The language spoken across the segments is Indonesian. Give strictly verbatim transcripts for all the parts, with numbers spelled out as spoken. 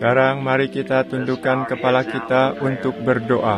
Sekarang mari kita tundukkan kepala kita untuk berdoa.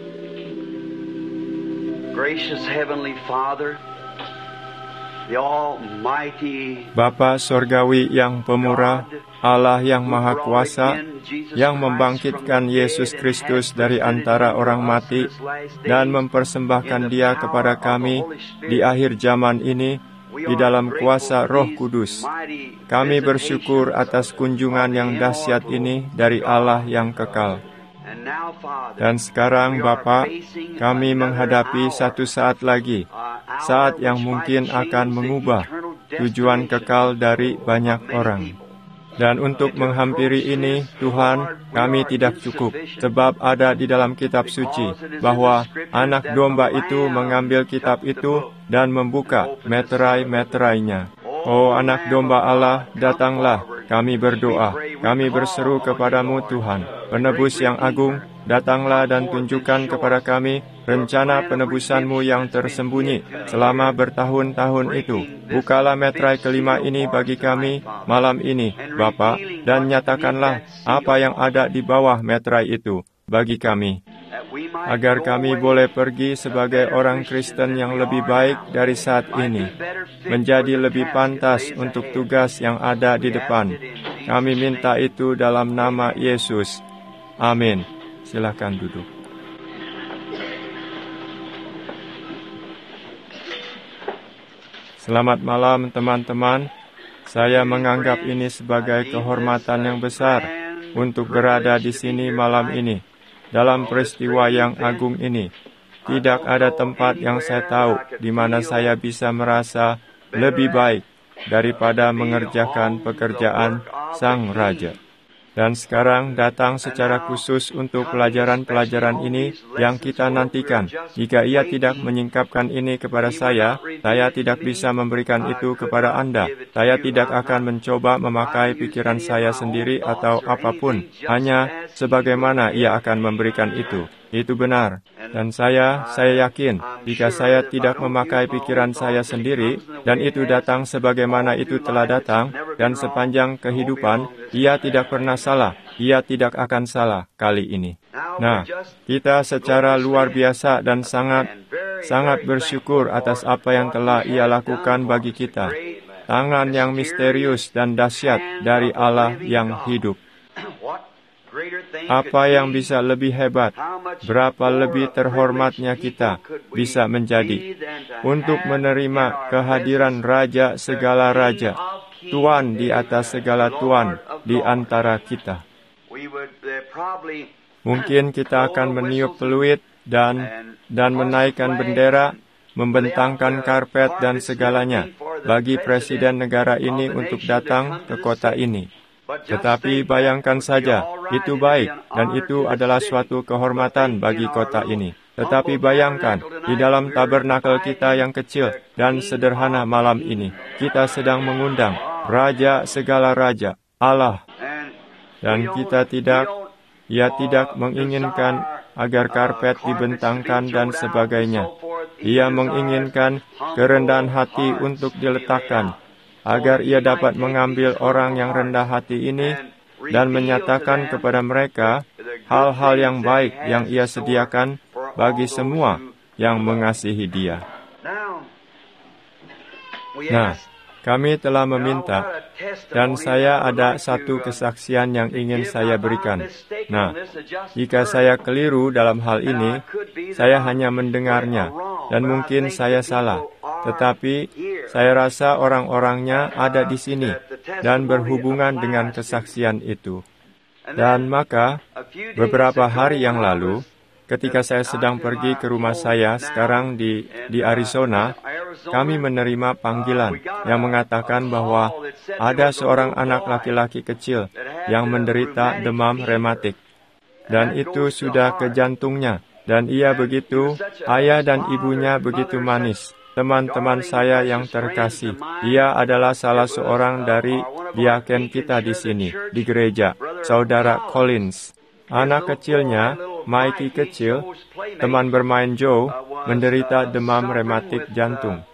Gracious Heavenly Father, the Almighty Bapa Sorgawi yang pemurah, Allah yang Maha Kuasa, yang membangkitkan Yesus Kristus dari antara orang mati dan mempersembahkan Dia kepada kami di akhir zaman ini di dalam kuasa Roh Kudus. Kami bersyukur atas kunjungan yang dahsyat ini dari Allah yang kekal. Dan sekarang Bapa, kami menghadapi satu saat lagi, saat yang mungkin akan mengubah tujuan kekal dari banyak orang. Dan untuk menghampiri ini, Tuhan, kami tidak cukup, sebab ada di dalam kitab suci, bahwa anak domba itu mengambil kitab itu dan membuka meterai-meterainya. Oh anak domba Allah, datanglah, kami berdoa, kami berseru kepadamu Tuhan, penebus yang agung, datanglah dan tunjukkan kepada kami rencana penebusanmu yang tersembunyi selama bertahun-tahun itu. Bukalah meterai kelima ini bagi kami malam ini, Bapa, dan nyatakanlah apa yang ada di bawah meterai itu bagi kami, agar kami boleh pergi sebagai orang Kristen yang lebih baik dari saat ini, menjadi lebih pantas untuk tugas yang ada di depan. Kami minta itu dalam nama Yesus. Amin. Silakan duduk. Selamat malam teman-teman. Saya menganggap ini sebagai kehormatan yang besar untuk berada di sini malam ini. Dalam peristiwa yang agung ini, tidak ada tempat yang saya tahu di mana saya bisa merasa lebih baik daripada mengerjakan pekerjaan Sang Raja. Dan sekarang datang secara khusus untuk pelajaran-pelajaran ini yang kita nantikan. Jika ia tidak menyingkapkan ini kepada saya, saya tidak bisa memberikan itu kepada Anda. Saya tidak akan mencoba memakai pikiran saya sendiri atau apapun, hanya sebagaimana ia akan memberikan itu. Itu benar. Dan saya, saya yakin, jika saya tidak memakai pikiran saya sendiri, dan itu datang sebagaimana itu telah datang, dan sepanjang kehidupan, ia tidak pernah salah, ia tidak akan salah kali ini. Nah, kita secara luar biasa dan sangat, sangat bersyukur atas apa yang telah ia lakukan bagi kita. Tangan yang misterius dan dahsyat dari Allah yang hidup. Apa yang bisa lebih hebat, berapa lebih terhormatnya kita bisa menjadi untuk menerima kehadiran Raja segala Raja, Tuan di atas segala Tuan di antara kita. Mungkin kita akan meniup peluit dan dan menaikkan bendera, membentangkan karpet dan segalanya bagi presiden negara ini untuk datang ke kota ini. Tetapi bayangkan saja, itu baik dan itu adalah suatu kehormatan bagi kota ini. Tetapi bayangkan, di dalam tabernakel kita yang kecil dan sederhana malam ini, kita sedang mengundang Raja segala Raja, Allah. Dan kita tidak, ia tidak menginginkan agar karpet dibentangkan dan sebagainya. Ia menginginkan kerendahan hati untuk diletakkan, agar ia dapat mengambil orang yang rendah hati ini dan menyatakan kepada mereka hal-hal yang baik yang ia sediakan bagi semua yang mengasihi Dia. Nah, kami telah meminta, dan saya ada satu kesaksian yang ingin saya berikan. Nah, jika saya keliru dalam hal ini, saya hanya mendengarnya, dan mungkin saya salah. Tetapi saya rasa orang-orangnya ada di sini dan berhubungan dengan kesaksian itu. Dan maka, beberapa hari yang lalu, ketika saya sedang pergi ke rumah saya sekarang di, di Arizona, kami menerima panggilan yang mengatakan bahwa ada seorang anak laki-laki kecil yang menderita demam rematik. Dan itu sudah ke jantungnya, dan ia begitu, ayah dan ibunya begitu manis. Teman-teman saya yang terkasih, dia adalah salah seorang dari diaken kita di sini, di gereja, Saudara Collins. Anak kecilnya, Mikey kecil, teman bermain Joe, menderita demam rematik jantung.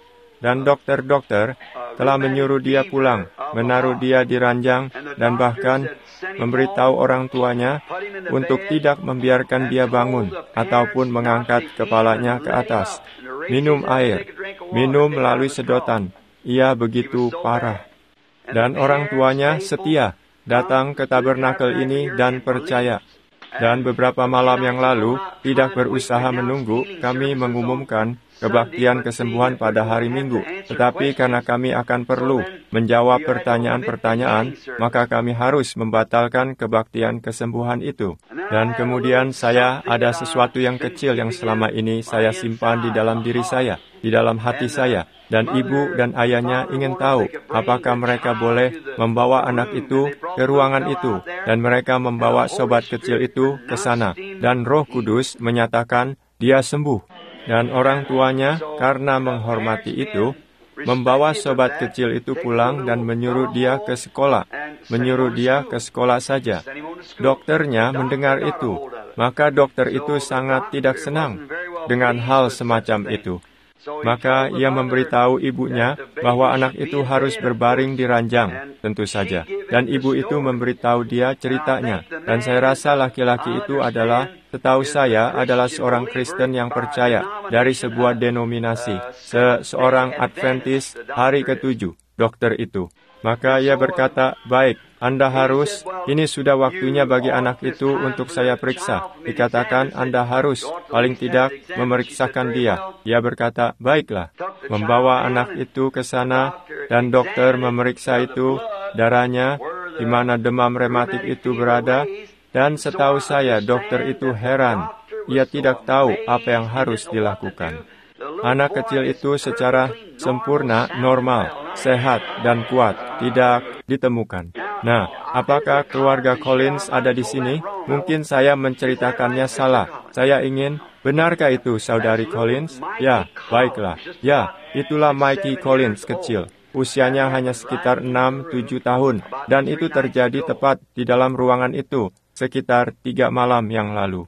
dan dokter-dokter telah menyuruh dia pulang, menaruh dia di ranjang, dan bahkan memberitahu orang tuanya untuk tidak membiarkan dia bangun ataupun mengangkat kepalanya ke atas. Minum air, minum melalui sedotan. Ia begitu parah. Dan orang tuanya setia, datang ke tabernakel ini dan percaya. Dan beberapa malam yang lalu, tidak berusaha menunggu, kami mengumumkan kebaktian kesembuhan pada hari Minggu. Tetapi karena kami akan perlu menjawab pertanyaan-pertanyaan, maka kami harus membatalkan kebaktian kesembuhan itu. Dan kemudian saya ada sesuatu yang kecil yang selama ini saya simpan di dalam diri saya, di dalam hati saya. Dan ibu dan ayahnya ingin tahu apakah mereka boleh membawa anak itu ke ruangan itu. Dan mereka membawa sobat kecil itu ke sana. Dan Roh Kudus menyatakan dia sembuh. Dan orang tuanya karena menghormati itu, membawa sobat kecil itu pulang dan menyuruh dia ke sekolah. Menyuruh dia ke sekolah saja. Dokternya mendengar itu. Maka dokter itu sangat tidak senang dengan hal semacam itu. Maka ia memberitahu ibunya bahwa anak itu harus berbaring di ranjang, tentu saja. Dan ibu itu memberitahu dia ceritanya. Dan saya rasa laki-laki itu adalah, setahu saya, adalah seorang Kristen yang percaya dari sebuah denominasi, se seorang Adventis hari ketujuh, dokter itu. Maka ia berkata, baik, Anda harus, ini sudah waktunya bagi anak itu untuk saya periksa. Dikatakan Anda harus, paling tidak, memeriksakan dia. Ia berkata, baiklah. Membawa anak itu ke sana, dan dokter memeriksa itu, darahnya, di mana demam rematik itu berada. Dan setahu saya, dokter itu heran. Ia tidak tahu apa yang harus dilakukan. Anak kecil itu secara sempurna, normal, sehat, dan kuat, tidak ditemukan. Nah, apakah keluarga Collins ada di sini? Mungkin saya menceritakannya salah. Saya ingin, benarkah itu saudari Collins? Ya, baiklah. Ya, itulah Mikey Collins kecil. Usianya hanya sekitar enam tujuh tahun, dan itu terjadi tepat di dalam ruangan itu, sekitar tiga malam yang lalu.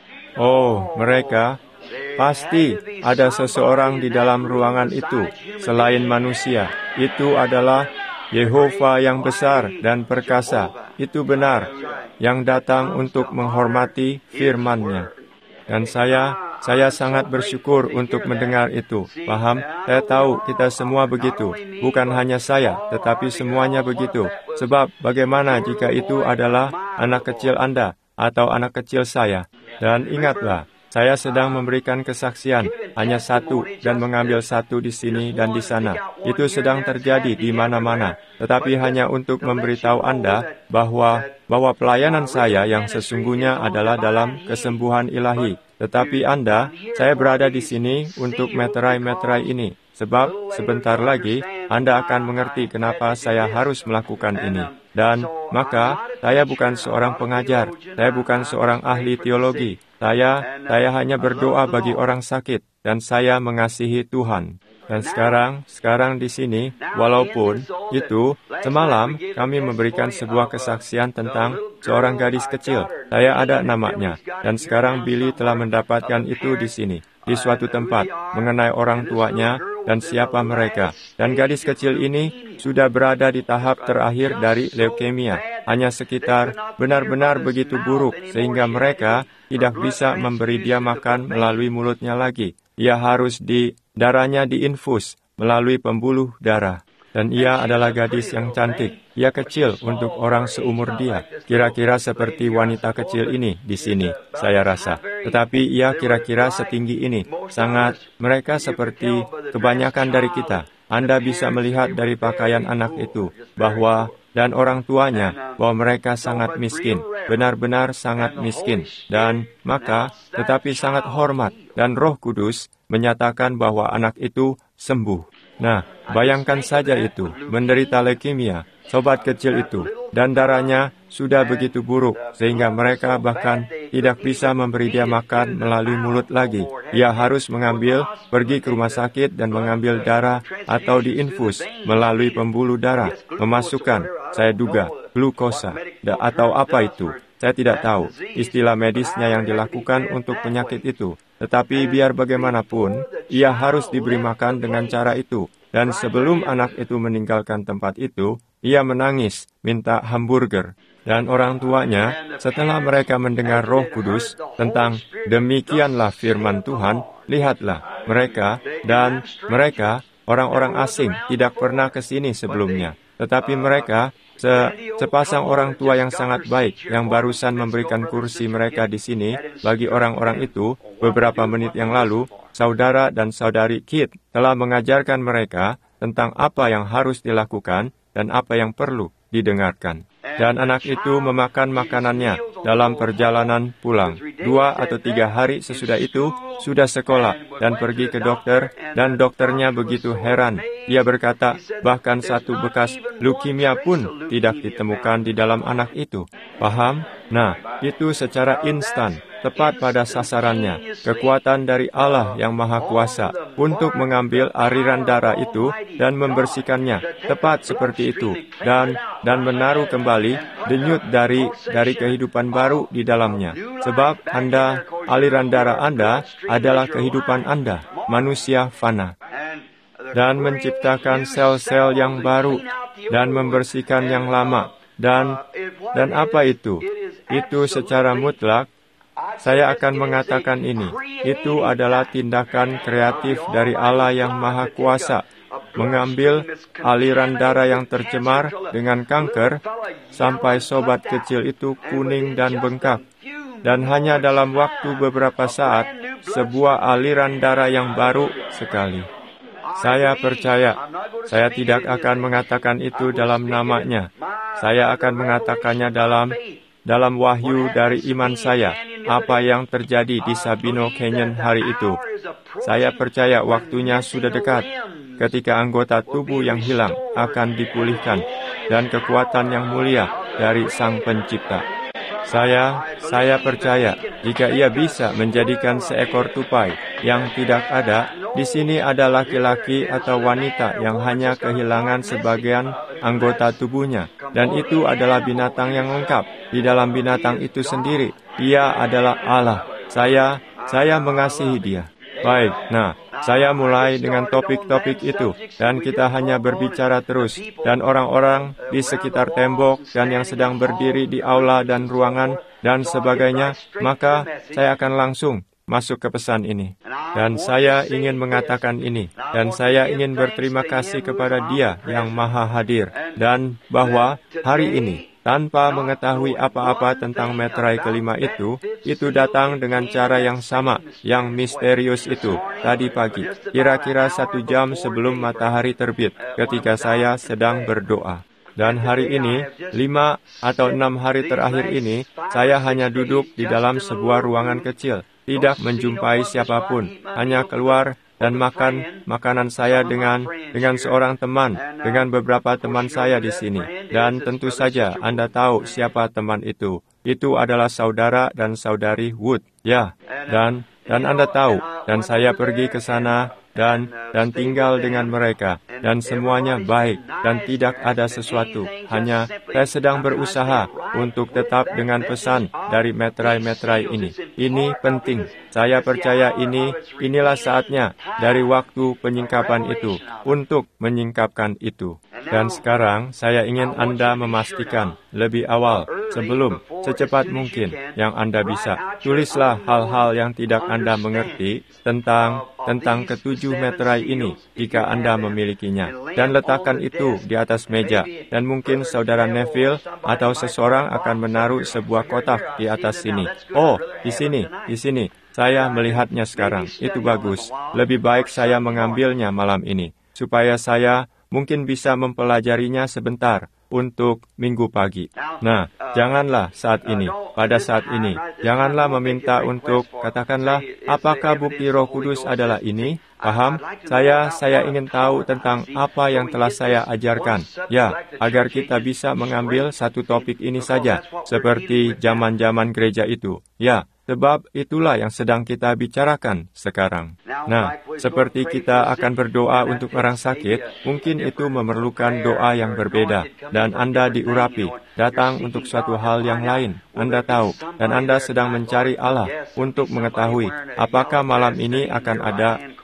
Oh, mereka... Pasti ada seseorang di dalam ruangan itu, selain manusia. Itu adalah Yehova yang besar dan perkasa. Itu benar, yang datang untuk menghormati firman-Nya. Dan saya, saya sangat bersyukur untuk mendengar itu. Paham? Saya tahu kita semua begitu. Bukan hanya saya, tetapi semuanya begitu. Sebab bagaimana jika itu adalah anak kecil Anda atau anak kecil saya? Dan ingatlah, saya sedang memberikan kesaksian, hanya satu, dan mengambil satu di sini dan di sana. Itu sedang terjadi di mana-mana, tetapi hanya untuk memberitahu Anda bahwa bahwa pelayanan saya yang sesungguhnya adalah dalam kesembuhan ilahi. Tetapi Anda, saya berada di sini untuk meterai-meterai ini, sebab sebentar lagi Anda akan mengerti kenapa saya harus melakukan ini. Dan maka, saya bukan seorang pengajar, saya bukan seorang ahli teologi. Saya, saya hanya berdoa bagi orang sakit, dan saya mengasihi Tuhan. Dan sekarang, sekarang di sini, walaupun itu, semalam kami memberikan sebuah kesaksian tentang seorang gadis kecil. Saya ada namanya, dan sekarang Billy telah mendapatkan itu di sini, di suatu tempat, mengenai orang tuanya dan siapa mereka. Dan gadis kecil ini sudah berada di tahap terakhir dari leukemia, hanya sekitar benar-benar begitu buruk, sehingga mereka tidak bisa memberi dia makan melalui mulutnya lagi. Ia harus di darahnya diinfus melalui pembuluh darah. Dan ia adalah gadis yang cantik. Ia kecil untuk orang seumur dia. Kira-kira seperti wanita kecil ini di sini, saya rasa. Tetapi ia kira-kira setinggi ini. Sangat, mereka seperti kebanyakan dari kita. Anda bisa melihat dari pakaian anak itu, bahwa dan orang tuanya, bahwa mereka sangat miskin, benar-benar sangat miskin. Dan maka, tetapi sangat hormat, dan Roh Kudus menyatakan bahwa anak itu sembuh. Nah, bayangkan saja itu, menderita leukemia, sobat kecil itu, dan darahnya sudah begitu buruk, sehingga mereka bahkan tidak bisa memberi dia makan melalui mulut lagi. Ia harus mengambil, pergi ke rumah sakit dan mengambil darah atau diinfus melalui pembuluh darah, memasukkan, saya duga, glukosa, atau apa itu. Saya tidak tahu istilah medisnya yang dilakukan untuk penyakit itu. Tetapi biar bagaimanapun, ia harus diberi makan dengan cara itu. Dan sebelum anak itu meninggalkan tempat itu, ia menangis, minta hamburger. Dan orang tuanya, setelah mereka mendengar Roh Kudus tentang demikianlah firman Tuhan, lihatlah, mereka dan mereka, orang-orang asing, tidak pernah ke sini sebelumnya. Tetapi mereka, se- sepasang orang tua yang sangat baik, yang barusan memberikan kursi mereka di sini, bagi orang-orang itu, beberapa menit yang lalu, saudara dan saudari Kit telah mengajarkan mereka tentang apa yang harus dilakukan dan apa yang perlu didengarkan. Dan anak itu memakan makanannya dalam perjalanan pulang. Dua atau tiga hari sesudah itu, sudah sekolah dan pergi ke dokter, dan dokternya begitu heran. Ia berkata, bahkan satu bekas leukemia pun tidak ditemukan di dalam anak itu. Paham? Nah, itu secara instan, tepat pada sasarannya, kekuatan dari Allah yang Maha Kuasa untuk mengambil aliran darah itu dan membersihkannya, tepat seperti itu, dan dan menaruh kembali denyut dari dari kehidupan baru di dalamnya. Sebab Anda, aliran darah Anda adalah kehidupan Anda, manusia fana, dan menciptakan sel-sel yang baru dan membersihkan yang lama. Dan dan apa itu? Itu secara mutlak, saya akan mengatakan ini, itu adalah tindakan kreatif dari Allah yang Maha Kuasa, mengambil aliran darah yang tercemar dengan kanker, sampai sobat kecil itu kuning dan bengkak. Dan hanya dalam waktu beberapa saat, sebuah aliran darah yang baru sekali. Saya percaya, saya tidak akan mengatakan itu dalam namanya. Saya akan mengatakannya dalam dalam wahyu dari iman saya, apa yang terjadi di Sabino Canyon hari itu. Saya percaya waktunya sudah dekat, ketika anggota tubuh yang hilang akan dipulihkan, dan kekuatan yang mulia dari Sang Pencipta. Saya, saya percaya, jika ia bisa menjadikan seekor tupai yang tidak ada, di sini ada laki-laki atau wanita yang hanya kehilangan sebagian anggota tubuhnya, dan itu adalah binatang yang lengkap. Di dalam binatang itu sendiri, ia adalah Allah. Saya, saya mengasihi dia. Baik, nah, saya mulai dengan topik-topik itu, dan kita hanya berbicara terus, dan orang-orang di sekitar tembok, dan yang sedang berdiri di aula dan ruangan, dan sebagainya, maka saya akan langsung masuk ke pesan ini. Dan saya ingin mengatakan ini, dan saya ingin berterima kasih kepada Dia yang Maha Hadir, dan bahwa hari ini, tanpa mengetahui apa-apa tentang meterai kelima itu, itu datang dengan cara yang sama, yang misterius itu, tadi pagi, kira-kira satu jam sebelum matahari terbit, ketika saya sedang berdoa. Dan hari ini, lima atau enam hari terakhir ini, saya hanya duduk di dalam sebuah ruangan kecil, tidak menjumpai siapapun, hanya keluar dan makan makanan saya dengan dengan seorang teman, dengan beberapa teman saya di sini. Dan tentu saja Anda tahu siapa teman itu. Itu adalah saudara dan saudari Wood. Ya, dan dan Anda tahu, dan saya pergi ke sana dan dan tinggal dengan mereka, dan semuanya baik, dan tidak ada sesuatu. Hanya saya sedang berusaha untuk tetap dengan pesan dari meterai-meterai ini. Ini penting. Saya percaya ini, inilah saatnya dari waktu penyingkapan itu, untuk menyingkapkan itu. Dan sekarang saya ingin Anda memastikan lebih awal, sebelum, secepat mungkin yang Anda bisa. Tulislah hal-hal yang tidak Anda mengerti tentang tentang ketujuh meterai ini, jika Anda memilikinya. Dan letakkan itu di atas meja. Dan mungkin saudara Neville atau seseorang akan menaruh sebuah kotak di atas sini. Oh, di sini, di sini. Saya melihatnya sekarang. Itu bagus. Lebih baik saya mengambilnya malam ini, supaya saya mungkin bisa mempelajarinya sebentar untuk minggu pagi. Nah, janganlah saat ini, pada saat ini, janganlah meminta untuk, katakanlah, apakah bukti Roh Kudus adalah ini? Paham? Saya saya ingin tahu tentang apa yang telah saya ajarkan. Ya, agar kita bisa mengambil satu topik ini saja, seperti zaman-zaman gereja itu. Ya, sebab itulah yang sedang kita bicarakan sekarang. Nah, seperti kita akan berdoa untuk orang sakit, mungkin itu memerlukan doa yang berbeda, dan Anda diurapi, datang untuk suatu hal yang lain. Anda tahu, dan Anda sedang mencari Allah untuk mengetahui apakah malam ini akan ada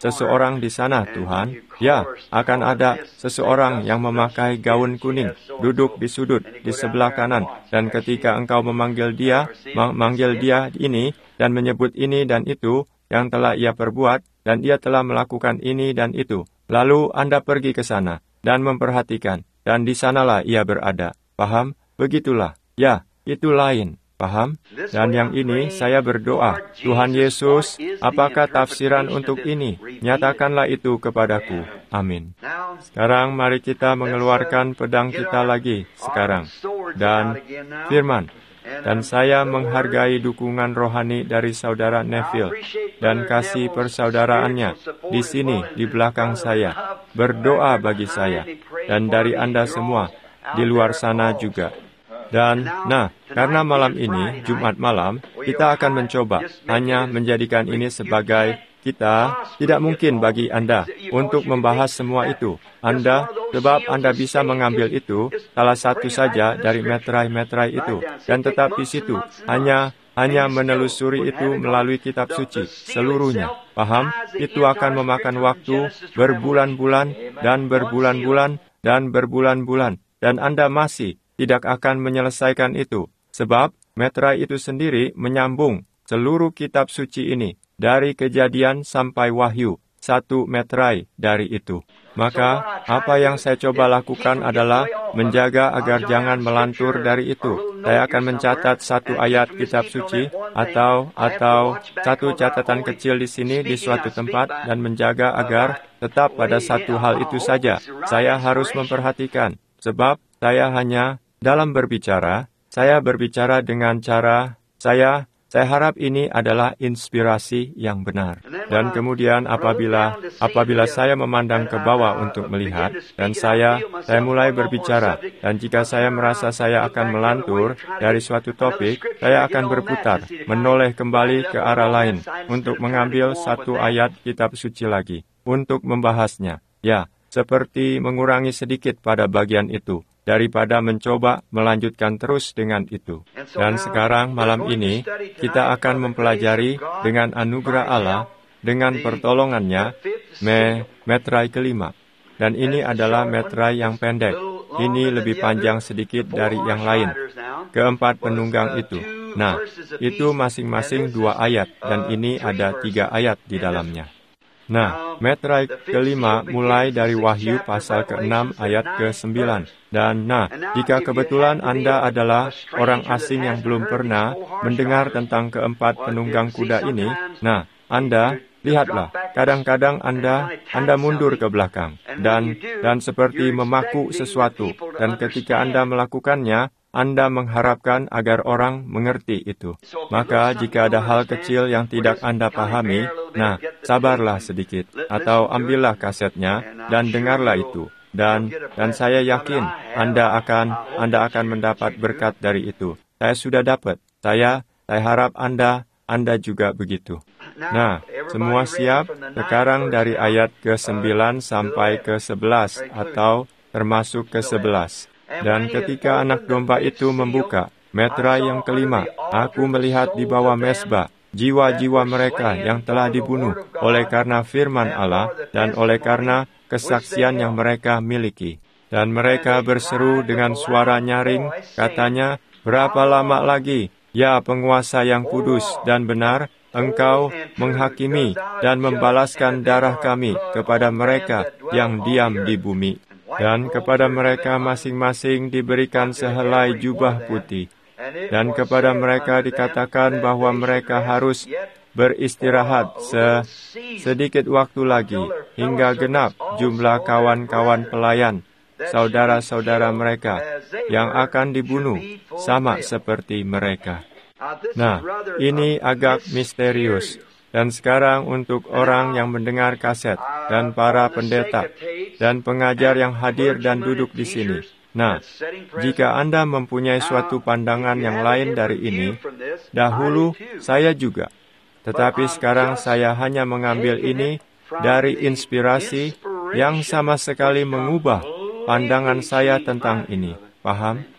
seseorang di sana, Tuhan. Ya, akan ada seseorang yang memakai gaun kuning, duduk di sudut di sebelah kanan. Dan ketika Engkau memanggil dia, memanggil dia ini, dan menyebut ini dan itu, yang telah ia perbuat, dan ia telah melakukan ini dan itu. Lalu Anda pergi ke sana, dan memperhatikan, dan di sanalah ia berada. Paham? Begitulah. Ya, itu lain. Paham? Dan yang ini saya berdoa, Tuhan Yesus, apakah tafsiran untuk ini? Nyatakanlah itu kepadaku. Amin. Sekarang mari kita mengeluarkan pedang kita lagi sekarang. Dan firman. Dan saya menghargai dukungan rohani dari saudara Neville dan kasih persaudaraannya di sini di belakang saya. Berdoa bagi saya dan dari Anda semua di luar sana juga. Dan, nah, karena malam ini, Jumat malam, kita akan mencoba hanya menjadikan ini sebagai kita, tidak mungkin bagi Anda untuk membahas semua itu. Anda, sebab Anda bisa mengambil itu, salah satu saja dari meterai-meterai itu, dan tetap di situ, hanya hanya menelusuri itu melalui kitab suci, seluruhnya. Paham? Itu akan memakan waktu berbulan-bulan, dan berbulan-bulan, dan berbulan-bulan, dan Anda masih tidak akan menyelesaikan itu, sebab meterai itu sendiri menyambung seluruh kitab suci ini, dari Kejadian sampai Wahyu, satu meterai dari itu. Maka, apa yang saya coba lakukan adalah menjaga agar jangan melantur dari itu. Saya akan mencatat satu ayat kitab suci, atau atau satu catatan kecil di sini di suatu tempat, dan menjaga agar tetap pada satu hal itu saja. Saya harus memperhatikan, sebab saya hanya dalam berbicara, saya berbicara dengan cara, saya, saya harap ini adalah inspirasi yang benar. Dan kemudian apabila, apabila saya memandang ke bawah untuk melihat, dan saya, saya mulai berbicara, dan jika saya merasa saya akan melantur dari suatu topik, saya akan berputar, menoleh kembali ke arah lain, untuk mengambil satu ayat kitab suci lagi, untuk membahasnya. Ya, seperti mengurangi sedikit pada bagian itu, daripada mencoba melanjutkan terus dengan itu. Dan sekarang malam ini, kita akan mempelajari dengan anugerah Allah, dengan pertolongannya, me, meterai kelima. Dan ini adalah meterai yang pendek. Ini lebih panjang sedikit dari yang lain. Keempat penunggang itu. Nah, itu masing-masing dua ayat, dan ini ada tiga ayat di dalamnya. Nah, meterai kelima mulai dari Wahyu pasal keenam ayat kesembilan. Dan nah, jika kebetulan Anda adalah orang asing yang belum pernah mendengar tentang keempat penunggang kuda ini, nah, Anda, lihatlah, kadang-kadang Anda, Anda mundur ke belakang, dan dan seperti memaku sesuatu, dan ketika Anda melakukannya, Anda mengharapkan agar orang mengerti itu. Maka jika ada hal kecil yang tidak Anda pahami, nah, sabarlah sedikit, atau ambillah kasetnya, dan dengarlah itu. Dan dan saya yakin Anda akan Anda akan mendapat berkat dari itu. Saya sudah dapat. Saya saya harap Anda Anda juga begitu. Nah, semua siap? Sekarang dari ayat ke sembilan sampai ke sebelas, atau termasuk ke sebelas. Dan ketika anak domba itu membuka meterai yang kelima, aku melihat di bawah mezbah jiwa-jiwa mereka yang telah dibunuh oleh karena firman Allah dan oleh karena kesaksian yang mereka miliki. Dan mereka berseru dengan suara nyaring, katanya, berapa lama lagi, ya penguasa yang kudus dan benar, Engkau menghakimi dan membalaskan darah kami kepada mereka yang diam di bumi. Dan kepada mereka masing-masing diberikan sehelai jubah putih. Dan kepada mereka dikatakan bahwa mereka harus beristirahat se sedikit waktu lagi, hingga genap jumlah kawan-kawan pelayan, saudara-saudara mereka, yang akan dibunuh, sama seperti mereka. Nah, ini agak misterius. Dan sekarang untuk orang yang mendengar kaset, dan para pendeta, dan pengajar yang hadir dan duduk di sini. Nah, jika Anda mempunyai suatu pandangan yang lain dari ini, dahulu saya juga. Tetapi sekarang saya hanya mengambil ini dari inspirasi yang sama sekali mengubah pandangan saya tentang ini. Paham?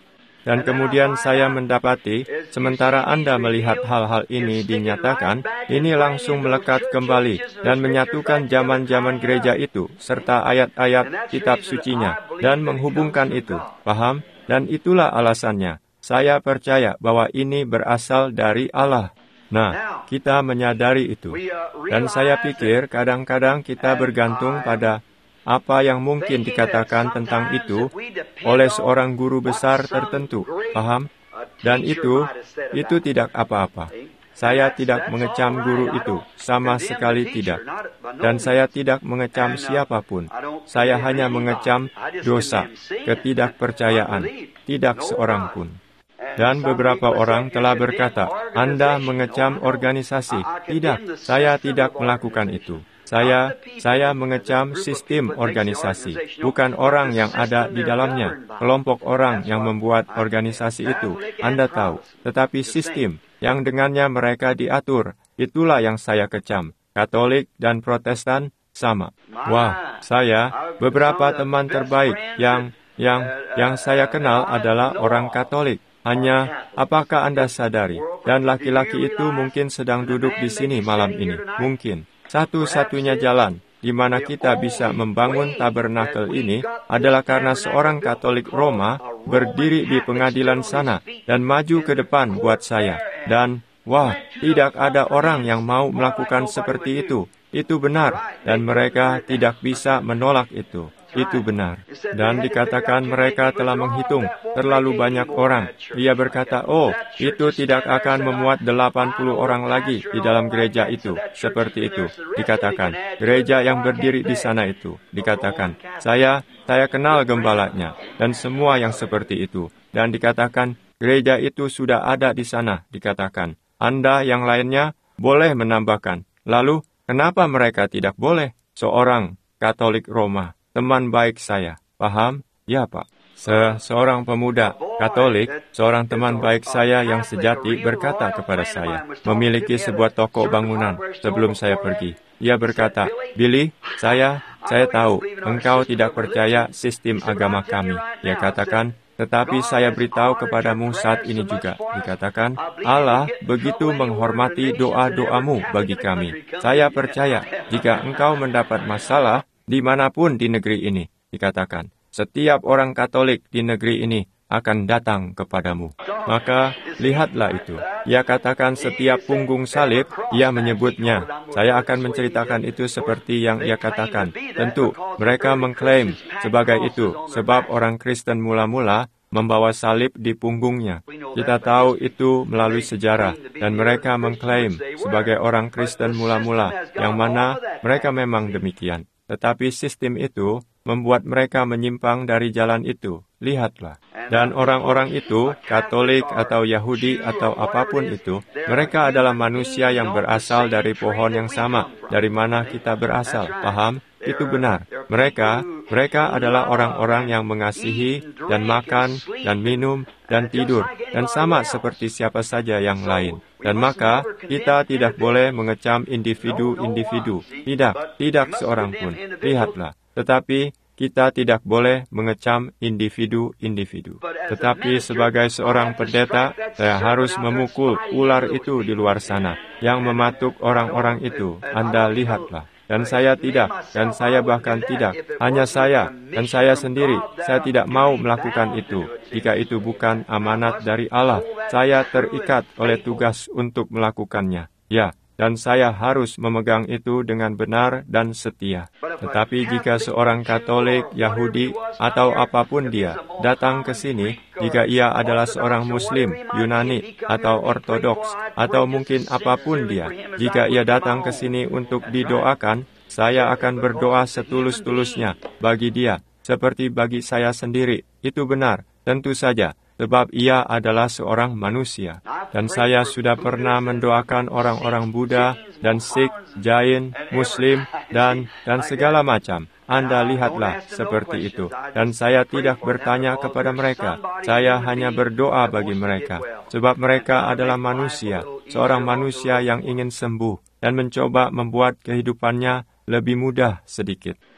Dan kemudian saya mendapati, sementara Anda melihat hal-hal ini dinyatakan, ini langsung melekat kembali dan menyatukan zaman-zaman gereja itu, serta ayat-ayat kitab sucinya, dan menghubungkan itu. Paham? Dan itulah alasannya. Saya percaya bahwa ini berasal dari Allah. Nah, kita menyadari itu. Dan saya pikir kadang-kadang kita bergantung pada apa yang mungkin dikatakan tentang itu oleh seorang guru besar tertentu, paham? Dan itu, itu tidak apa-apa. Saya tidak mengecam guru itu, sama sekali tidak. Dan saya tidak mengecam siapapun. Saya hanya mengecam dosa, ketidakpercayaan, tidak seorang pun. Dan beberapa orang telah berkata, Anda mengecam organisasi. Tidak, saya tidak melakukan itu. Saya, saya mengecam sistem organisasi, bukan orang yang ada di dalamnya, kelompok orang yang membuat organisasi itu, Anda tahu. Tetapi sistem yang dengannya mereka diatur, itulah yang saya kecam. Katolik dan Protestan sama. Wah, saya, beberapa teman terbaik yang, yang, yang saya kenal adalah orang Katolik. Hanya, apakah Anda sadari? Dan laki-laki itu mungkin sedang duduk di sini malam ini, mungkin. Satu-satunya jalan di mana kita bisa membangun tabernakel ini adalah karena seorang Katolik Roma berdiri di pengadilan sana dan maju ke depan buat saya. Dan, wah, tidak ada orang yang mau melakukan seperti itu. Itu benar, dan mereka tidak bisa menolak itu. Itu benar. Dan dikatakan mereka telah menghitung terlalu banyak orang. Dia berkata, oh, itu tidak akan memuat delapan puluh orang lagi di dalam gereja itu. Seperti itu. Dikatakan, gereja yang berdiri di sana itu. Dikatakan, saya, saya kenal gembalanya. Dan semua yang seperti itu. Dan dikatakan, gereja itu sudah ada di sana. Dikatakan, Anda yang lainnya boleh menambahkan. Lalu, kenapa mereka tidak boleh? Seorang Katolik Roma, teman baik saya. Paham? Ya, Pak. Se- seorang pemuda Katolik, seorang teman baik saya yang sejati berkata kepada saya, memiliki sebuah toko bangunan sebelum saya pergi. Dia berkata, Billy, saya, saya tahu engkau tidak percaya sistem agama kami. Dia katakan, tetapi saya beritahu kepadamu saat ini juga. Dikatakan, Allah begitu menghormati doa-doamu bagi kami. Saya percaya, jika engkau mendapat masalah, dimanapun di negeri ini, dikatakan, setiap orang Katolik di negeri ini akan datang kepadamu. Maka, lihatlah itu. Ia katakan setiap punggung salib, ia menyebutnya. Saya akan menceritakan itu seperti yang ia katakan. Tentu, mereka mengklaim sebagai itu, sebab orang Kristen mula-mula membawa salib di punggungnya. Kita tahu itu melalui sejarah, dan mereka mengklaim sebagai orang Kristen mula-mula, yang mana mereka memang demikian. Tetapi sistem itu membuat mereka menyimpang dari jalan itu. Lihatlah. Dan orang-orang itu, Katolik atau Yahudi atau apapun itu, mereka adalah manusia yang berasal dari pohon yang sama, dari mana kita berasal. Paham? Itu benar. Mereka, mereka adalah orang-orang yang mengasihi dan makan dan minum dan tidur, dan sama seperti siapa saja yang lain. Dan maka, kita tidak boleh mengecam individu-individu. Tidak, tidak seorang pun. Lihatlah. Tetapi, kita tidak boleh mengecam individu-individu. Tetapi sebagai seorang pendeta, saya harus memukul ular itu di luar sana, yang mematuk orang-orang itu. Anda lihatlah. Dan saya tidak, dan saya bahkan tidak. Hanya saya, dan saya sendiri, saya tidak mau melakukan itu. Jika itu bukan amanat dari Allah, saya terikat oleh tugas untuk melakukannya. Ya, dan saya harus memegang itu dengan benar dan setia. Tetapi jika seorang Katolik, Yahudi, atau apapun dia datang ke sini, jika ia adalah seorang Muslim, Yunani, atau Ortodoks, atau mungkin apapun dia, jika ia datang ke sini untuk didoakan, saya akan berdoa setulus-tulusnya bagi dia, seperti bagi saya sendiri. Itu benar, tentu saja. Sebab ia adalah seorang manusia. Dan saya sudah pernah mendoakan orang-orang Buddha dan Sikh, Jain, Muslim, dan dan segala macam. Anda lihatlah seperti itu. Dan saya tidak bertanya kepada mereka. Saya hanya berdoa bagi mereka. Sebab mereka adalah manusia, seorang manusia yang ingin sembuh dan mencoba membuat kehidupannya lebih mudah sedikit.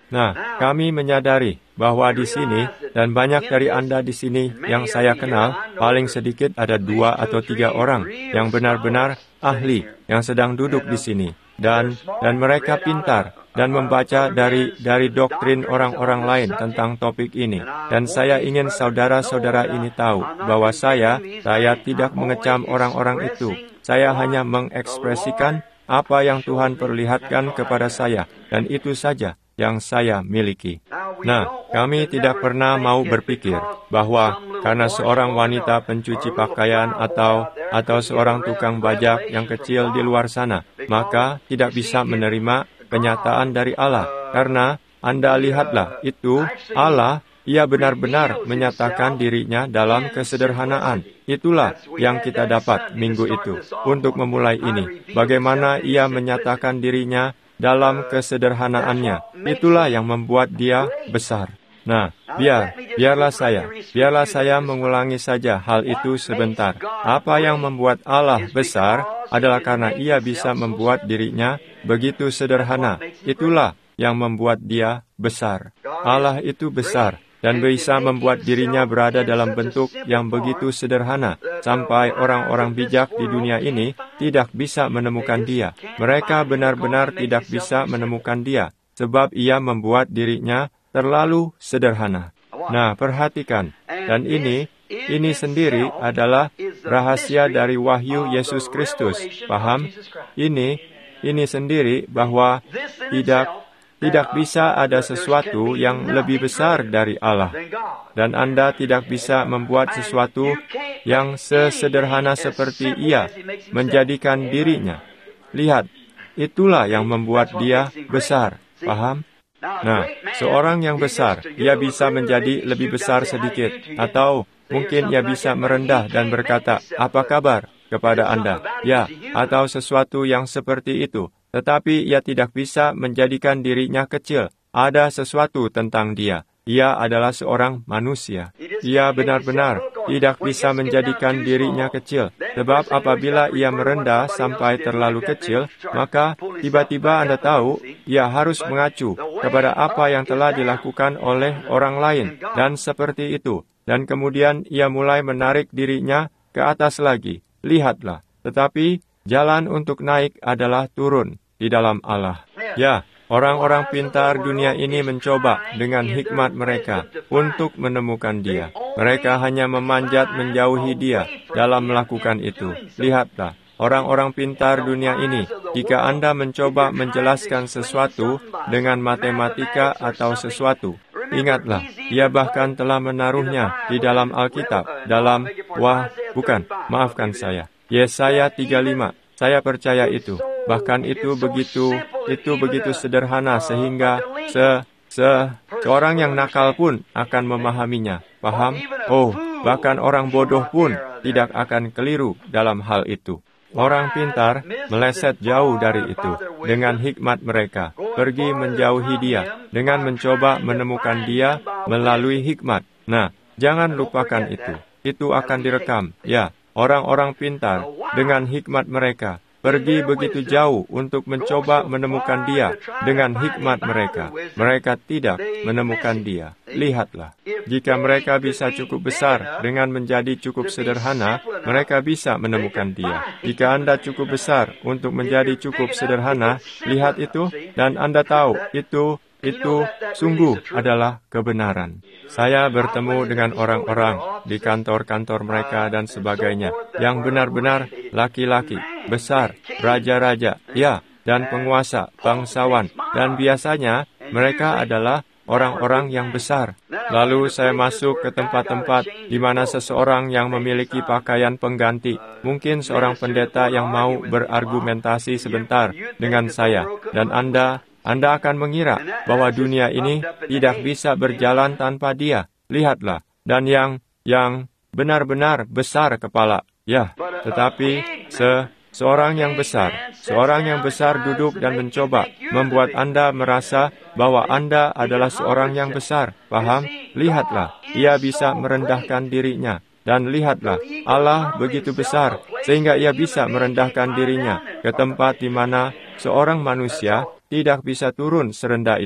Nah, kami menyadari bahwa di sini, dan banyak dari Anda di sini yang saya kenal, paling sedikit ada dua atau tiga orang yang benar-benar ahli yang sedang duduk di sini. Dan dan mereka pintar dan membaca dari dari doktrin orang-orang lain tentang topik ini. Dan saya ingin saudara-saudara ini tahu bahwa saya, saya tidak mengecam orang-orang itu. Saya hanya mengekspresikan apa yang Tuhan perlihatkan kepada saya, dan itu saja yang saya miliki. Nah, kami tidak pernah mau berpikir bahwa karena seorang wanita pencuci pakaian atau atau seorang tukang bajak yang kecil di luar sana, maka tidak bisa menerima kenyataan dari Allah. Karena Anda lihatlah, itu Allah, Ia benar-benar menyatakan dirinya dalam kesederhanaan. Itulah yang kita dapat minggu itu untuk memulai ini. Bagaimana Ia menyatakan dirinya dalam kesederhanaannya. Itulah yang membuat Dia besar. Nah, biar, biarlah saya, biarlah saya mengulangi saja hal itu sebentar. Apa yang membuat Allah besar adalah karena Ia bisa membuat dirinya begitu sederhana. Itulah yang membuat Dia besar. Allah itu besar dan bisa membuat dirinya berada dalam bentuk yang begitu sederhana, sampai orang-orang bijak di dunia ini tidak bisa menemukan Dia. Mereka benar-benar tidak bisa menemukan Dia, sebab Ia membuat dirinya terlalu sederhana. Nah, perhatikan, dan ini, ini sendiri adalah rahasia dari wahyu Yesus Kristus. Paham? Ini, ini sendiri bahwa tidak Tidak bisa ada sesuatu yang lebih besar dari Allah. Dan Anda tidak bisa membuat sesuatu yang sesederhana seperti Ia menjadikan dirinya. Lihat, itulah yang membuat Dia besar. Paham? Nah, seorang yang besar, ia bisa menjadi lebih besar sedikit. Atau mungkin ia bisa merendah dan berkata, "Apa kabar?" kepada Anda. Ya, atau sesuatu yang seperti itu. Tetapi ia tidak bisa menjadikan dirinya kecil. Ada sesuatu tentang dia. Ia adalah seorang manusia. Ia benar-benar tidak bisa menjadikan dirinya kecil. Sebab apabila ia merendah sampai terlalu kecil, maka tiba-tiba Anda tahu, ia harus mengacu kepada apa yang telah dilakukan oleh orang lain. Dan seperti itu. Dan kemudian ia mulai menarik dirinya ke atas lagi. Lihatlah. Tetapi jalan untuk naik adalah turun di dalam Allah. Ya, orang-orang pintar dunia ini mencoba dengan hikmat mereka untuk menemukan Dia. Mereka hanya memanjat menjauhi Dia dalam melakukan itu. Lihatlah, orang-orang pintar dunia ini, jika Anda mencoba menjelaskan sesuatu dengan matematika atau sesuatu, ingatlah, Dia bahkan telah menaruhnya di dalam Alkitab, dalam, wah, bukan, maafkan saya, Yesaya tiga puluh lima. Saya percaya itu. Bahkan itu begitu, itu begitu sederhana sehingga se, se, seorang yang nakal pun akan memahaminya. Paham? Oh, bahkan orang bodoh pun tidak akan keliru dalam hal itu. Orang pintar meleset jauh dari itu dengan hikmat mereka. Pergi menjauhi Dia dengan mencoba menemukan Dia melalui hikmat. Nah, jangan lupakan itu. Itu akan direkam. Ya, orang-orang pintar dengan hikmat mereka pergi begitu jauh untuk mencoba menemukan Dia dengan hikmat mereka. Mereka tidak menemukan Dia. Lihatlah, jika mereka bisa cukup besar dengan menjadi cukup sederhana, mereka bisa menemukan Dia. Jika Anda cukup besar untuk menjadi cukup sederhana, lihat itu, dan Anda tahu itu itu sungguh adalah kebenaran. Saya bertemu dengan orang-orang di kantor-kantor mereka dan sebagainya, yang benar-benar laki-laki, besar, raja-raja, ya, dan penguasa, bangsawan, dan biasanya mereka adalah orang-orang yang besar. Lalu saya masuk ke tempat-tempat di mana seseorang yang memiliki pakaian pengganti, mungkin seorang pendeta yang mau berargumentasi sebentar dengan saya, dan Anda Anda akan mengira bahwa dunia ini tidak bisa berjalan tanpa Dia. Lihatlah, dan yang yang benar-benar besar kepala. Ya, tetapi se seorang yang besar, seorang yang besar duduk dan mencoba membuat Anda merasa bahwa Anda adalah seorang yang besar. Paham? Lihatlah, ia bisa merendahkan dirinya. Dan lihatlah, Allah begitu besar sehingga ia bisa merendahkan dirinya ke tempat di mana seorang manusia tidak bisa turun serendah itu.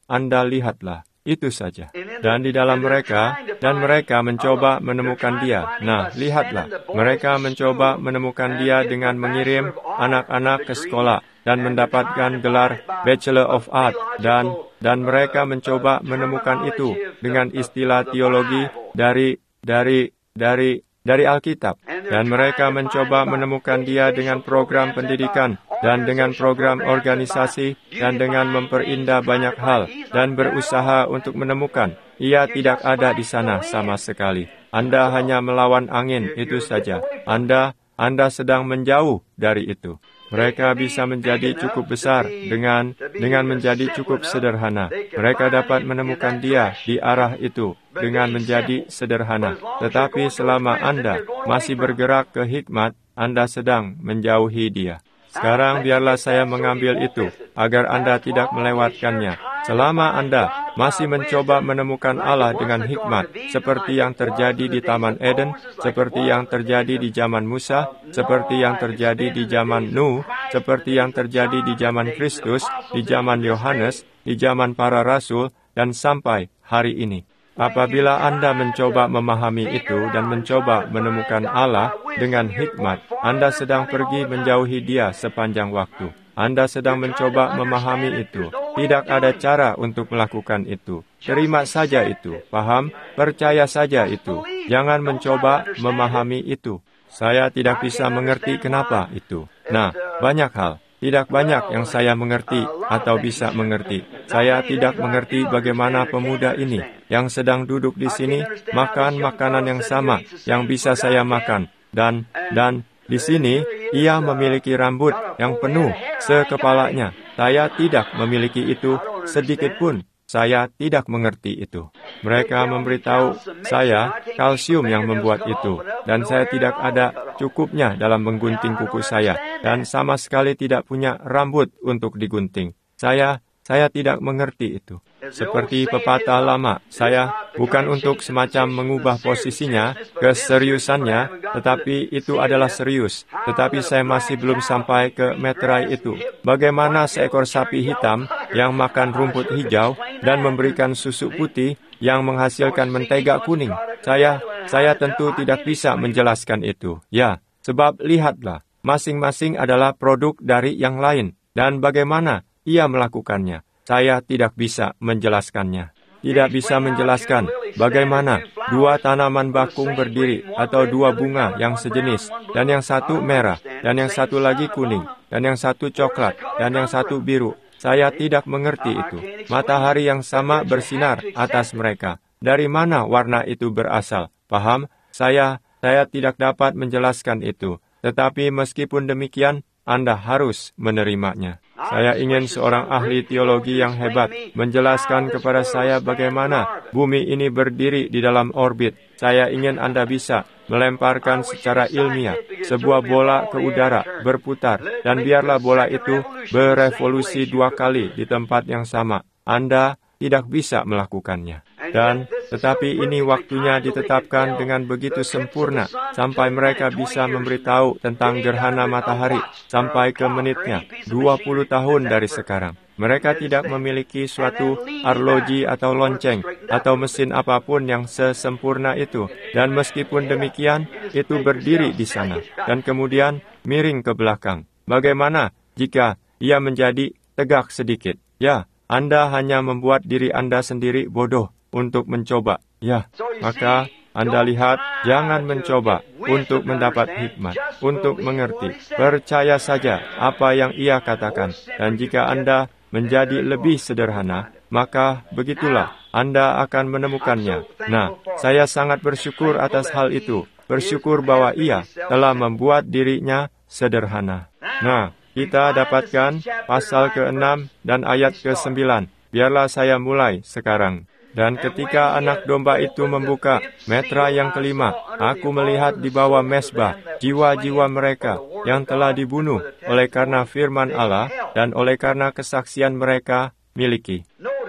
Anda lihatlah, itu saja. Dan di dalam mereka, dan mereka mencoba menemukan dia. Nah, lihatlah, mereka mencoba menemukan dia dengan mengirim anak-anak ke sekolah dan mendapatkan gelar Bachelor of Art, dan dan mereka mencoba menemukan itu dengan istilah teologi dari dari dari dari Alkitab, dan mereka mencoba menemukan dia dengan program pendidikan dan dengan program organisasi dan dengan memperindah banyak hal dan berusaha untuk menemukan. Ia tidak ada di sana sama sekali. Anda hanya melawan angin, itu saja. Anda Anda sedang menjauh dari itu. Mereka bisa menjadi cukup besar dengan dengan menjadi cukup sederhana. Mereka dapat menemukan dia di arah itu dengan menjadi sederhana. Tetapi selama Anda masih bergerak ke hikmat, Anda sedang menjauhi dia. Sekarang biarlah saya mengambil itu, agar Anda tidak melewatkannya. Selama Anda masih mencoba menemukan Allah dengan hikmat, seperti yang terjadi di Taman Eden, seperti yang terjadi di zaman Musa, seperti yang terjadi di zaman Nuh, seperti yang terjadi di zaman Kristus, di zaman Yohanes, di zaman para rasul, dan sampai hari ini. Apabila Anda mencoba memahami itu dan mencoba menemukan Allah dengan hikmat, Anda sedang pergi menjauhi Dia sepanjang waktu. Anda sedang mencoba memahami itu. Tidak ada cara untuk melakukan itu. Terima saja itu. Paham? Percaya saja itu. Jangan mencoba memahami itu. Saya tidak bisa mengerti kenapa itu. Nah, banyak hal. Tidak banyak yang saya mengerti atau bisa mengerti. Saya tidak mengerti bagaimana pemuda ini yang sedang duduk di sini makan makanan yang sama yang bisa saya makan. Dan, dan di sini ia memiliki rambut yang penuh sekepalanya. Saya tidak memiliki itu sedikit pun. Saya tidak mengerti itu. Mereka memberitahu saya kalsium yang membuat itu, dan saya tidak ada cukupnya dalam menggunting kuku saya, dan sama sekali tidak punya rambut untuk digunting. Saya saya tidak mengerti itu. Seperti pepatah lama, saya bukan untuk semacam mengubah posisinya, keseriusannya, tetapi itu adalah serius. Tetapi saya masih belum sampai ke meterai itu. Bagaimana seekor sapi hitam yang makan rumput hijau dan memberikan susu putih yang menghasilkan mentega kuning. Saya, saya tentu tidak bisa menjelaskan itu. Ya, sebab lihatlah, masing-masing adalah produk dari yang lain. Dan bagaimana ia melakukannya? Saya tidak bisa menjelaskannya. Tidak bisa menjelaskan bagaimana dua tanaman bakung berdiri atau dua bunga yang sejenis, dan yang satu merah, dan yang satu lagi kuning, dan yang satu coklat, dan yang satu biru. Saya tidak mengerti itu. Matahari yang sama bersinar atas mereka. Dari mana warna itu berasal? Paham? Saya, saya tidak dapat menjelaskan itu. Tetapi meskipun demikian, Anda harus menerimanya. Saya ingin seorang ahli teologi yang hebat menjelaskan kepada saya bagaimana bumi ini berdiri di dalam orbit. Saya ingin Anda bisa melemparkan secara ilmiah sebuah bola ke udara berputar, dan biarlah bola itu berevolusi dua kali di tempat yang sama. Anda tidak bisa melakukannya. Dan tetapi ini waktunya ditetapkan dengan begitu sempurna sampai mereka bisa memberitahu tentang gerhana matahari sampai ke menitnya dua puluh tahun dari sekarang. Mereka tidak memiliki suatu arloji atau lonceng atau mesin apapun yang sesempurna itu. Dan meskipun demikian, itu berdiri di sana dan kemudian miring ke belakang. Bagaimana jika ia menjadi tegak sedikit? Ya, Anda hanya membuat diri Anda sendiri bodoh untuk mencoba. Ya, maka Anda lihat, jangan mencoba untuk mendapat hikmat, untuk mengerti. Percaya saja apa yang ia katakan. Dan jika Anda menjadi lebih sederhana, maka begitulah Anda akan menemukannya. Nah, saya sangat bersyukur atas hal itu. Bersyukur bahwa ia telah membuat dirinya sederhana. Nah, kita dapatkan pasal keenam dan ayat kesembilan. Biarlah saya mulai sekarang. Dan ketika anak domba itu membuka metra yang kelima, aku melihat di bawah mezbah jiwa-jiwa mereka yang telah dibunuh oleh karena firman Allah dan oleh karena kesaksian mereka miliki.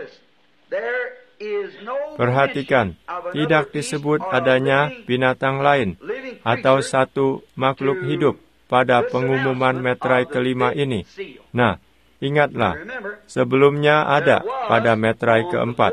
Perhatikan, tidak disebut adanya binatang lain atau satu makhluk hidup pada pengumuman meterai kelima ini. Nah, Ingatlah, sebelumnya ada pada metrai keempat.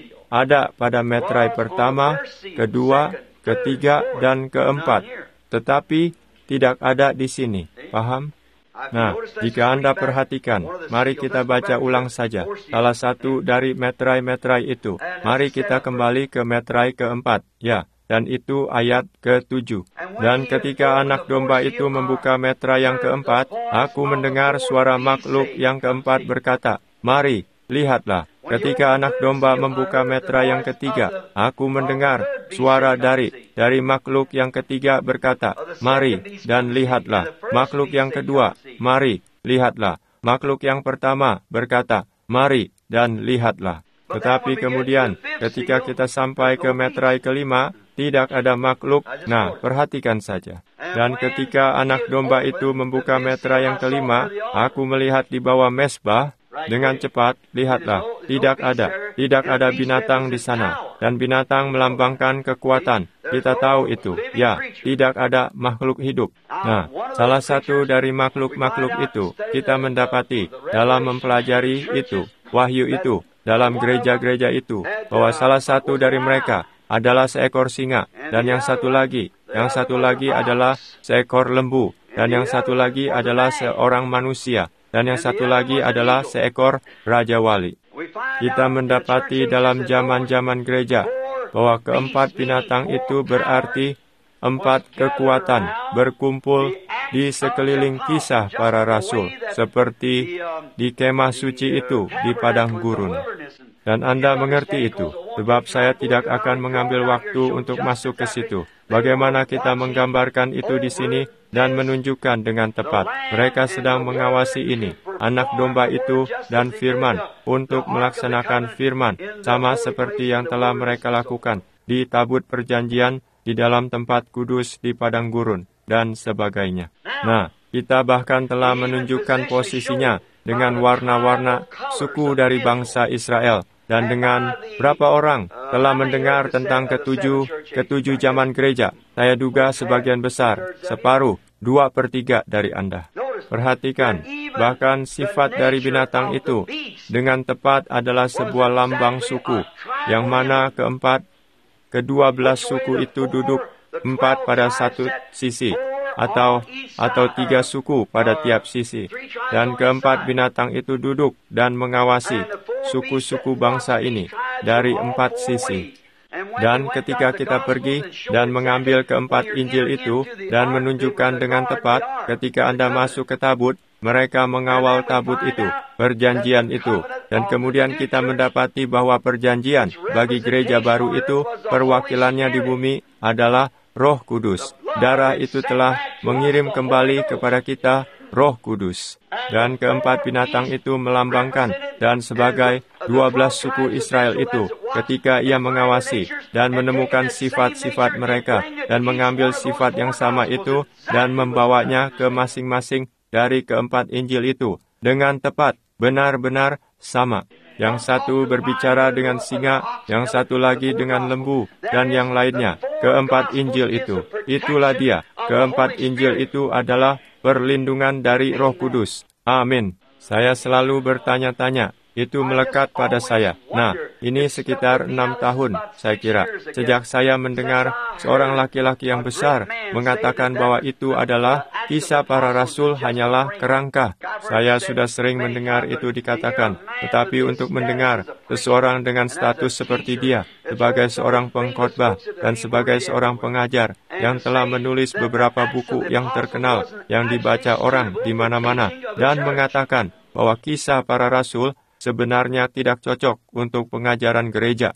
Ada pada metrai pertama, kedua, ketiga, dan keempat. Tetapi tidak ada di sini. Paham? Nah, jika Anda perhatikan, mari kita baca ulang saja salah satu dari metrai-metrai itu. Mari kita kembali ke metrai keempat. Ya, dan itu ayat ketujuh. Dan ketika anak domba itu membuka metrai yang keempat, aku mendengar suara makhluk yang keempat berkata, "Mari, lihatlah." Ketika anak domba membuka metrai yang ketiga, aku mendengar suara dari dari makhluk yang ketiga berkata, "Mari dan lihatlah." Makhluk yang kedua, "Mari, lihatlah." Makhluk yang pertama berkata, "Mari dan lihatlah." Tetapi kemudian, ketika kita sampai ke metrai kelima, tidak ada makhluk. Nah, perhatikan saja. Dan ketika anak domba itu membuka metrai yang kelima, aku melihat di bawah mezbah. Dengan cepat, lihatlah, tidak ada, tidak ada binatang di sana. Dan binatang melambangkan kekuatan. Kita tahu itu, ya, tidak ada makhluk hidup. Nah, salah satu dari makhluk-makhluk itu, kita mendapati dalam mempelajari itu, wahyu itu, dalam gereja-gereja itu, bahwa salah satu dari mereka adalah seekor singa. Dan yang satu lagi, yang satu lagi adalah seekor lembu. Dan yang satu lagi adalah seorang manusia. Dan yang satu lagi adalah seekor Raja Wali. Kita mendapati dalam zaman-zaman gereja bahwa keempat binatang itu berarti empat kekuatan berkumpul di sekeliling kisah para rasul, seperti di kemah suci itu di padang gurun. Dan Anda mengerti itu, sebab saya tidak akan mengambil waktu untuk masuk ke situ. Bagaimana kita menggambarkan itu di sini dan menunjukkan dengan tepat. Mereka sedang mengawasi ini, anak domba itu dan firman, untuk melaksanakan firman, sama seperti yang telah mereka lakukan di tabut perjanjian, di dalam tempat kudus di padang gurun, dan sebagainya. Nah, kita bahkan telah menunjukkan posisinya dengan warna-warna suku dari bangsa Israel. Dan dengan berapa orang telah mendengar tentang ketujuh, ketujuh zaman gereja, saya duga sebagian besar, separuh, dua per tiga dari Anda. Perhatikan, bahkan sifat dari binatang itu dengan tepat adalah sebuah lambang suku, yang mana keempat, kedua belas suku itu duduk empat pada satu sisi, atau atau tiga suku pada tiap sisi. Dan keempat binatang itu duduk dan mengawasi suku-suku bangsa ini dari empat sisi. Dan ketika kita pergi dan mengambil keempat Injil itu dan menunjukkan dengan tepat, ketika Anda masuk ke tabut, mereka mengawal tabut itu, perjanjian itu. Dan kemudian kita mendapati bahwa perjanjian bagi gereja baru itu, perwakilannya di bumi adalah Roh Kudus. Darah itu telah mengirim kembali kepada kita Roh Kudus. Dan keempat binatang itu melambangkan dan sebagai dua belas suku Israel itu ketika ia mengawasi dan menemukan sifat-sifat mereka dan mengambil sifat yang sama itu dan membawanya ke masing-masing dari keempat Injil itu dengan tepat, benar-benar sama. Yang satu berbicara dengan singa, yang satu lagi dengan lembu, dan yang lainnya. Keempat Injil itu, itulah dia. Keempat Injil itu adalah perlindungan dari Roh Kudus. Amin. Saya selalu bertanya-tanya, itu melekat pada saya. Nah, ini sekitar enam tahun, saya kira, sejak saya mendengar seorang laki-laki yang besar mengatakan bahwa itu adalah kisah para rasul hanyalah kerangka. Saya sudah sering mendengar itu dikatakan, tetapi untuk mendengar seseorang dengan status seperti dia, sebagai seorang pengkhotbah dan sebagai seorang pengajar yang telah menulis beberapa buku yang terkenal yang dibaca orang di mana-mana dan mengatakan bahwa kisah para rasul sebenarnya tidak cocok untuk pengajaran gereja.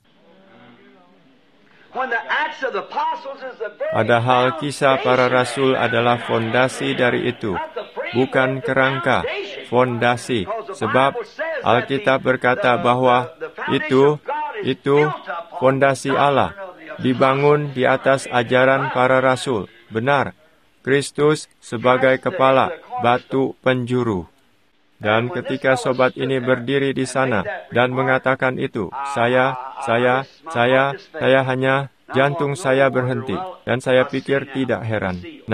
Padahal kisah para rasul adalah fondasi dari itu, bukan kerangka, fondasi. Sebab Alkitab berkata bahwa itu, itu fondasi Allah, dibangun di atas ajaran para rasul. Benar, Kristus sebagai kepala, batu penjuru. Dan ketika sobat ini berdiri di sana dan mengatakan itu, saya, saya, saya, saya hanya jantung saya berhenti. Dan saya pikir tidak heran. Nah,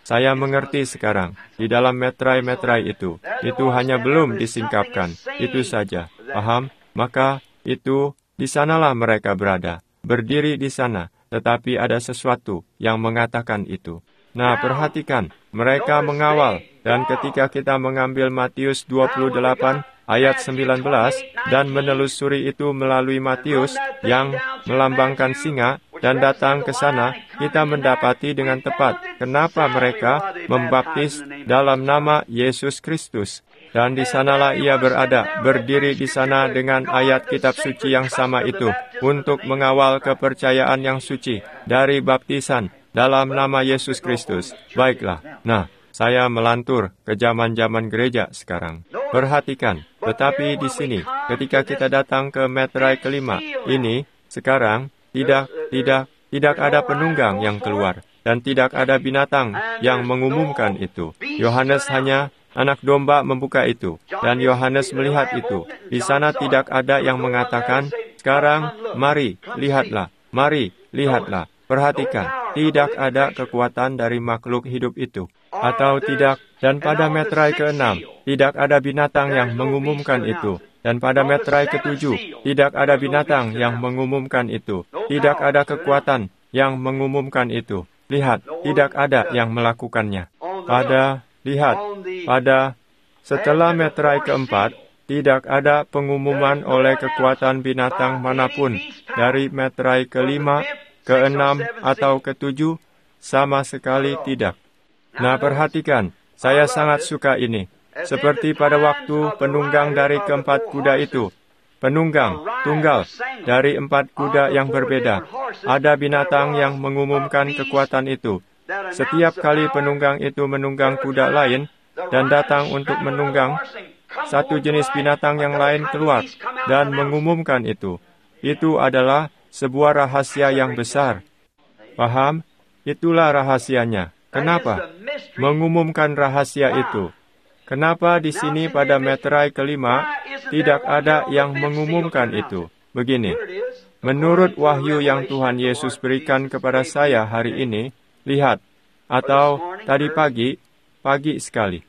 Saya mengerti sekarang. Di dalam meterai-meterai itu, itu hanya belum disingkapkan. Itu saja. Paham? Maka itu, di sanalah mereka berada. Berdiri di sana, tetapi ada sesuatu yang mengatakan itu. Nah, perhatikan, mereka mengawal, dan ketika kita mengambil Matius dua puluh delapan ayat sembilan belas dan menelusuri itu melalui Matius yang melambangkan singa dan datang ke sana, kita mendapati dengan tepat kenapa mereka membaptis dalam nama Yesus Kristus. Dan di sanalah ia berada, berdiri di sana dengan ayat kitab suci yang sama itu, untuk mengawal kepercayaan yang suci dari baptisan dalam nama Yesus Kristus. Baiklah, nah, saya melantur ke zaman-zaman gereja sekarang. Perhatikan, tetapi di sini, ketika kita datang ke meterai kelima, ini, sekarang, tidak, tidak, tidak ada penunggang yang keluar, dan tidak ada binatang yang mengumumkan itu. Yohanes hanya anak domba membuka itu, dan Yohanes melihat itu. Di sana tidak ada yang mengatakan, sekarang, mari, lihatlah, mari, lihatlah. Perhatikan, tidak ada kekuatan dari makhluk hidup itu. Atau tidak, dan pada meterai keenam, tidak ada binatang yang mengumumkan itu. Dan pada meterai ketujuh, tidak ada binatang yang mengumumkan itu. Tidak ada kekuatan yang mengumumkan itu. Lihat, tidak ada yang melakukannya. Pada, lihat, pada, setelah meterai keempat, tidak ada pengumuman oleh kekuatan binatang manapun dari meterai kelima, keenam, atau ketujuh, sama sekali tidak. Nah, perhatikan, saya sangat suka ini. Seperti pada waktu penunggang dari keempat kuda itu. Penunggang, tunggal, dari empat kuda yang berbeda. Ada binatang yang mengumumkan kekuatan itu. Setiap kali penunggang itu menunggang kuda lain, dan datang untuk menunggang, satu jenis binatang yang lain keluar, dan mengumumkan itu. Itu adalah sebuah rahasia yang besar. Paham? Itulah rahasianya. Kenapa? Mengumumkan rahasia itu. Kenapa di sini pada meterai kelima tidak ada yang mengumumkan itu? Begini, menurut wahyu yang Tuhan Yesus berikan kepada saya hari ini, lihat, atau tadi pagi, pagi sekali,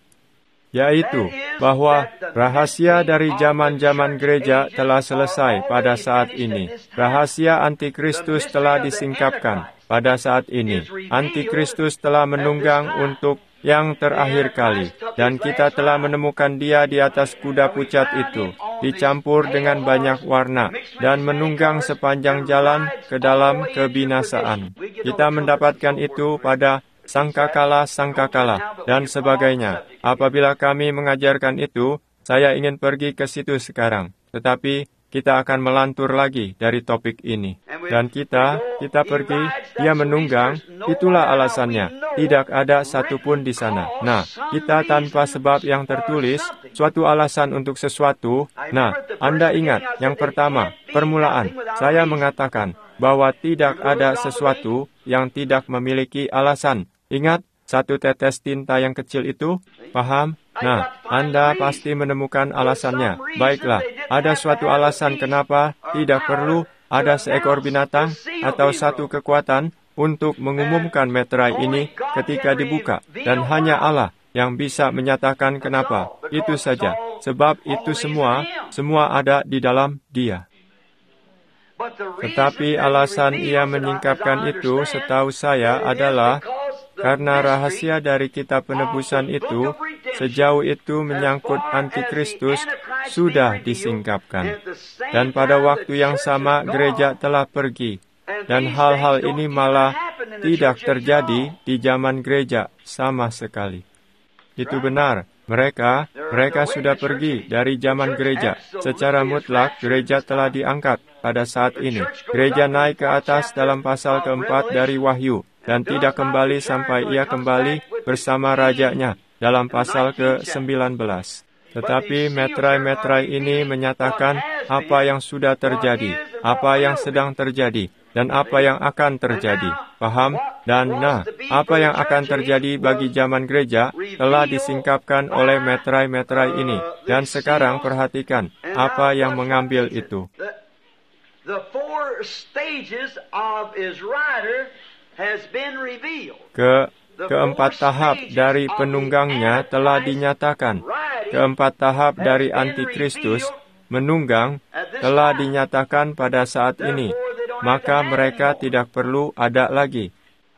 yaitu bahwa rahasia dari zaman-zaman gereja telah selesai pada saat ini. Rahasia antikristus telah disingkapkan pada saat ini. Antikristus telah menunggang untuk yang terakhir kali, dan kita telah menemukan dia di atas kuda pucat itu, dicampur dengan banyak warna, dan menunggang sepanjang jalan ke dalam kebinasaan. Kita mendapatkan itu pada sangkakala-sangkakala, dan sebagainya. Apabila kami mengajarkan itu, saya ingin pergi ke situ sekarang. Tetapi kita akan melantur lagi dari topik ini. Dan kita, kita pergi, dia menunggang, itulah alasannya. Tidak ada satupun di sana. Nah, kita tanpa sebab yang tertulis, suatu alasan untuk sesuatu. Nah, Anda ingat, yang pertama, permulaan, saya mengatakan bahwa tidak ada sesuatu yang tidak memiliki alasan. Ingat, satu tetes tinta yang kecil itu, paham? Nah, Anda pasti menemukan alasannya. Baiklah, ada suatu alasan kenapa tidak perlu ada seekor binatang atau satu kekuatan untuk mengumumkan meterai ini ketika dibuka. Dan hanya Allah yang bisa menyatakan kenapa. Itu saja. Sebab itu semua, semua ada di dalam Dia. Tetapi alasan ia menyingkapkan itu setahu saya adalah karena rahasia dari kitab penebusan itu, sejauh itu menyangkut antikristus, sudah disingkapkan. Dan pada waktu yang sama, gereja telah pergi. Dan hal-hal ini malah tidak terjadi di zaman gereja sama sekali. Itu benar. Mereka, mereka sudah pergi dari zaman gereja. Secara mutlak, gereja telah diangkat pada saat ini. Gereja naik ke atas dalam pasal keempat dari Wahyu, dan tidak kembali sampai ia kembali bersama rajanya dalam pasal ke sembilan belas. Tetapi meterai-meterai ini menyatakan apa yang sudah terjadi, apa yang sedang terjadi, dan apa yang akan terjadi. Paham? Dan nah, apa yang akan terjadi bagi zaman gereja telah disingkapkan oleh meterai-meterai ini. Dan sekarang perhatikan apa yang mengambil itu. Ke keempat tahap dari penunggangnya telah dinyatakan. Keempat tahap dari Antikristus, menunggang, telah dinyatakan pada saat ini. Maka mereka tidak perlu ada lagi.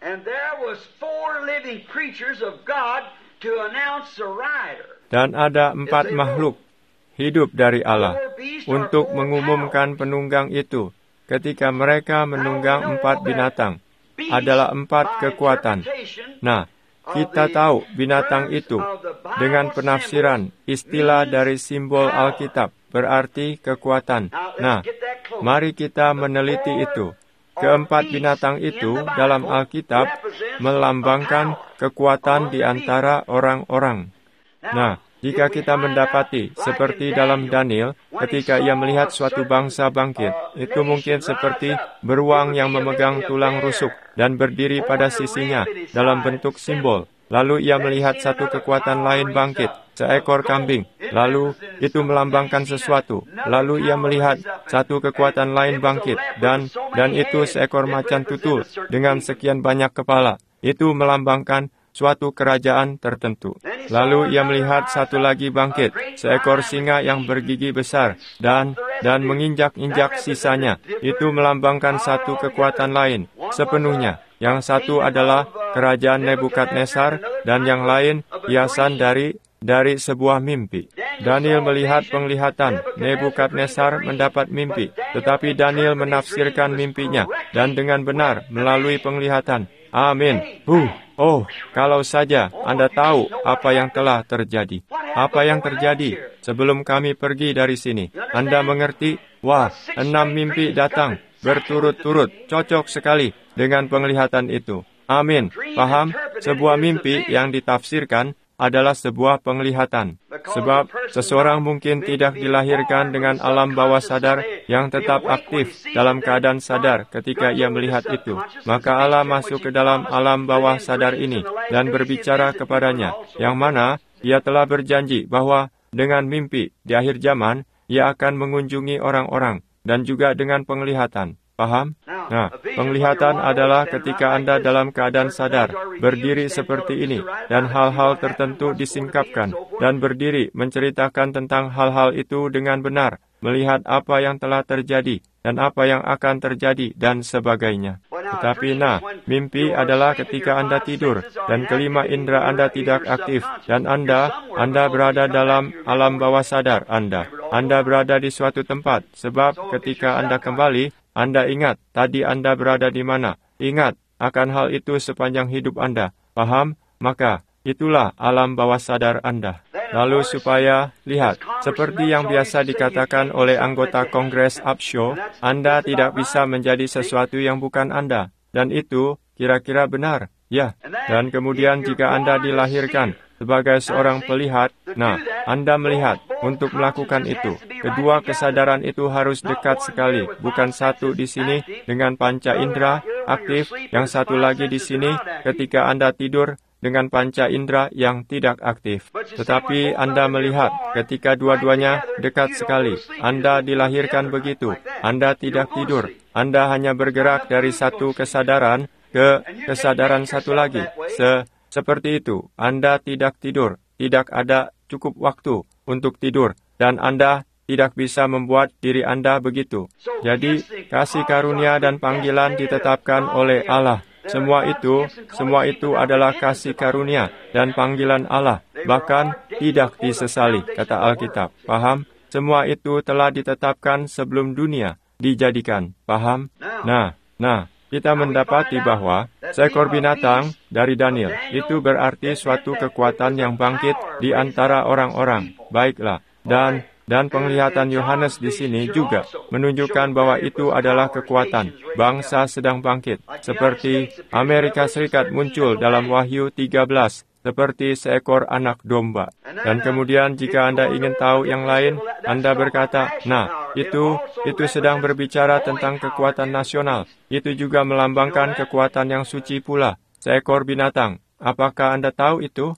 Dan ada empat makhluk hidup dari Allah untuk mengumumkan penunggang itu. Ketika mereka menunggang empat binatang, adalah empat kekuatan. Nah, kita tahu binatang itu dengan penafsiran istilah dari simbol Alkitab berarti kekuatan. Nah, mari kita meneliti itu. Keempat binatang itu dalam Alkitab melambangkan kekuatan di antara orang-orang. Nah, jika kita mendapati, seperti dalam Daniel, ketika ia melihat suatu bangsa bangkit, itu mungkin seperti beruang yang memegang tulang rusuk dan berdiri pada sisinya dalam bentuk simbol. Lalu ia melihat satu kekuatan lain bangkit, seekor kambing. Lalu itu melambangkan sesuatu. Lalu ia melihat satu kekuatan lain bangkit, dan dan itu seekor macan tutul dengan sekian banyak kepala. Itu melambangkan suatu kerajaan tertentu. Lalu ia melihat satu lagi bangkit, seekor singa yang bergigi besar, dan dan menginjak-injak sisanya. Itu melambangkan satu kekuatan lain, sepenuhnya. Yang satu adalah kerajaan Nebukadnezar, dan yang lain hiasan dari dari sebuah mimpi. Daniel melihat penglihatan, Nebukadnezar mendapat mimpi, tetapi Daniel menafsirkan mimpinya, dan dengan benar melalui penglihatan. Amin. Huh. Oh, kalau saja Anda tahu apa yang telah terjadi. Apa yang terjadi sebelum kami pergi dari sini. Anda mengerti? Wah, enam mimpi datang berturut-turut. Cocok sekali dengan penglihatan itu. Amin. Paham? Sebuah mimpi yang ditafsirkan adalah sebuah penglihatan. Sebab seseorang mungkin tidak dilahirkan dengan alam bawah sadar yang tetap aktif dalam keadaan sadar ketika ia melihat itu. Maka Allah masuk ke dalam alam bawah sadar ini dan berbicara kepadanya, yang mana ia telah berjanji bahwa dengan mimpi di akhir zaman, ia akan mengunjungi orang-orang dan juga dengan penglihatan. Paham? Nah, penglihatan adalah ketika Anda dalam keadaan sadar, berdiri seperti ini, dan hal-hal tertentu disingkapkan, dan berdiri menceritakan tentang hal-hal itu dengan benar, melihat apa yang telah terjadi, dan apa yang akan terjadi, dan sebagainya. Tetapi nah, mimpi adalah ketika Anda tidur, dan kelima indera Anda tidak aktif, dan Anda, Anda berada dalam alam bawah sadar Anda. Anda berada di suatu tempat, sebab ketika Anda kembali, Anda ingat, tadi Anda berada di mana. Ingat akan hal itu sepanjang hidup Anda. Paham? Maka, itulah alam bawah sadar Anda. Lalu supaya, lihat, seperti yang biasa dikatakan oleh anggota Kongres Upshaw, Anda tidak bisa menjadi sesuatu yang bukan Anda. Dan itu kira-kira benar. Ya, dan kemudian jika Anda dilahirkan sebagai seorang pelihat, nah, Anda melihat untuk melakukan itu. Kedua kesadaran itu harus dekat sekali, bukan satu di sini dengan panca indera aktif, yang satu lagi di sini ketika Anda tidur dengan panca indera yang tidak aktif. Tetapi Anda melihat ketika dua-duanya dekat sekali. Anda dilahirkan begitu. Anda tidak tidur. Anda hanya bergerak dari satu kesadaran ke kesadaran satu lagi. Se Seperti itu, Anda tidak tidur, tidak ada cukup waktu untuk tidur, dan Anda tidak bisa membuat diri Anda begitu. Jadi, kasih karunia dan panggilan ditetapkan oleh Allah. Semua itu, semua itu adalah kasih karunia dan panggilan Allah, bahkan tidak disesali, kata Alkitab. Paham? Semua itu telah ditetapkan sebelum dunia dijadikan. Paham? Nah, nah. Kita mendapati bahwa seekor binatang dari Daniel itu berarti suatu kekuatan yang bangkit di antara orang-orang. Baiklah, dan dan penglihatan Yohanes di sini juga menunjukkan bahwa itu adalah kekuatan. Bangsa sedang bangkit, seperti Amerika Serikat muncul dalam Wahyu tiga belas, seperti seekor anak domba. Dan kemudian jika Anda ingin tahu yang lain, Anda berkata, nah, itu itu sedang berbicara tentang kekuatan nasional. Itu juga melambangkan kekuatan yang suci pula, seekor binatang. Apakah Anda tahu itu?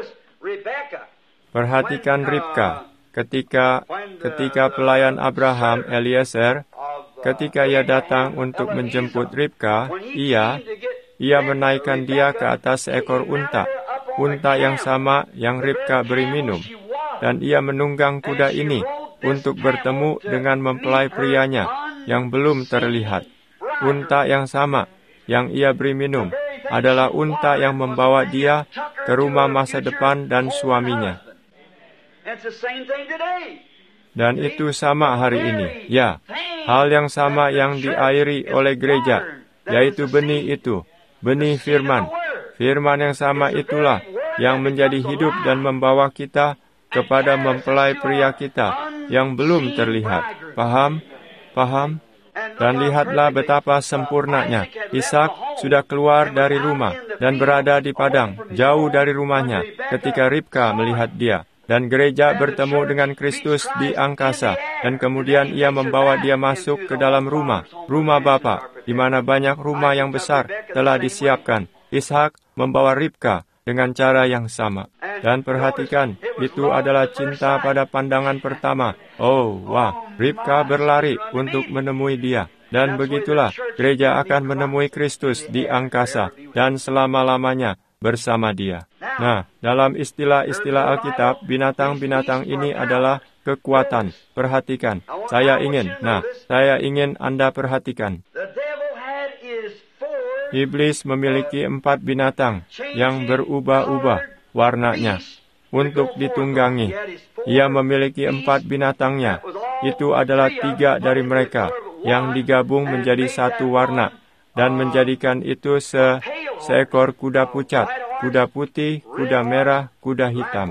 Perhatikan Ribka. Ketika ketika pelayan Abraham, Eliezer, ketika ia datang untuk menjemput Ribka, ia ia menaikkan dia ke atas seekor unta, unta yang sama yang Ribka beri minum. Dan ia menunggang kuda ini untuk bertemu dengan mempelai prianya yang belum terlihat. Unta yang sama yang ia beri minum adalah unta yang membawa dia ke rumah masa depan dan suaminya. Dan itu sama hari ini. Ya, hal yang sama yang diairi oleh gereja, yaitu benih itu, benih firman. Firman yang sama itulah yang menjadi hidup dan membawa kita kepada mempelai pria kita yang belum terlihat. Paham? Paham? Dan lihatlah betapa sempurnanya. Ishak sudah keluar dari rumah dan berada di padang, jauh dari rumahnya, ketika Ribka melihat dia. Dan gereja bertemu dengan Kristus di angkasa, dan kemudian ia membawa dia masuk ke dalam rumah, rumah Bapa, di mana banyak rumah yang besar telah disiapkan. Ishak membawa Ribka dengan cara yang sama. Dan perhatikan, itu adalah cinta pada pandangan pertama. Oh, wah, Ribka berlari untuk menemui dia. Dan begitulah, gereja akan menemui Kristus di angkasa, dan selama-lamanya bersama dia. Nah, dalam istilah-istilah Alkitab, binatang-binatang ini adalah kekuatan. Perhatikan, saya ingin, nah, saya ingin Anda perhatikan. Iblis memiliki empat binatang yang berubah-ubah warnanya untuk ditunggangi. Ia memiliki empat binatangnya. Itu adalah tiga dari mereka yang digabung menjadi satu warna dan menjadikan itu se seekor kuda pucat, kuda putih, kuda merah, kuda hitam.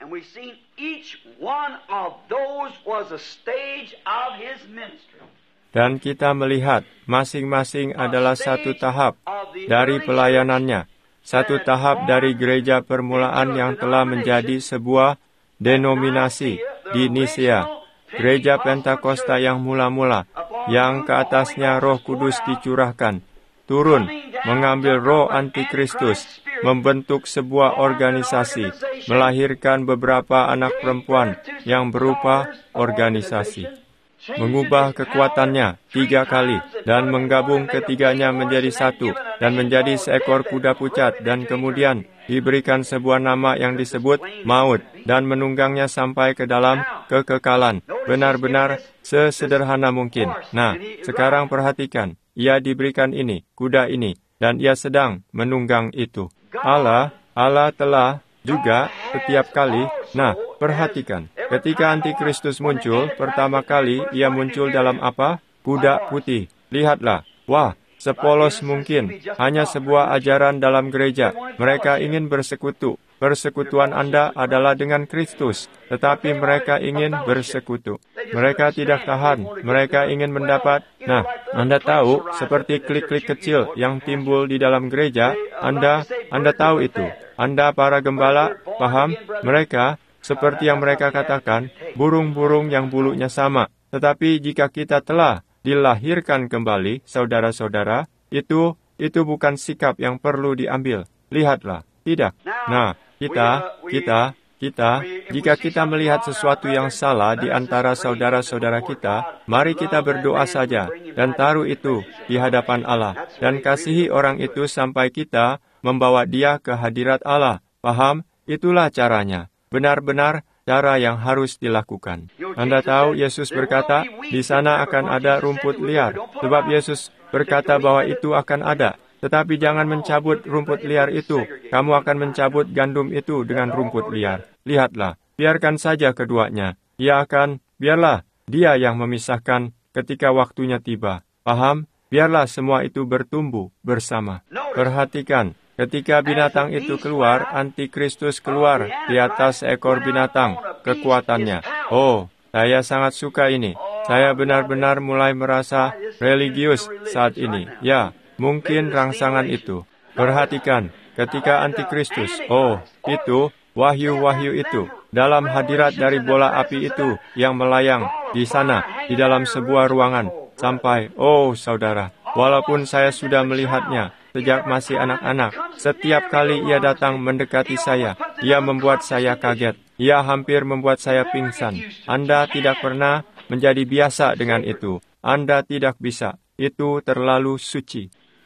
Dan kita melihat masing-masing adalah satu tahap dari pelayanannya, satu tahap dari gereja permulaan yang telah menjadi sebuah denominasi di Nisea, gereja Pentakosta yang mula-mula, yang ke atasnya Roh Kudus dicurahkan, turun, mengambil roh antikristus, membentuk sebuah organisasi, melahirkan beberapa anak perempuan yang berupa organisasi, mengubah kekuatannya tiga kali, dan menggabung ketiganya menjadi satu, dan menjadi seekor kuda pucat, dan kemudian diberikan sebuah nama yang disebut maut, dan menunggangnya sampai ke dalam kekekalan, benar-benar sesederhana mungkin. Nah, sekarang perhatikan, ia diberikan ini, kuda ini, dan ia sedang menunggang itu. Allah, Allah telah juga setiap kali, nah, perhatikan, ketika Antikristus muncul, pertama kali ia muncul dalam apa? Kuda putih. Lihatlah, wah, sepolos mungkin, hanya sebuah ajaran dalam gereja. Mereka ingin bersekutu. Persekutuan Anda adalah dengan Kristus, tetapi mereka ingin bersekutu. Mereka tidak tahan, mereka ingin mendapat. Nah, Anda tahu, seperti klik-klik kecil yang timbul di dalam gereja, Anda, Anda tahu itu. Anda para gembala, paham? Mereka, seperti yang mereka katakan, burung-burung yang bulunya sama. Tetapi jika kita telah dilahirkan kembali, saudara-saudara, itu, itu bukan sikap yang perlu diambil. Lihatlah, tidak. Nah, kita, kita, kita, jika kita melihat sesuatu yang salah di antara saudara-saudara kita, mari kita berdoa saja dan taruh itu di hadapan Allah dan kasihi orang itu sampai kita membawa dia ke hadirat Allah. Paham? Itulah caranya. Benar-benar cara yang harus dilakukan. Anda tahu, Yesus berkata, di sana akan ada rumput liar, sebab Yesus berkata bahwa itu akan ada. Tetapi jangan mencabut rumput liar itu. Kamu akan mencabut gandum itu dengan rumput liar. Lihatlah, biarkan saja keduanya. Ia akan, biarlah dia yang memisahkan ketika waktunya tiba. Paham? Biarlah semua itu bertumbuh bersama. Perhatikan, ketika binatang itu keluar, Antikristus keluar di atas seekor binatang, kekuatannya. Oh, saya sangat suka ini. Saya benar-benar mulai merasa religius saat ini. Ya, mungkin rangsangan itu. Perhatikan, ketika Antikristus, oh, itu, wahyu-wahyu itu, dalam hadirat dari bola api itu yang melayang di sana, di dalam sebuah ruangan, sampai, oh saudara, walaupun saya sudah melihatnya sejak masih anak-anak, setiap kali ia datang mendekati saya, ia membuat saya kaget, ia hampir membuat saya pingsan. Anda tidak pernah menjadi biasa dengan itu. Anda tidak bisa. Itu terlalu suci.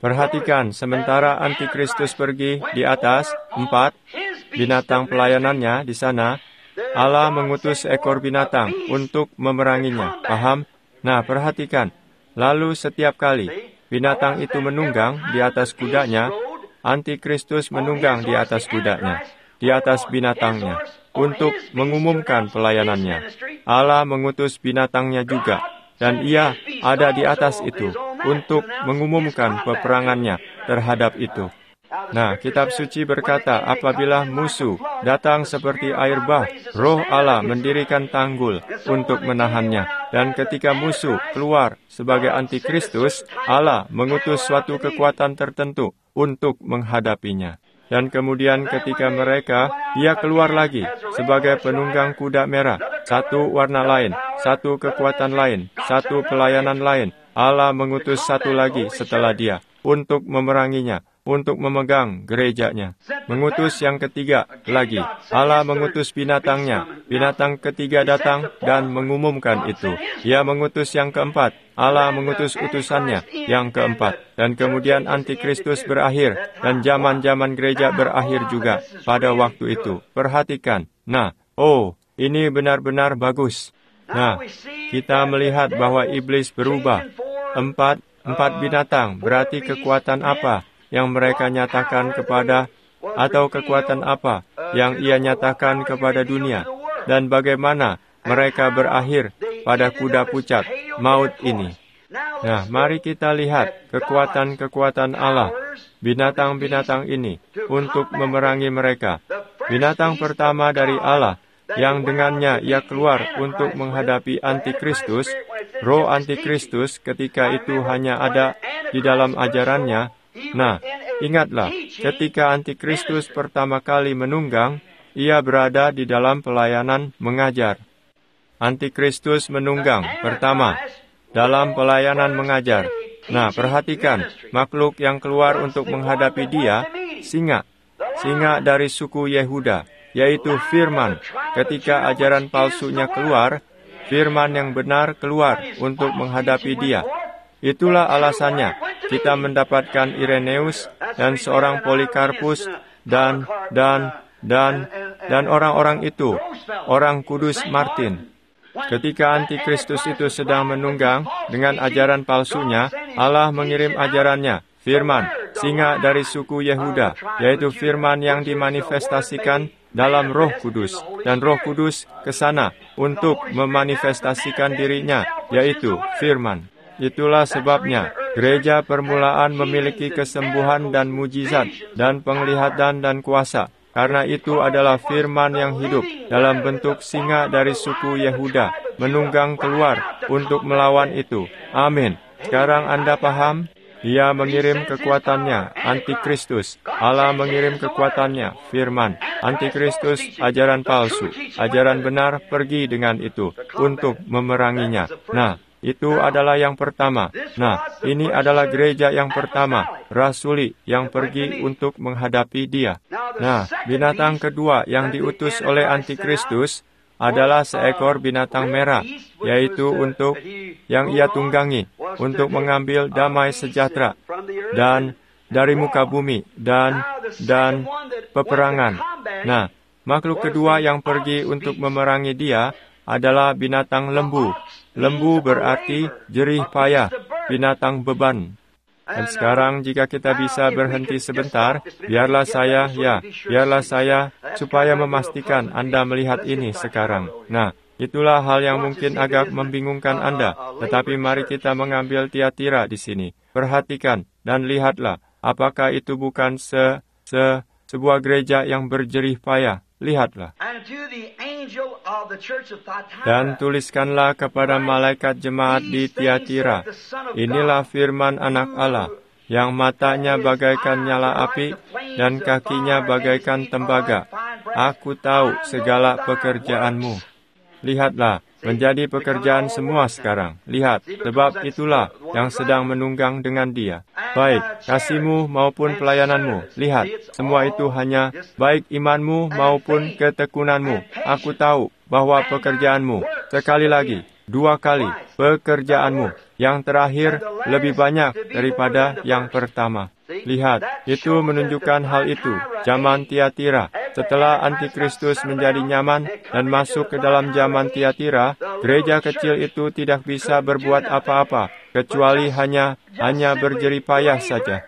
Perhatikan, sementara antikristus pergi di atas, empat, binatang pelayanannya di sana, Allah mengutus ekor binatang untuk memeranginya. Paham? Nah, perhatikan. Lalu setiap kali binatang itu menunggang di atas kudanya, antikristus menunggang di atas kudanya, di atas binatangnya, untuk mengumumkan pelayanannya. Allah mengutus binatangnya juga, dan ia ada di atas itu untuk mengumumkan peperangannya terhadap itu. Nah, kitab suci berkata, apabila musuh datang seperti air bah, Roh Allah mendirikan tanggul untuk menahannya. Dan ketika musuh keluar sebagai antikristus, Allah mengutus suatu kekuatan tertentu untuk menghadapinya. Dan kemudian ketika mereka, ia keluar lagi sebagai penunggang kuda merah, satu warna lain, satu kekuatan lain, satu pelayanan lain. Allah mengutus satu lagi setelah dia untuk memeranginya, untuk memegang gerejanya. Mengutus yang ketiga lagi. Allah mengutus binatangnya. Binatang ketiga datang dan mengumumkan itu. Ia mengutus yang keempat. Allah mengutus utusannya yang keempat. Dan kemudian antikristus berakhir. Dan zaman-zaman gereja berakhir juga pada waktu itu. Perhatikan. Nah, oh, ini benar-benar bagus. Nah, kita melihat bahwa iblis berubah. Empat, empat binatang berarti kekuatan apa yang mereka nyatakan kepada, atau kekuatan apa yang ia nyatakan kepada dunia, dan bagaimana mereka berakhir pada kuda pucat, maut ini. Nah, mari kita lihat kekuatan-kekuatan Allah, binatang-binatang ini, untuk memerangi mereka. Binatang pertama dari Allah, yang dengannya ia keluar untuk menghadapi antikristus, roh antikristus ketika itu hanya ada di dalam ajarannya. Nah, ingatlah, ketika antikristus pertama kali menunggang, ia berada di dalam pelayanan mengajar. Antikristus menunggang pertama dalam pelayanan mengajar. Nah, perhatikan, makhluk yang keluar untuk menghadapi dia, singa, singa dari suku Yehuda, yaitu firman. Ketika ajaran palsunya keluar, firman yang benar keluar untuk menghadapi dia. Itulah alasannya kita mendapatkan Ireneus dan seorang Polikarpus dan dan dan dan orang-orang itu, orang kudus Martin. Ketika antikristus itu sedang menunggang dengan ajaran palsunya, Allah mengirim ajarannya, firman, singa dari suku Yehuda, yaitu firman yang dimanifestasikan dalam Roh Kudus, dan Roh Kudus ke sana untuk memanifestasikan dirinya, yaitu firman. Itulah sebabnya gereja permulaan memiliki kesembuhan dan mujizat dan penglihatan dan kuasa, karena itu adalah firman yang hidup dalam bentuk singa dari suku Yehuda menunggang keluar untuk melawan itu. Amin. Sekarang Anda paham? Ia mengirim kekuatannya, antikristus. Allah mengirim kekuatannya, firman. Antikristus, ajaran palsu. Ajaran benar pergi dengan itu untuk memeranginya. Nah, itu adalah yang pertama. Nah, ini adalah gereja yang pertama, rasuli yang pergi untuk menghadapi dia. Nah, binatang kedua yang diutus oleh antikristus adalah seekor binatang merah, yaitu untuk yang ia tunggangi, untuk mengambil damai sejahtera dan dari muka bumi dan dan peperangan. Nah, makhluk kedua yang pergi untuk memerangi dia adalah binatang lembu. Lembu berarti jerih payah, binatang beban. Dan sekarang jika kita bisa berhenti sebentar, biarlah saya, ya, biarlah saya, supaya memastikan Anda melihat ini sekarang. Nah, itulah hal yang mungkin agak membingungkan Anda, tetapi mari kita mengambil Tiatira di sini. Perhatikan dan lihatlah, apakah itu bukan se, se, sebuah gereja yang berjerih payah. Lihatlah. Dan tuliskanlah kepada malaikat jemaat di Tiatira, inilah firman anak Allah, yang matanya bagaikan nyala api, dan kakinya bagaikan tembaga. Aku tahu segala pekerjaanmu. Lihatlah, menjadi pekerjaan semua sekarang. Lihat, sebab itulah yang sedang menunggang dengan dia. Baik, kasihmu maupun pelayananmu. Lihat, semua itu hanya baik imanmu maupun ketekunanmu. Aku tahu bahwa pekerjaanmu, sekali lagi, dua kali pekerjaanmu. Yang terakhir lebih banyak daripada yang pertama. Lihat, itu menunjukkan hal itu. Zaman Tiatira, setelah Antikristus menjadi nyaman dan masuk ke dalam zaman Tiatira, gereja kecil itu tidak bisa berbuat apa-apa, kecuali hanya hanya berjeripayah saja.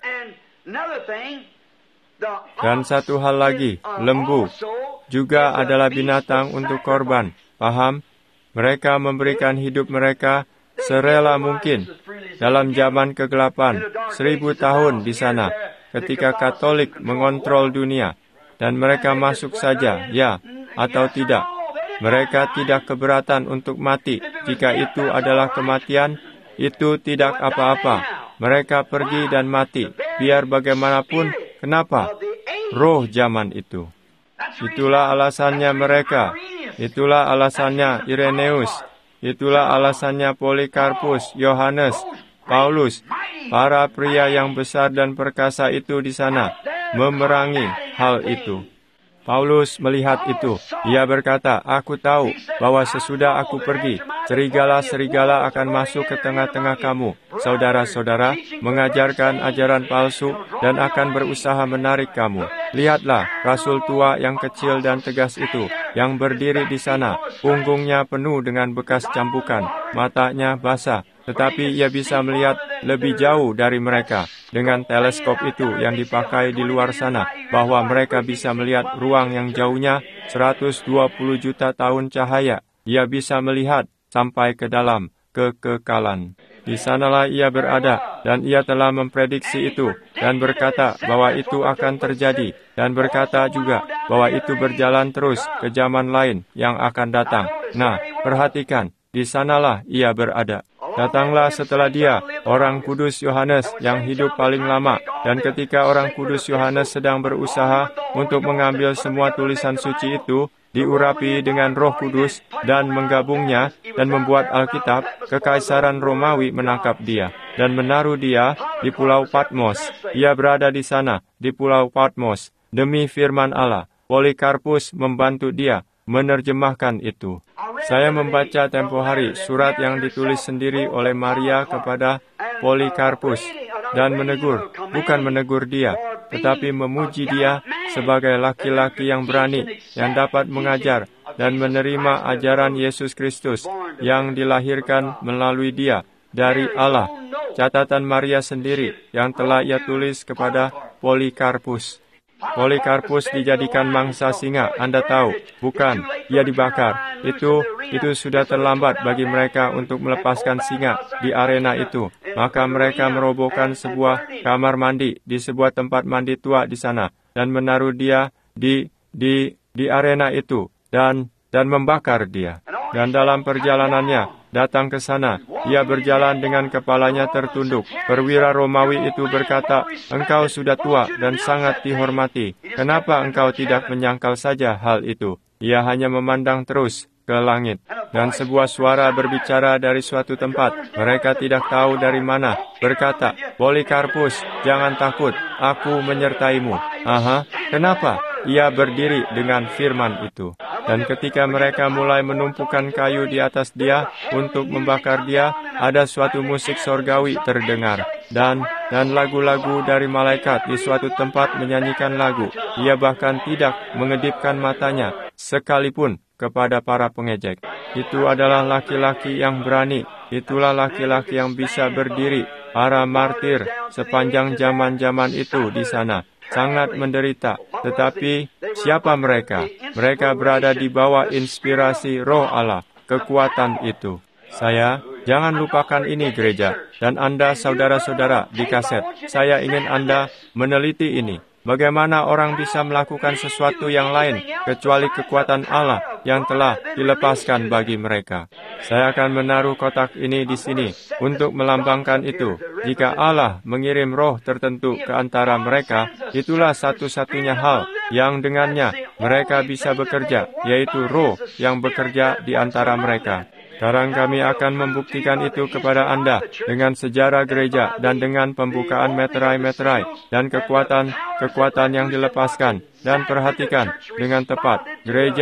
Dan satu hal lagi, lembu juga adalah binatang untuk korban. Paham? Mereka memberikan hidup mereka serela mungkin dalam zaman kegelapan, seribu tahun di sana, ketika Katolik mengontrol dunia, dan mereka masuk saja, ya atau tidak. Mereka tidak keberatan untuk mati. Jika itu adalah kematian, itu tidak apa-apa. Mereka pergi dan mati, biar bagaimanapun. Kenapa? Roh zaman itu. Itulah alasannya mereka. Itulah alasannya Ireneus. Itulah alasannya Polikarpus, Yohanes, Paulus, para pria yang besar dan perkasa itu di sana, memerangi hal itu. Paulus melihat itu. Ia berkata, aku tahu bahwa sesudah aku pergi, serigala-serigala akan masuk ke tengah-tengah kamu, saudara-saudara, mengajarkan ajaran palsu dan akan berusaha menarik kamu. Lihatlah, rasul tua yang kecil dan tegas itu, yang berdiri di sana, punggungnya penuh dengan bekas cambukan, matanya basah, tetapi ia bisa melihat lebih jauh dari mereka. Dengan teleskop itu yang dipakai di luar sana, bahwa mereka bisa melihat ruang yang jauhnya seratus dua puluh juta tahun cahaya. Ia bisa melihat sampai ke dalam kekekalan. Di sanalah ia berada, dan ia telah memprediksi itu, dan berkata bahwa itu akan terjadi, dan berkata juga bahwa itu berjalan terus ke zaman lain yang akan datang. Nah, perhatikan, di sanalah ia berada. Datanglah setelah dia, orang kudus Yohanes yang hidup paling lama, dan ketika orang kudus Yohanes sedang berusaha untuk mengambil semua tulisan suci itu, diurapi dengan Roh Kudus dan menggabungnya dan membuat Alkitab, Kekaisaran Romawi menangkap dia dan menaruh dia di Pulau Patmos. Ia berada di sana, di Pulau Patmos, demi firman Allah. Polikarpus membantu dia menerjemahkan itu. Saya membaca tempo hari surat yang ditulis sendiri oleh Maria kepada Polikarpus dan menegur, bukan menegur dia, tetapi memuji dia sebagai laki-laki yang berani, yang dapat mengajar dan menerima ajaran Yesus Kristus yang dilahirkan melalui dia dari Allah. Catatan Maria sendiri yang telah ia tulis kepada Polikarpus. Polikarpus dijadikan mangsa singa, Anda tahu, bukan, ia dibakar. Itu itu sudah terlambat bagi mereka untuk melepaskan singa di arena itu. Maka mereka merobohkan sebuah kamar mandi di sebuah tempat mandi tua di sana dan menaruh dia di di di arena itu dan dan membakar dia. Dan dalam perjalanannya datang ke sana, ia berjalan dengan kepalanya tertunduk. Perwira Romawi itu berkata, engkau sudah tua dan sangat dihormati. Kenapa engkau tidak menyangkal saja hal itu? Ia hanya memandang terus ke langit. Dan sebuah suara berbicara dari suatu tempat. Mereka tidak tahu dari mana. Berkata, Polikarpus, jangan takut, aku menyertaimu. Aha, kenapa? Ia berdiri dengan firman itu. Dan ketika mereka mulai menumpukan kayu di atas dia untuk membakar dia, ada suatu musik sorgawi terdengar. Dan dan lagu-lagu dari malaikat di suatu tempat menyanyikan lagu. Ia bahkan tidak mengedipkan matanya, sekalipun kepada para pengejek. Itu adalah laki-laki yang berani. Itulah laki-laki yang bisa berdiri. Para martir sepanjang zaman-zaman itu di sana sangat menderita. Tetapi siapa mereka? Mereka berada di bawah inspirasi Roh Allah, kekuatan itu. Saya, jangan lupakan ini gereja, dan Anda saudara-saudara di kaset. Saya ingin Anda meneliti ini. Bagaimana orang bisa melakukan sesuatu yang lain kecuali kekuatan Allah yang telah dilepaskan bagi mereka. Saya akan menaruh kotak ini di sini untuk melambangkan itu. Jika Allah mengirim roh tertentu ke antara mereka, itulah satu-satunya hal yang dengannya mereka bisa bekerja, yaitu roh yang bekerja di antara mereka. Sekarang kami akan membuktikan itu kepada Anda dengan sejarah gereja dan dengan pembukaan meterai-meterai dan kekuatan-kekuatan yang dilepaskan. Dan perhatikan dengan tepat, gereja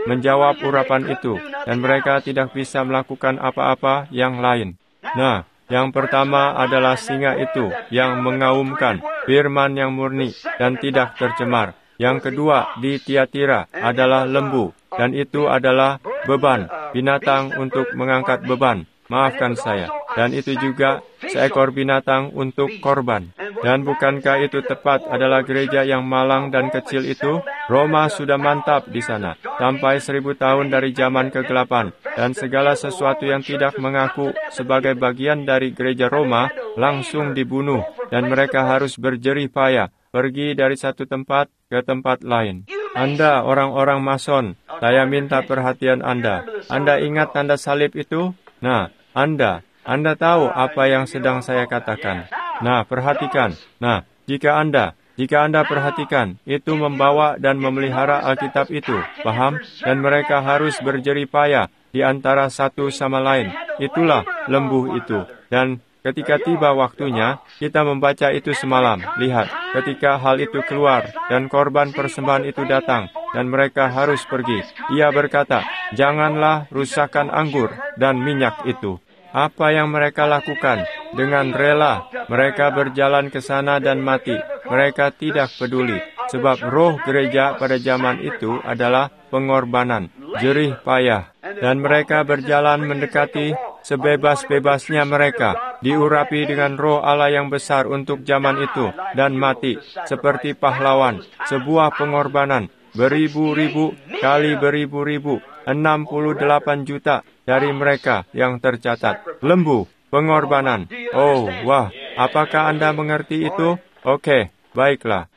menjawab urapan itu, dan mereka tidak bisa melakukan apa-apa yang lain. Nah, yang pertama adalah singa itu yang mengaumkan firman yang murni dan tidak tercemar. Yang kedua di Tiatira adalah lembu, dan itu adalah beban, binatang untuk mengangkat beban. Maafkan saya. Dan itu juga seekor binatang untuk korban. Dan bukankah itu tepat adalah gereja yang malang dan kecil itu? Roma sudah mantap di sana, sampai seribu tahun dari zaman kegelapan. Dan segala sesuatu yang tidak mengaku sebagai bagian dari gereja Roma langsung dibunuh. Dan mereka harus berjerih payah pergi dari satu tempat ke tempat lain. Anda orang-orang Mason, saya minta perhatian Anda. Anda ingat tanda salib itu? Nah, Anda, Anda tahu apa yang sedang saya katakan. Nah, perhatikan. Nah, jika Anda, jika Anda perhatikan, itu membawa dan memelihara Alkitab itu, paham? Dan mereka harus berjerih payah di antara satu sama lain. Itulah lembu itu. Dan ketika tiba waktunya, kita membaca itu semalam. Lihat, ketika hal itu keluar dan korban persembahan itu datang, dan mereka harus pergi. Ia berkata, janganlah rusakkan anggur dan minyak itu. Apa yang mereka lakukan? Dengan rela, mereka berjalan ke sana dan mati. Mereka tidak peduli, sebab roh gereja pada zaman itu adalah pengorbanan, jerih payah. Dan mereka berjalan mendekati sebebas-bebasnya mereka, diurapi dengan roh Allah yang besar untuk zaman itu, dan mati seperti pahlawan, sebuah pengorbanan, beribu-ribu kali beribu-ribu, enam puluh delapan juta dari mereka yang tercatat. Lembu, pengorbanan. Oh, wah, apakah Anda mengerti itu? Oke, baiklah.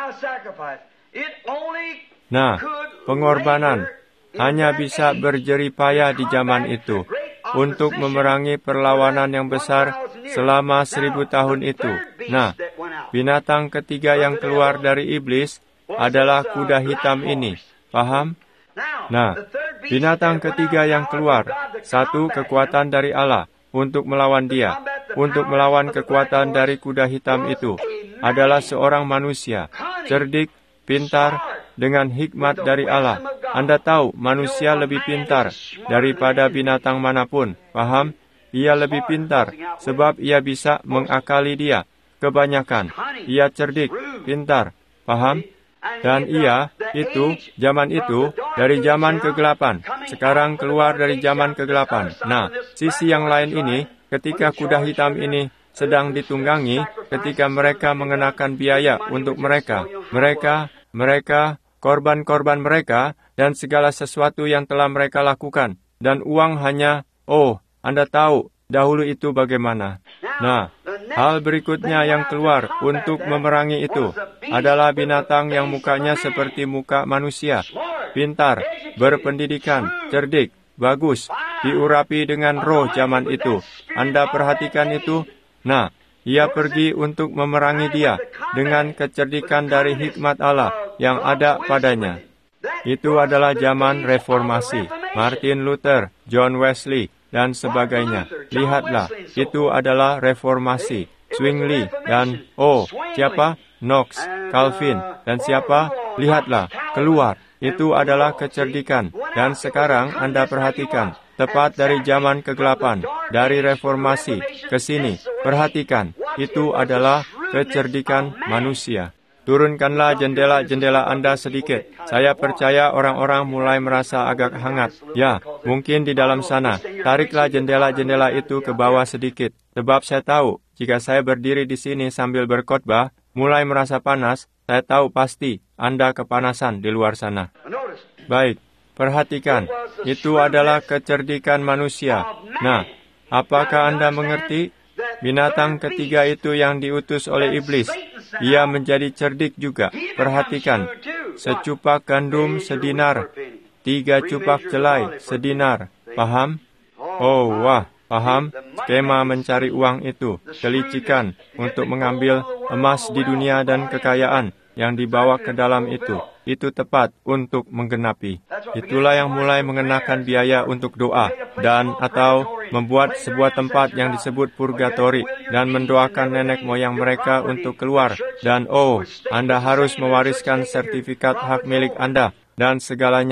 Nah, pengorbanan hanya bisa berjerih payah di zaman itu untuk memerangi perlawanan yang besar selama seribu tahun itu. Nah, binatang ketiga yang keluar dari iblis adalah kuda hitam ini. Paham? Nah, binatang ketiga yang keluar, satu kekuatan dari Allah untuk melawan dia, untuk melawan kekuatan dari kuda hitam itu, adalah seorang manusia, cerdik, pintar, dengan hikmat dari Allah. Anda tahu, manusia lebih pintar daripada binatang manapun. Paham? Ia lebih pintar, sebab ia bisa mengakali dia. Kebanyakan, ia cerdik, pintar. Paham? Dan ia, itu, zaman itu, dari zaman kegelapan. Sekarang keluar dari zaman kegelapan. Nah, sisi yang lain ini, ketika kuda hitam ini sedang ditunggangi, ketika mereka mengenakan biaya untuk mereka, mereka, mereka, korban-korban mereka, dan segala sesuatu yang telah mereka lakukan. Dan uang hanya, oh, Anda tahu, dahulu itu bagaimana. Nah, hal berikutnya yang keluar untuk memerangi itu adalah binatang yang mukanya seperti muka manusia. Pintar, berpendidikan, cerdik, bagus, diurapi dengan roh zaman itu. Anda perhatikan itu? Nah, ia pergi untuk memerangi dia dengan kecerdikan dari hikmat Allah yang ada padanya. Itu adalah zaman reformasi. Martin Luther, John Wesley, dan sebagainya. Lihatlah, itu adalah reformasi. Zwingli dan, oh, siapa? Knox, Calvin, dan siapa? Lihatlah, keluar. Itu adalah kecerdikan. Dan sekarang Anda perhatikan, tepat dari zaman kegelapan, dari reformasi ke sini. Perhatikan, itu adalah kecerdikan manusia. Turunkanlah jendela-jendela Anda sedikit. Saya percaya orang-orang mulai merasa agak hangat. Ya, mungkin di dalam sana. Tariklah jendela-jendela itu ke bawah sedikit. Sebab saya tahu, jika saya berdiri di sini sambil berkhotbah, mulai merasa panas, saya tahu pasti Anda kepanasan di luar sana. Baik, perhatikan. Itu adalah kecerdikan manusia. Nah, apakah Anda mengerti? Binatang ketiga itu yang diutus oleh iblis. Ia menjadi cerdik juga. Perhatikan, secupak gandum sedinar, tiga cupak jelai sedinar. Paham? Oh, wah, paham? Skema mencari uang itu, kelicikan untuk mengambil emas di dunia dan kekayaan yang dibawa ke dalam itu. Itu tepat untuk menggenapi. Itulah yang mulai mengenakan biaya untuk doa dan atau membuat sebuah tempat yang disebut purgatori dan mendoakan nenek moyang mereka untuk keluar. Dan oh, Anda harus mewariskan sertifikat hak milik Anda dan segalanya.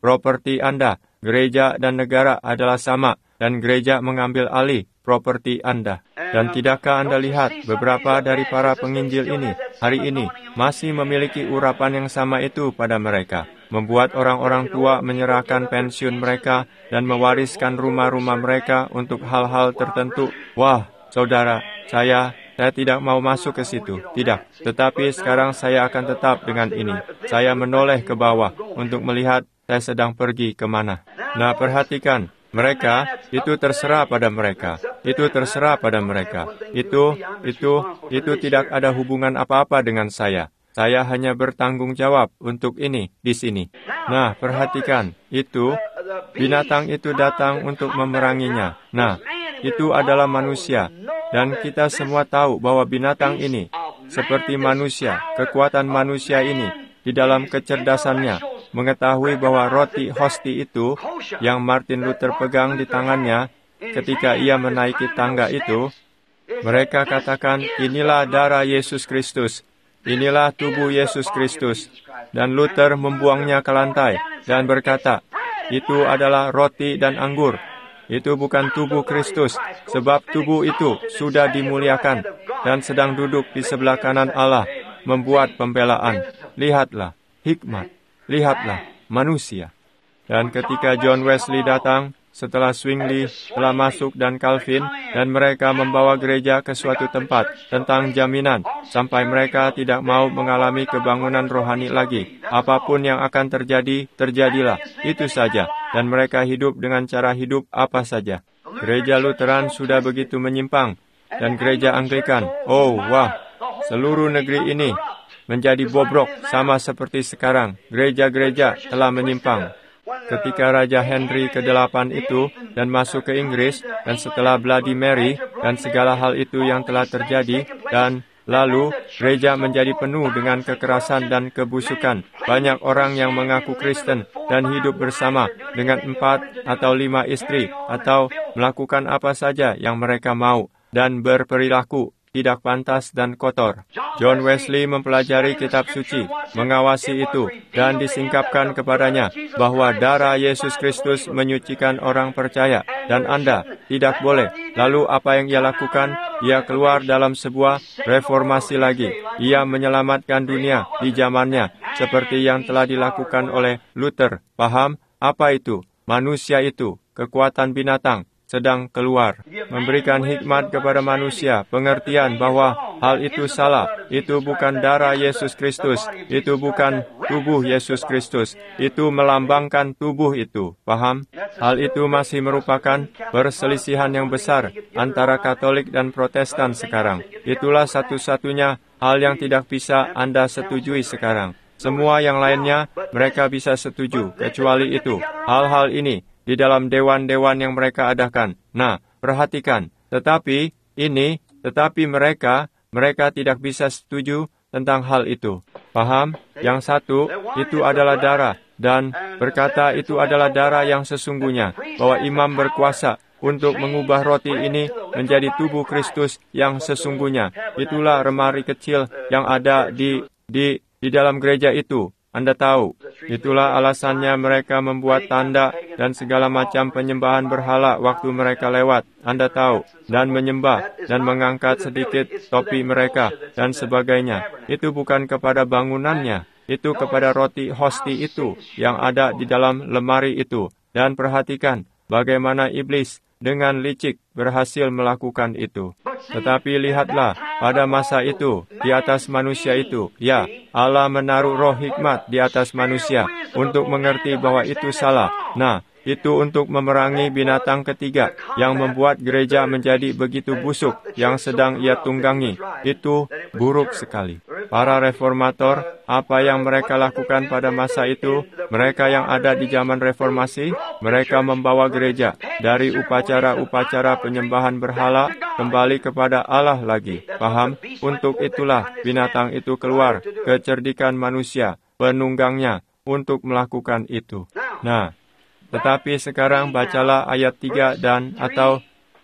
properti Anda. Gereja dan negara adalah sama, dan gereja mengambil alih properti Anda. Dan tidakkah Anda lihat beberapa dari para penginjil ini hari ini masih memiliki urapan yang sama itu pada mereka, membuat orang-orang tua menyerahkan pensiun mereka dan mewariskan rumah-rumah mereka untuk hal-hal tertentu. Wah, saudara, saya saya tidak mau masuk ke situ. Tidak, tetapi sekarang saya akan tetap dengan ini. Saya menoleh ke bawah untuk melihat saya sedang pergi kemana. Nah, perhatikan. Mereka, itu terserah pada mereka. Itu terserah pada mereka. Itu, itu, itu tidak ada hubungan apa-apa dengan saya. Saya hanya bertanggung jawab untuk ini, di sini. Nah, perhatikan. Itu, binatang itu datang untuk memeranginya. Nah, itu adalah manusia. Dan kita semua tahu bahwa binatang ini, seperti manusia, kekuatan manusia ini, di dalam kecerdasannya, mengetahui bahwa roti hosti itu yang Martin Luther pegang di tangannya ketika ia menaiki tangga itu, mereka katakan, inilah darah Yesus Kristus, inilah tubuh Yesus Kristus. Dan Luther membuangnya ke lantai dan berkata, itu adalah roti dan anggur. Itu bukan tubuh Kristus, sebab tubuh itu sudah dimuliakan dan sedang duduk di sebelah kanan Allah, membuat pembelaan. Lihatlah, hikmat. Lihatlah, manusia. Dan ketika John Wesley datang, setelah Zwingli telah masuk dan Calvin, dan mereka membawa gereja ke suatu tempat tentang jaminan, sampai mereka tidak mau mengalami kebangunan rohani lagi. Apapun yang akan terjadi, terjadilah. Itu saja. Dan mereka hidup dengan cara hidup apa saja. Gereja Lutheran sudah begitu menyimpang. Dan gereja Anglikan, oh wah, seluruh negeri ini menjadi bobrok sama seperti sekarang. Gereja-gereja telah menyimpang. Ketika Raja Henry kedelapan itu dan masuk ke Inggris, dan setelah Bloody Mary dan segala hal itu yang telah terjadi, dan lalu gereja menjadi penuh dengan kekerasan dan kebusukan. Banyak orang yang mengaku Kristen dan hidup bersama dengan empat atau lima istri, atau melakukan apa saja yang mereka mau, dan berperilaku tidak pantas dan kotor. John Wesley mempelajari kitab suci, mengawasi itu, dan disingkapkan kepadanya bahwa darah Yesus Kristus menyucikan orang percaya, dan Anda tidak boleh. Lalu apa yang ia lakukan? Ia keluar dalam sebuah reformasi lagi. Ia menyelamatkan dunia di zamannya, seperti yang telah dilakukan oleh Luther. Paham? Apa itu? Manusia itu, kekuatan binatang, sedang keluar, memberikan hikmat kepada manusia, pengertian bahwa hal itu salah, itu bukan darah Yesus Kristus, itu bukan tubuh Yesus Kristus, itu melambangkan tubuh itu, paham? Hal itu masih merupakan perselisihan yang besar antara Katolik dan Protestan sekarang. Itulah satu-satunya hal yang tidak bisa Anda setujui sekarang. Semua yang lainnya mereka bisa setuju, kecuali itu. Hal-hal ini di dalam dewan-dewan yang mereka adakan. Nah, perhatikan. Tetapi ini, tetapi mereka, mereka tidak bisa setuju tentang hal itu. Paham? Yang satu, itu adalah darah. Dan berkata itu adalah darah yang sesungguhnya. Bahwa imam berkuasa untuk mengubah roti ini menjadi tubuh Kristus yang sesungguhnya. Itulah remari kecil yang ada di, di, di dalam gereja itu. Anda tahu, itulah alasannya mereka membuat tanda dan segala macam penyembahan berhala waktu mereka lewat. Anda tahu, dan menyembah dan mengangkat sedikit topi mereka dan sebagainya. Itu bukan kepada bangunannya, itu kepada roti hosti itu yang ada di dalam lemari itu. Dan perhatikan bagaimana iblis dengan licik berhasil melakukan itu. Tetapi lihatlah, pada masa itu, di atas manusia itu, ya, Allah menaruh roh hikmat di atas manusia untuk mengerti bahwa itu salah. Nah, itu untuk memerangi binatang ketiga yang membuat gereja menjadi begitu busuk yang sedang ia tunggangi. Itu buruk sekali. Para reformator, apa yang mereka lakukan pada masa itu, mereka yang ada di zaman reformasi, mereka membawa gereja dari upacara-upacara penyembahan berhala kembali kepada Allah lagi. Paham? Untuk itulah binatang itu keluar, kecerdikan manusia, penunggangnya, untuk melakukan itu. Nah, tetapi sekarang bacalah ayat tiga dan atau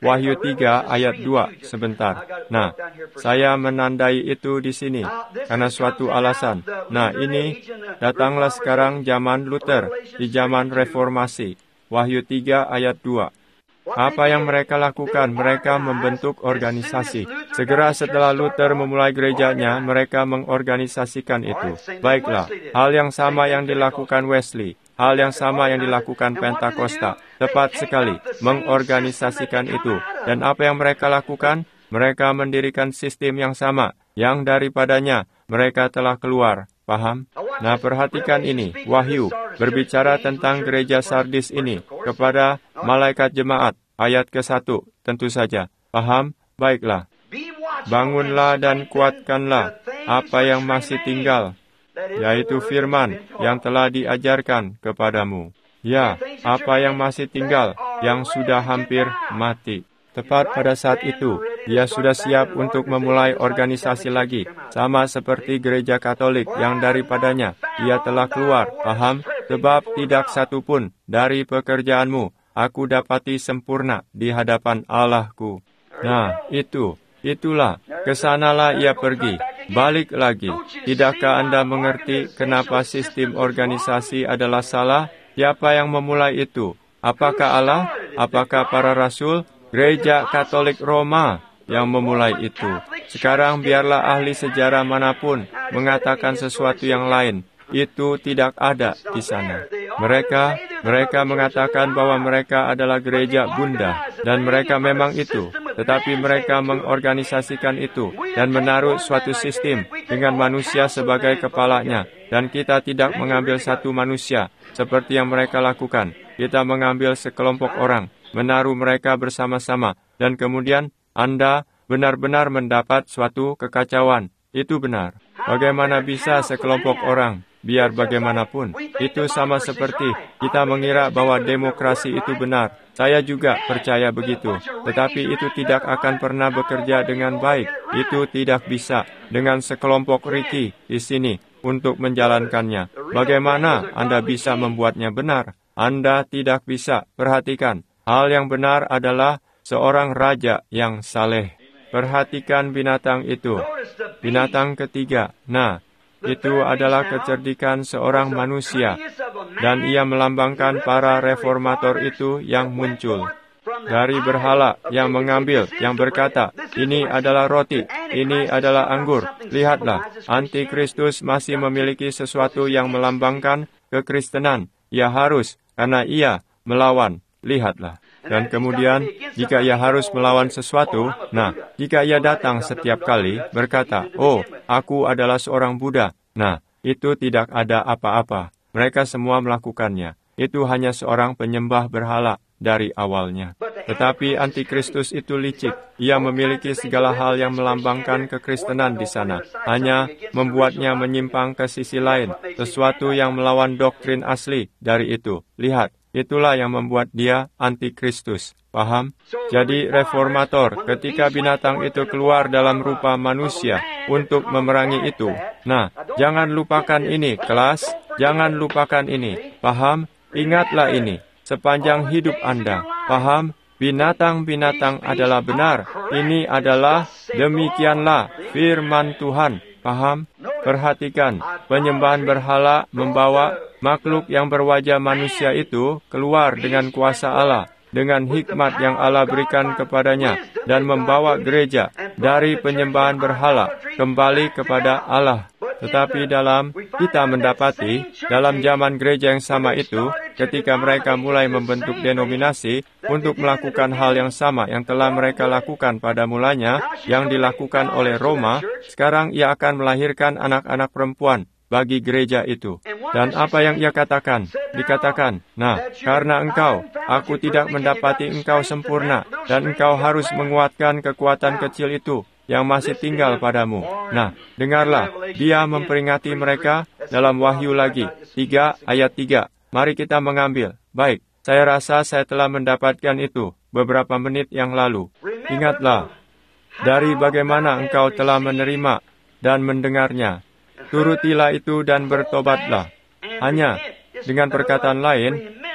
Wahyu tiga ayat dua sebentar. Nah, saya menandai itu di sini karena suatu alasan. Nah, ini datanglah sekarang zaman Luther, di zaman reformasi. Wahyu tiga ayat dua. Apa yang mereka lakukan? Mereka membentuk organisasi. Segera setelah Luther memulai gerejanya, mereka mengorganisasikan itu. Baiklah, hal yang sama yang dilakukan Wesley. Hal yang sama yang dilakukan Pentakosta. Tepat sekali, mengorganisasikan itu. Dan apa yang mereka lakukan? Mereka mendirikan sistem yang sama, yang daripadanya mereka telah keluar. Paham? Nah, perhatikan ini. Wahyu berbicara tentang gereja Sardis ini kepada malaikat jemaat. Ayat ke satu, tentu saja. Paham? Baiklah. Bangunlah dan kuatkanlah apa yang masih tinggal, yaitu firman yang telah diajarkan kepadamu. Ya, apa yang masih tinggal, yang sudah hampir mati. Tepat pada saat itu, dia sudah siap untuk memulai organisasi lagi, sama seperti gereja Katolik yang daripadanya dia telah keluar. Paham? Sebab tidak satu pun dari pekerjaanmu aku dapati sempurna di hadapan Allahku. Nah, itu, itulah, kesanalah ia pergi. Balik lagi. Tidakkah Anda mengerti kenapa sistem organisasi adalah salah? Siapa yang memulai itu? Apakah Allah? Apakah para rasul? Gereja Katolik Roma yang memulai itu. Sekarang biarlah ahli sejarah manapun mengatakan sesuatu yang lain. Itu tidak ada di sana. Mereka, mereka mengatakan bahwa mereka adalah gereja bunda. Dan mereka memang itu. Tetapi mereka mengorganisasikan itu dan menaruh suatu sistem dengan manusia sebagai kepalanya. Dan kita tidak mengambil satu manusia seperti yang mereka lakukan. Kita mengambil sekelompok orang, menaruh mereka bersama-sama. Dan kemudian Anda benar-benar mendapat suatu kekacauan. Itu benar. Bagaimana bisa sekelompok orang? Biar bagaimanapun, itu sama seperti kita mengira bahwa demokrasi itu benar. Saya juga percaya begitu. Tetapi itu tidak akan pernah bekerja dengan baik. Itu tidak bisa dengan sekelompok Ricky di sini untuk menjalankannya. Bagaimana Anda bisa membuatnya benar? Anda tidak bisa. Perhatikan, hal yang benar adalah seorang raja yang saleh. Perhatikan binatang itu. Binatang ketiga. Nah, itu adalah kecerdikan seorang manusia, dan ia melambangkan para reformator itu yang muncul dari berhala yang mengambil, yang berkata, ini adalah roti, ini adalah anggur. Lihatlah, Antikristus masih memiliki sesuatu yang melambangkan kekristenan. Ia harus, karena ia melawan. Lihatlah. Dan kemudian, jika ia harus melawan sesuatu, nah, jika ia datang setiap kali berkata, oh, aku adalah seorang Buddha. Nah, itu tidak ada apa-apa. Mereka semua melakukannya. Itu hanya seorang penyembah berhala dari awalnya. Tetapi Antikristus itu licik. Ia memiliki segala hal yang melambangkan kekristenan di sana. Hanya membuatnya menyimpang ke sisi lain. Sesuatu yang melawan doktrin asli dari itu. Lihat. Itulah yang membuat dia antikristus. Paham? Jadi reformator, ketika binatang itu keluar dalam rupa manusia untuk memerangi itu. Nah, jangan lupakan ini, kelas. Jangan lupakan ini. Paham? Ingatlah ini. Sepanjang hidup Anda. Paham? Binatang-binatang adalah benar. Ini adalah demikianlah firman Tuhan. Paham? Perhatikan, penyembahan berhala membawa makhluk yang berwajah manusia itu keluar dengan kuasa Allah, dengan hikmat yang Allah berikan kepadanya, dan membawa gereja dari penyembahan berhala kembali kepada Allah. Tetapi dalam kita mendapati, dalam zaman gereja yang sama itu, ketika mereka mulai membentuk denominasi untuk melakukan hal yang sama yang telah mereka lakukan pada mulanya, yang dilakukan oleh Roma, sekarang ia akan melahirkan anak-anak perempuan bagi gereja itu. Dan apa yang ia katakan? Dikatakan, nah, karena engkau, aku tidak mendapati engkau sempurna, dan engkau harus menguatkan kekuatan kecil itu yang masih tinggal padamu. Nah, dengarlah, dia memperingati mereka dalam Wahyu lagi, tiga ayat tiga. Mari kita mengambil. Baik, saya rasa saya telah mendapatkan itu beberapa menit yang lalu. Ingatlah, dari bagaimana engkau telah menerima dan mendengarnya. Turutilah itu dan bertobatlah. Hanya, dengan perkataan lain,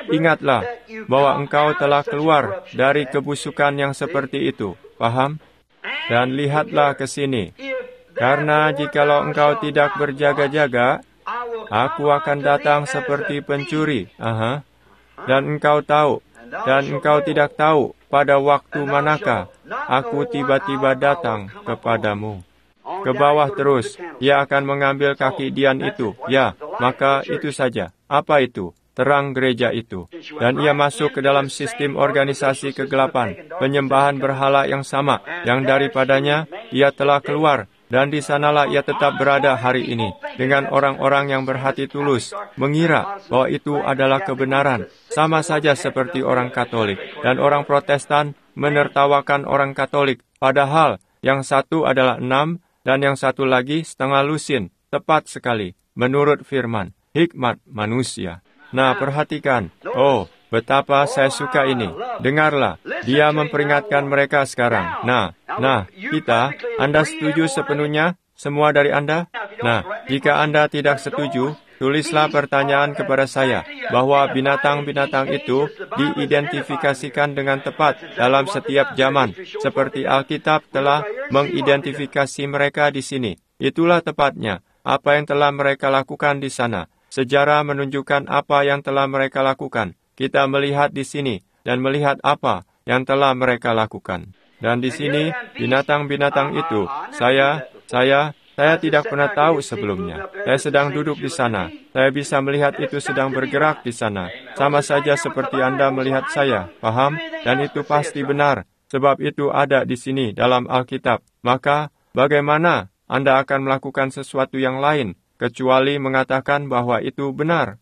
ingatlah bahwa engkau telah keluar dari kebusukan yang seperti itu. Paham? Dan lihatlah ke sini. Karena jikalau engkau tidak berjaga-jaga, aku akan datang seperti pencuri. Aha. Dan engkau tahu, dan engkau tidak tahu pada waktu manakah aku tiba-tiba datang kepadamu. Ke bawah terus, ia akan mengambil kaki Dian itu. Ya, maka itu saja. Apa itu? Terang gereja itu. Dan ia masuk ke dalam sistem organisasi kegelapan, penyembahan berhala yang sama, yang daripadanya ia telah keluar. Dan di sanalah ia tetap berada hari ini, dengan orang-orang yang berhati tulus, mengira bahwa itu adalah kebenaran, sama saja seperti orang Katolik. Dan orang Protestan menertawakan orang Katolik, padahal yang satu adalah enam, dan yang satu lagi setengah lusin, tepat sekali, menurut firman, hikmat manusia. Nah, perhatikan. Oh, betapa saya suka ini. Dengarlah, dia memperingatkan mereka sekarang. Nah, nah, kita, Anda setuju sepenuhnya? Semua dari Anda? Nah, jika Anda tidak setuju, tulislah pertanyaan kepada saya, bahwa binatang-binatang itu diidentifikasikan dengan tepat dalam setiap zaman, seperti Alkitab telah mengidentifikasi mereka di sini. Itulah tepatnya, apa yang telah mereka lakukan di sana. Sejarah menunjukkan apa yang telah mereka lakukan. Kita melihat di sini dan melihat apa yang telah mereka lakukan. Dan di sini binatang-binatang itu, saya, saya, saya tidak pernah tahu sebelumnya. Saya sedang duduk di sana. Saya bisa melihat itu sedang bergerak di sana. Sama saja seperti Anda melihat saya. Paham? Dan itu pasti benar. Sebab itu ada di sini dalam Alkitab. Maka bagaimana Anda akan melakukan sesuatu yang lain, kecuali mengatakan bahwa itu benar?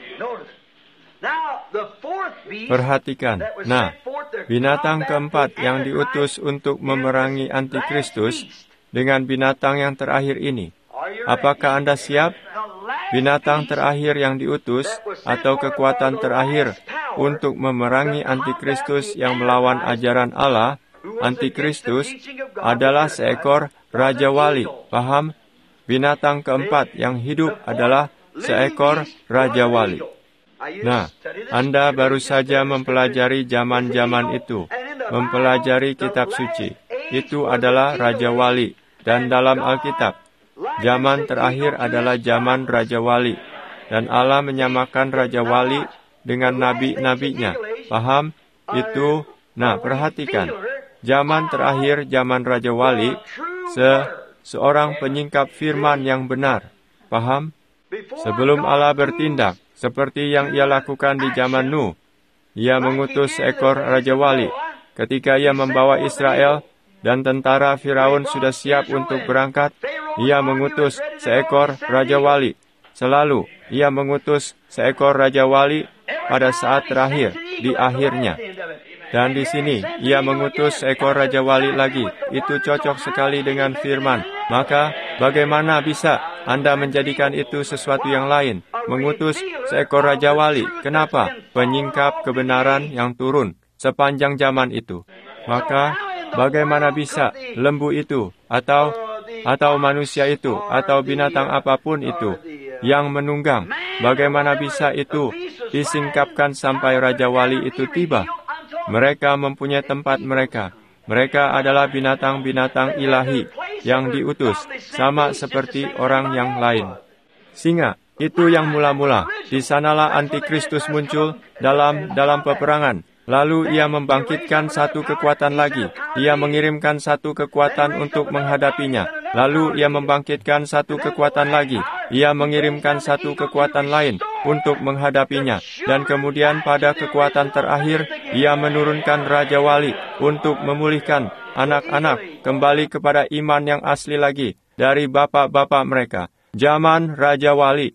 Perhatikan. Nah, binatang keempat yang diutus untuk memerangi antikristus dengan binatang yang terakhir ini. Apakah Anda siap? Binatang terakhir yang diutus atau kekuatan terakhir untuk memerangi antikristus yang melawan ajaran Allah, antikristus adalah seekor Raja Wali. Paham? Binatang keempat yang hidup adalah seekor Raja Wali. Nah, Anda baru saja mempelajari zaman-zaman itu, mempelajari kitab suci. Itu adalah Raja Wali. Dan dalam Alkitab, zaman terakhir adalah zaman Raja Wali. Dan Allah menyamakan Raja Wali dengan nabi-nabinya. Paham? Itu, nah perhatikan. Zaman terakhir, zaman Raja Wali, se seorang penyingkap firman yang benar. Paham? Sebelum Allah bertindak, seperti yang ia lakukan di zaman Nuh, ia mengutus seekor Raja Wali. Ketika ia membawa Israel dan tentara Firaun sudah siap untuk berangkat, ia mengutus seekor Raja Wali. Selalu, ia mengutus seekor Raja Wali pada saat terakhir, di akhirnya. Dan di sini, ia mengutus seekor Raja Wali lagi. Itu cocok sekali dengan firman. Maka, bagaimana bisa Anda menjadikan itu sesuatu yang lain? Mengutus seekor Raja Wali. Kenapa? Penyingkap kebenaran yang turun sepanjang zaman itu. Maka, bagaimana bisa lembu itu, atau atau manusia itu, atau binatang apapun itu, yang menunggang, bagaimana bisa itu disingkapkan sampai Raja Wali itu tiba? Mereka mempunyai tempat mereka. Mereka adalah binatang-binatang ilahi yang diutus, sama seperti orang yang lain. Singa, itu yang mula-mula. Di sanalah antikristus muncul dalam dalam peperangan. Lalu ia membangkitkan satu kekuatan lagi. Ia mengirimkan satu kekuatan untuk menghadapinya. Lalu ia membangkitkan satu kekuatan lagi. Ia mengirimkan satu kekuatan lain untuk menghadapinya. Dan kemudian pada kekuatan terakhir, ia menurunkan Raja Wali untuk memulihkan anak-anak kembali kepada iman yang asli lagi dari bapak-bapak mereka. Zaman Raja Wali.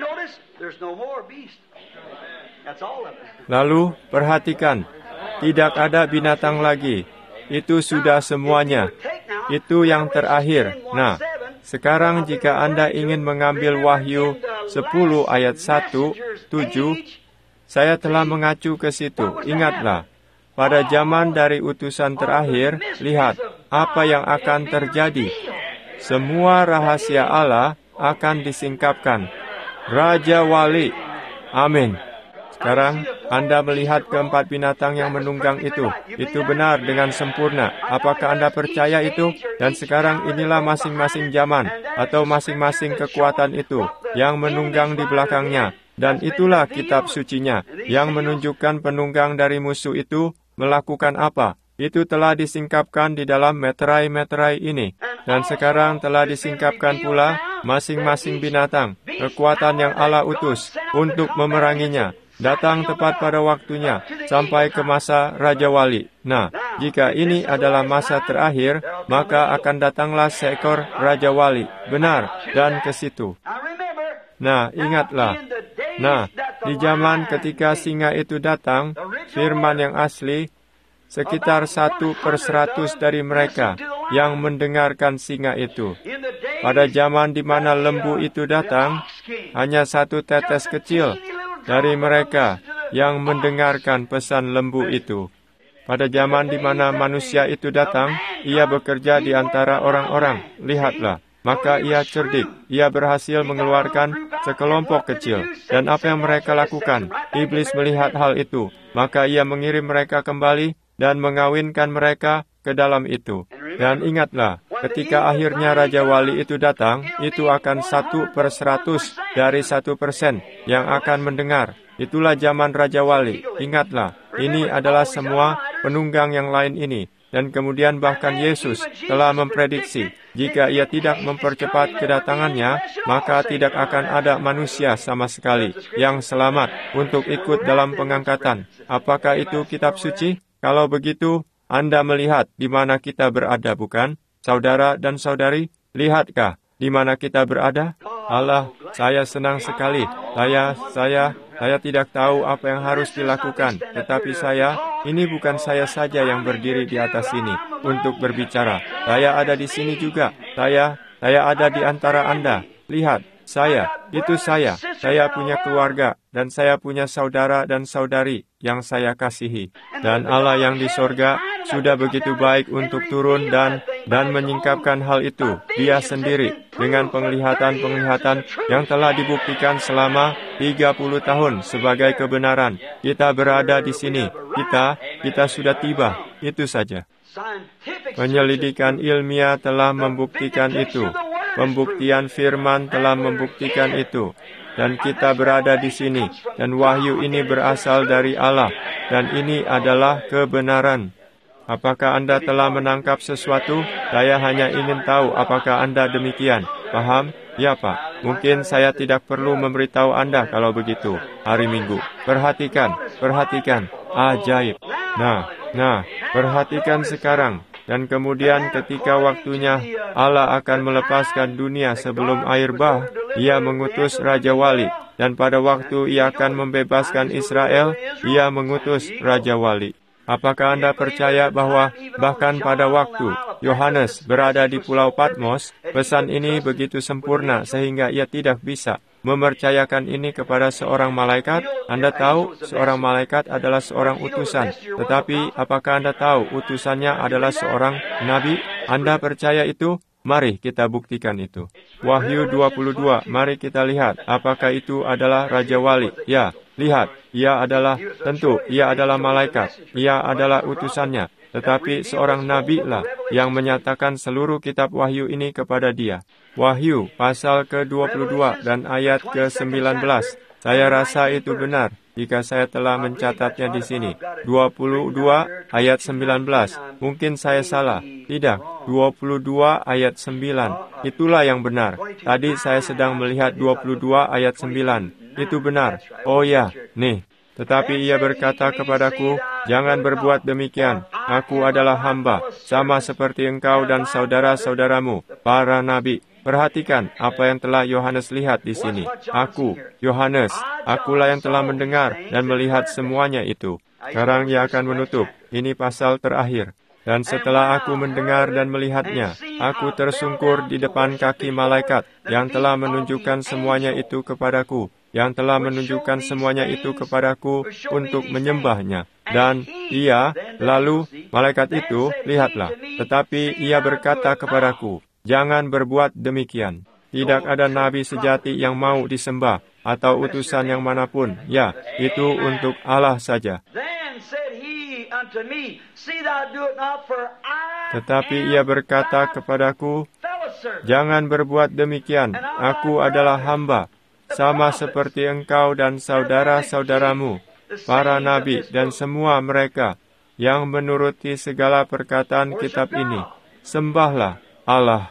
Lalu, perhatikan, tidak ada binatang lagi. Itu sudah semuanya. Itu yang terakhir. Nah, sekarang jika Anda ingin mengambil Wahyu sepuluh ayat satu, tujuh, saya telah mengacu ke situ. Ingatlah, pada zaman dari utusan terakhir, lihat apa yang akan terjadi. Semua rahasia Allah akan disingkapkan. Raja Wali. Amin. Sekarang Anda melihat keempat binatang yang menunggang itu. Itu benar dengan sempurna. Apakah Anda percaya itu? Dan sekarang inilah masing-masing zaman atau masing-masing kekuatan itu yang menunggang di belakangnya. Dan itulah kitab sucinya yang menunjukkan penunggang dari musuh itu melakukan apa. Itu telah disingkapkan di dalam meterai-meterai ini. Dan sekarang telah disingkapkan pula masing-masing binatang, kekuatan yang Allah utus untuk memeranginya. Datang tepat pada waktunya, sampai ke masa Raja Wali. Nah, jika ini adalah masa terakhir, maka akan datanglah seekor Raja Wali. Benar, dan ke situ. Nah, ingatlah. Nah, di zaman ketika singa itu datang, firman yang asli, sekitar satu per seratus dari mereka yang mendengarkan singa itu. Pada zaman di mana lembu itu datang, hanya satu tetes kecil dari mereka yang mendengarkan pesan lembu itu. Pada zaman di mana manusia itu datang, ia bekerja di antara orang-orang. Lihatlah, maka ia cerdik. Ia berhasil mengeluarkan sekelompok kecil. Dan apa yang mereka lakukan? Iblis melihat hal itu, maka ia mengirim mereka kembali dan mengawinkan mereka ke dalam itu. Dan ingatlah, ketika akhirnya Raja Wali itu datang, itu akan satu per seratus dari satu persen yang akan mendengar. Itulah zaman Raja Wali. Ingatlah, ini adalah semua penunggang yang lain ini. Dan kemudian bahkan Yesus telah memprediksi, jika ia tidak mempercepat kedatangannya, maka tidak akan ada manusia sama sekali yang selamat untuk ikut dalam pengangkatan. Apakah itu kitab suci? Kalau begitu, Anda melihat di mana kita berada, bukan? Saudara dan saudari, lihatkah di mana kita berada? Allah, saya senang sekali. Saya, saya, saya tidak tahu apa yang harus dilakukan. Tetapi saya, ini bukan saya saja yang berdiri di atas sini untuk berbicara. Saya ada di sini juga. Saya, saya ada di antara Anda. Lihat. Saya, itu saya. Saya punya keluarga, dan saya punya saudara dan saudari yang saya kasihi. Dan Allah yang di sorga sudah begitu baik untuk turun dan dan menyingkapkan hal itu. Dia sendiri, dengan penglihatan-penglihatan yang telah dibuktikan selama tiga puluh tahun sebagai kebenaran. Kita berada di sini. Kita, kita sudah tiba. Itu saja. Penyelidikan ilmiah telah membuktikan itu. Pembuktian firman telah membuktikan itu. Dan kita berada di sini. Dan wahyu ini berasal dari Allah. Dan ini adalah kebenaran. Apakah Anda telah menangkap sesuatu? Saya hanya ingin tahu apakah Anda demikian. Paham? Ya, Pak. Mungkin saya tidak perlu memberitahu Anda kalau begitu. Hari Minggu. Perhatikan. Perhatikan. Ajaib. Nah, nah. Perhatikan sekarang. Dan kemudian ketika waktunya Allah akan melepaskan dunia sebelum air bah, ia mengutus Raja Wali. Dan pada waktu ia akan membebaskan Israel, ia mengutus Raja Wali. Apakah Anda percaya bahwa bahkan pada waktu Yohanes berada di Pulau Patmos, pesan ini begitu sempurna sehingga ia tidak bisa mempercayakan ini kepada seorang malaikat? Anda tahu, seorang malaikat adalah seorang utusan. Tetapi, apakah Anda tahu utusannya adalah seorang nabi? Anda percaya itu? Mari kita buktikan itu. Wahyu dua puluh dua, mari kita lihat. Apakah itu adalah Raja Wali? Ya, lihat. Ia adalah, tentu, ia adalah malaikat. Ia adalah utusannya. Tetapi seorang nabi lah yang menyatakan seluruh kitab Wahyu ini kepada dia. Wahyu pasal ke dua puluh dua dan ayat ke sembilan belas. Saya rasa itu benar jika saya telah mencatatnya di sini. dua puluh dua ayat sembilan belas. Mungkin saya salah. Tidak, dua puluh dua ayat sembilan. Itulah yang benar. Tadi saya sedang melihat dua puluh dua ayat sembilan. Itu benar. Oh ya, nih. Tetapi ia berkata kepadaku, jangan berbuat demikian. Aku adalah hamba, sama seperti engkau dan saudara-saudaramu, para nabi. Perhatikan apa yang telah Yohanes lihat di sini. Aku, Yohanes, akulah yang telah mendengar dan melihat semuanya itu. Sekarang ia akan menutup. Ini pasal terakhir. Dan setelah aku mendengar dan melihatnya, aku tersungkur di depan kaki malaikat yang telah menunjukkan semuanya itu kepadaku, yang telah menunjukkan semuanya itu kepadaku untuk menyembahnya. Dan ia, lalu malaikat itu, lihatlah, tetapi ia berkata kepadaku, jangan berbuat demikian. Tidak ada nabi sejati yang mau disembah atau utusan yang manapun. Ya, itu untuk Allah saja. Tetapi ia berkata kepadaku, jangan berbuat demikian, aku adalah hamba, sama seperti engkau dan saudara-saudaramu, para nabi dan semua mereka yang menuruti segala perkataan kitab ini. Sembahlah Allah.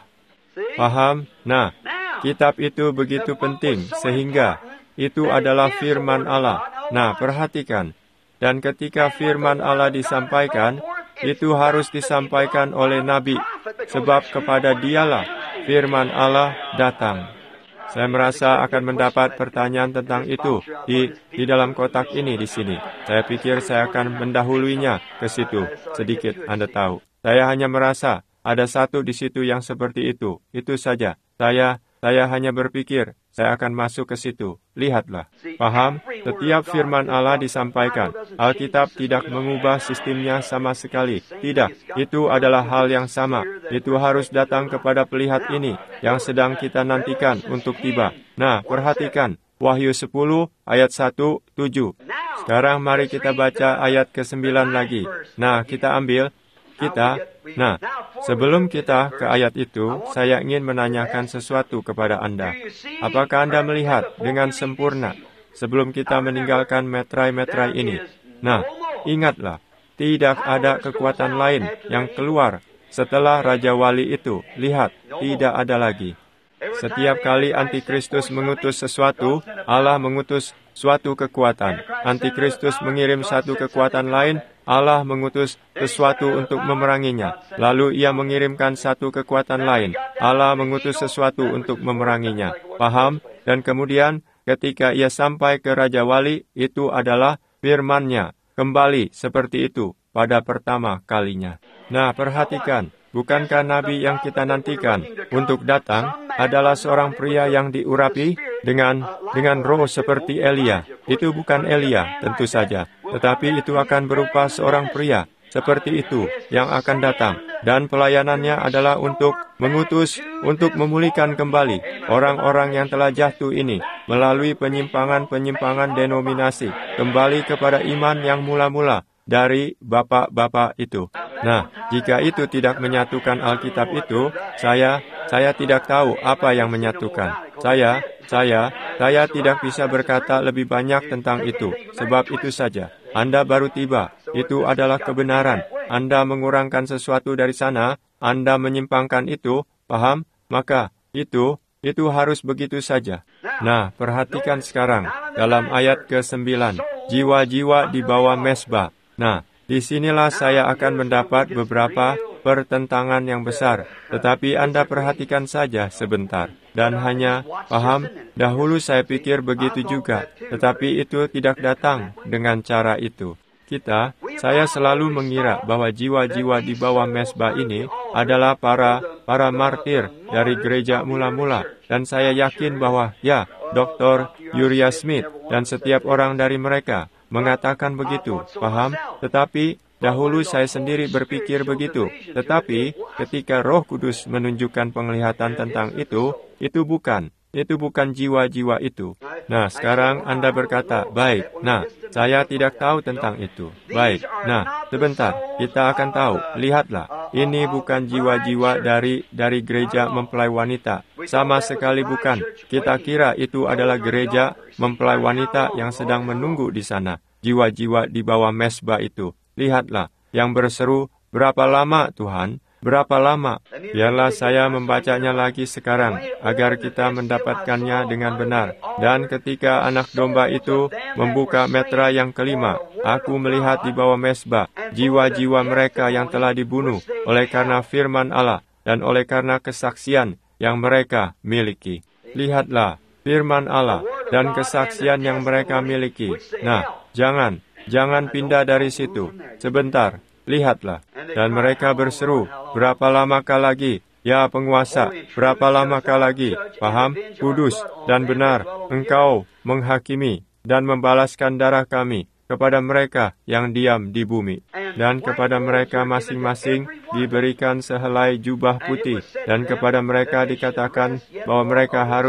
Paham? Nah, kitab itu begitu penting, sehingga itu adalah firman Allah. Nah, perhatikan. Dan ketika firman Allah disampaikan, itu harus disampaikan oleh nabi, sebab kepada dialah firman Allah datang. Saya merasa akan mendapat pertanyaan tentang itu di, di dalam kotak ini di sini. Saya pikir saya akan mendahuluinya ke situ sedikit, Anda tahu. Saya hanya merasa ada satu di situ yang seperti itu. Itu saja. Saya saya hanya berpikir saya akan masuk ke situ. Lihatlah. Paham? Setiap firman Allah disampaikan. Alkitab tidak mengubah sistemnya sama sekali. Tidak. Itu adalah hal yang sama. Itu harus datang kepada pelihat ini yang sedang kita nantikan untuk tiba. Nah, perhatikan. Wahyu sepuluh ayat satu tujuh. Sekarang mari kita baca ayat kesembilan lagi. Nah, kita ambil. Kita, nah, sebelum kita ke ayat itu, saya ingin menanyakan sesuatu kepada Anda. Apakah Anda melihat dengan sempurna sebelum kita meninggalkan metrai-metrai ini? Nah, ingatlah, tidak ada kekuatan lain yang keluar setelah Raja Wali itu. Lihat, tidak ada lagi. Setiap kali Antikristus mengutus sesuatu, Allah mengutus suatu kekuatan. Antikristus mengirim satu kekuatan lain, Allah mengutus sesuatu untuk memeranginya. Lalu ia mengirimkan satu kekuatan lain. Allah mengutus sesuatu untuk memeranginya. Paham? Dan kemudian ketika ia sampai ke Raja Wali, itu adalah firman-Nya. Kembali seperti itu pada pertama kalinya. Nah, perhatikan. Bukankah nabi yang kita nantikan untuk datang adalah seorang pria yang diurapi dengan dengan roh seperti Elia? Itu bukan Elia, tentu saja. Tetapi itu akan berupa seorang pria seperti itu yang akan datang. Dan pelayanannya adalah untuk mengutus, untuk memulihkan kembali orang-orang yang telah jatuh ini melalui penyimpangan-penyimpangan denominasi, kembali kepada iman yang mula-mula dari bapak-bapak itu. Nah, jika itu tidak menyatukan Alkitab itu, saya saya tidak tahu apa yang menyatukan. Saya, saya, saya tidak bisa berkata lebih banyak tentang itu, sebab itu saja. Anda baru tiba, itu adalah kebenaran. Anda mengurangkan sesuatu dari sana, Anda menyimpangkan itu, paham? Maka itu, itu harus begitu saja. Nah, perhatikan sekarang, dalam ayat kesembilan, jiwa-jiwa di bawah mesbah. Nah, disinilah saya akan mendapat beberapa pertentangan yang besar. Tetapi Anda perhatikan saja sebentar. Dan hanya, paham, dahulu saya pikir begitu juga. Tetapi itu tidak datang dengan cara itu. Kita, saya selalu mengira bahwa jiwa-jiwa di bawah mesbah ini adalah para para martir dari gereja mula-mula. Dan saya yakin bahwa, ya, doktor Uriah Smith dan setiap orang dari mereka mengatakan begitu, paham? Tetapi dahulu saya sendiri berpikir begitu. Tetapi ketika Roh Kudus menunjukkan penglihatan tentang itu, itu bukan. Itu bukan jiwa-jiwa itu. Nah, sekarang Anda berkata, baik, nah, saya tidak tahu tentang itu. Baik, nah, sebentar, kita akan tahu. Lihatlah, ini bukan jiwa-jiwa dari dari gereja mempelai wanita. Sama sekali bukan. Kita kira itu adalah gereja mempelai wanita yang sedang menunggu di sana. Jiwa-jiwa di bawah mesbah itu. Lihatlah, yang berseru, berapa lama Tuhan? Berapa lama? Biarlah saya membacanya lagi sekarang, agar kita mendapatkannya dengan benar. Dan ketika anak domba itu membuka metra yang kelima, aku melihat di bawah mesbah jiwa-jiwa mereka yang telah dibunuh oleh karena firman Allah dan oleh karena kesaksian yang mereka miliki. Lihatlah, firman Allah dan kesaksian yang mereka miliki. Nah, jangan, jangan pindah dari situ. Sebentar. Lihatlah, dan mereka berseru, berapa lamakah lagi, ya penguasa, berapa lamakah lagi, paham, kudus, dan benar, engkau menghakimi, dan membalaskan darah kami, kepada mereka yang diam di bumi. Dan kepada mereka masing-masing diberikan sehelai jubah putih, dan kepada mereka dikatakan bahwa mereka harus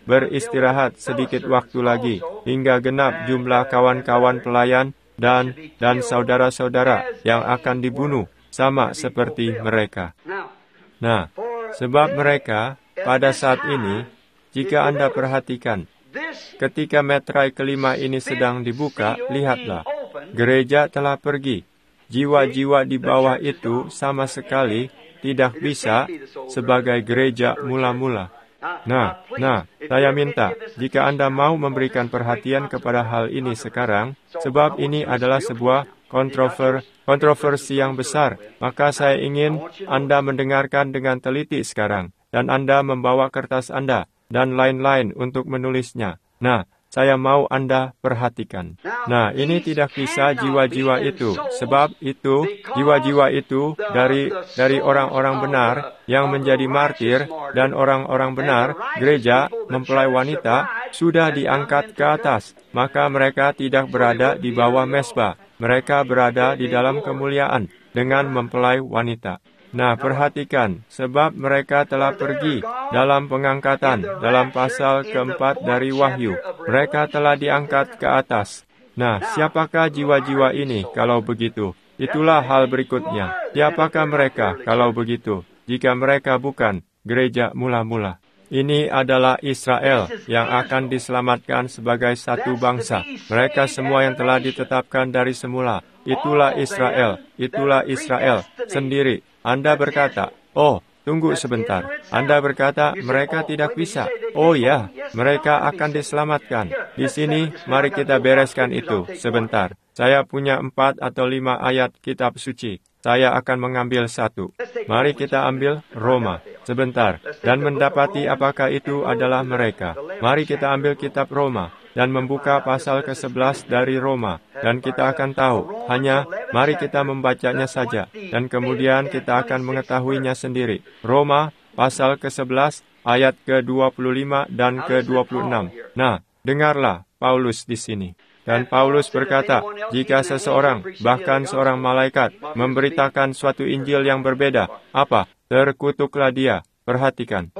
beristirahat sedikit waktu lagi, hingga genap jumlah kawan-kawan pelayan dan dan saudara-saudara yang akan dibunuh, sama seperti mereka. Nah, sebab mereka pada saat ini, jika Anda perhatikan, ketika metrai kelima ini sedang dibuka, lihatlah, gereja telah pergi. Jiwa-jiwa di bawah itu sama sekali tidak bisa sebagai gereja mula-mula. Nah, nah, saya minta, jika Anda mau memberikan perhatian kepada hal ini sekarang, sebab ini adalah sebuah kontrover, kontroversi yang besar, maka saya ingin Anda mendengarkan dengan teliti sekarang, dan Anda membawa kertas Anda, dan lain-lain untuk menulisnya. Nah, saya mau Anda perhatikan. Nah, ini tidak bisa jiwa-jiwa itu, sebab itu, jiwa-jiwa itu dari dari orang-orang benar yang menjadi martir, dan orang-orang benar, gereja, mempelai wanita, sudah diangkat ke atas. Maka mereka tidak berada di bawah mesbah. Mereka berada di dalam kemuliaan dengan mempelai wanita. Nah, perhatikan, sebab mereka telah pergi dalam pengangkatan, dalam pasal keempat dari Wahyu. Mereka telah diangkat ke atas. Nah, siapakah jiwa-jiwa ini kalau begitu? Itulah hal berikutnya. Siapakah mereka kalau begitu? Jika mereka bukan gereja mula-mula. Ini adalah Israel yang akan diselamatkan sebagai satu bangsa. Mereka semua yang telah ditetapkan dari semula. Itulah Israel, itulah Israel sendiri. Anda berkata, oh, tunggu sebentar. Anda berkata, mereka tidak bisa. Oh ya, mereka akan diselamatkan. Di sini, mari kita bereskan itu sebentar. Saya punya empat atau lima ayat kitab suci. Saya akan mengambil satu. Mari kita ambil Roma sebentar dan mendapati apakah itu adalah mereka. Mari kita ambil kitab Roma dan membuka pasal ke sebelas dari Roma, dan kita akan tahu. Hanya mari kita membacanya saja, dan kemudian kita akan mengetahuinya sendiri. Roma pasal ke sebelas ayat ke dua puluh lima dan ke dua puluh enam. Nah, dengarlah Paulus di sini. Dan Paulus berkata, jika seseorang, bahkan seorang malaikat, memberitakan suatu Injil yang berbeda, apa? Terkutuklah dia. Perhatikan.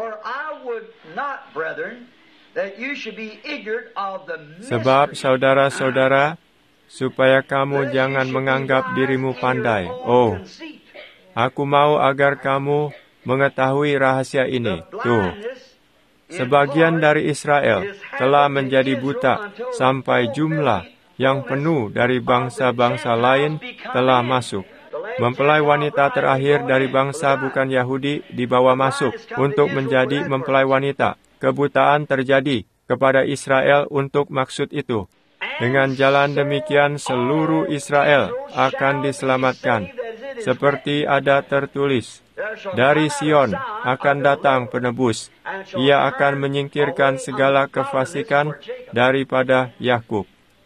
Sebab saudara-saudara, supaya kamu jangan menganggap dirimu pandai. Oh, aku mau agar kamu mengetahui rahasia ini. Tuh, sebagian dari Israel telah menjadi buta sampai jumlah yang penuh dari bangsa-bangsa lain telah masuk. Mempelai wanita terakhir dari bangsa bukan Yahudi dibawa masuk untuk menjadi mempelai wanita. Kebutaan terjadi kepada Israel untuk maksud itu. Dengan jalan demikian seluruh Israel akan diselamatkan. Seperti ada tertulis, dari Sion akan datang penebus. Ia akan menyingkirkan segala kefasikan daripada Yakub.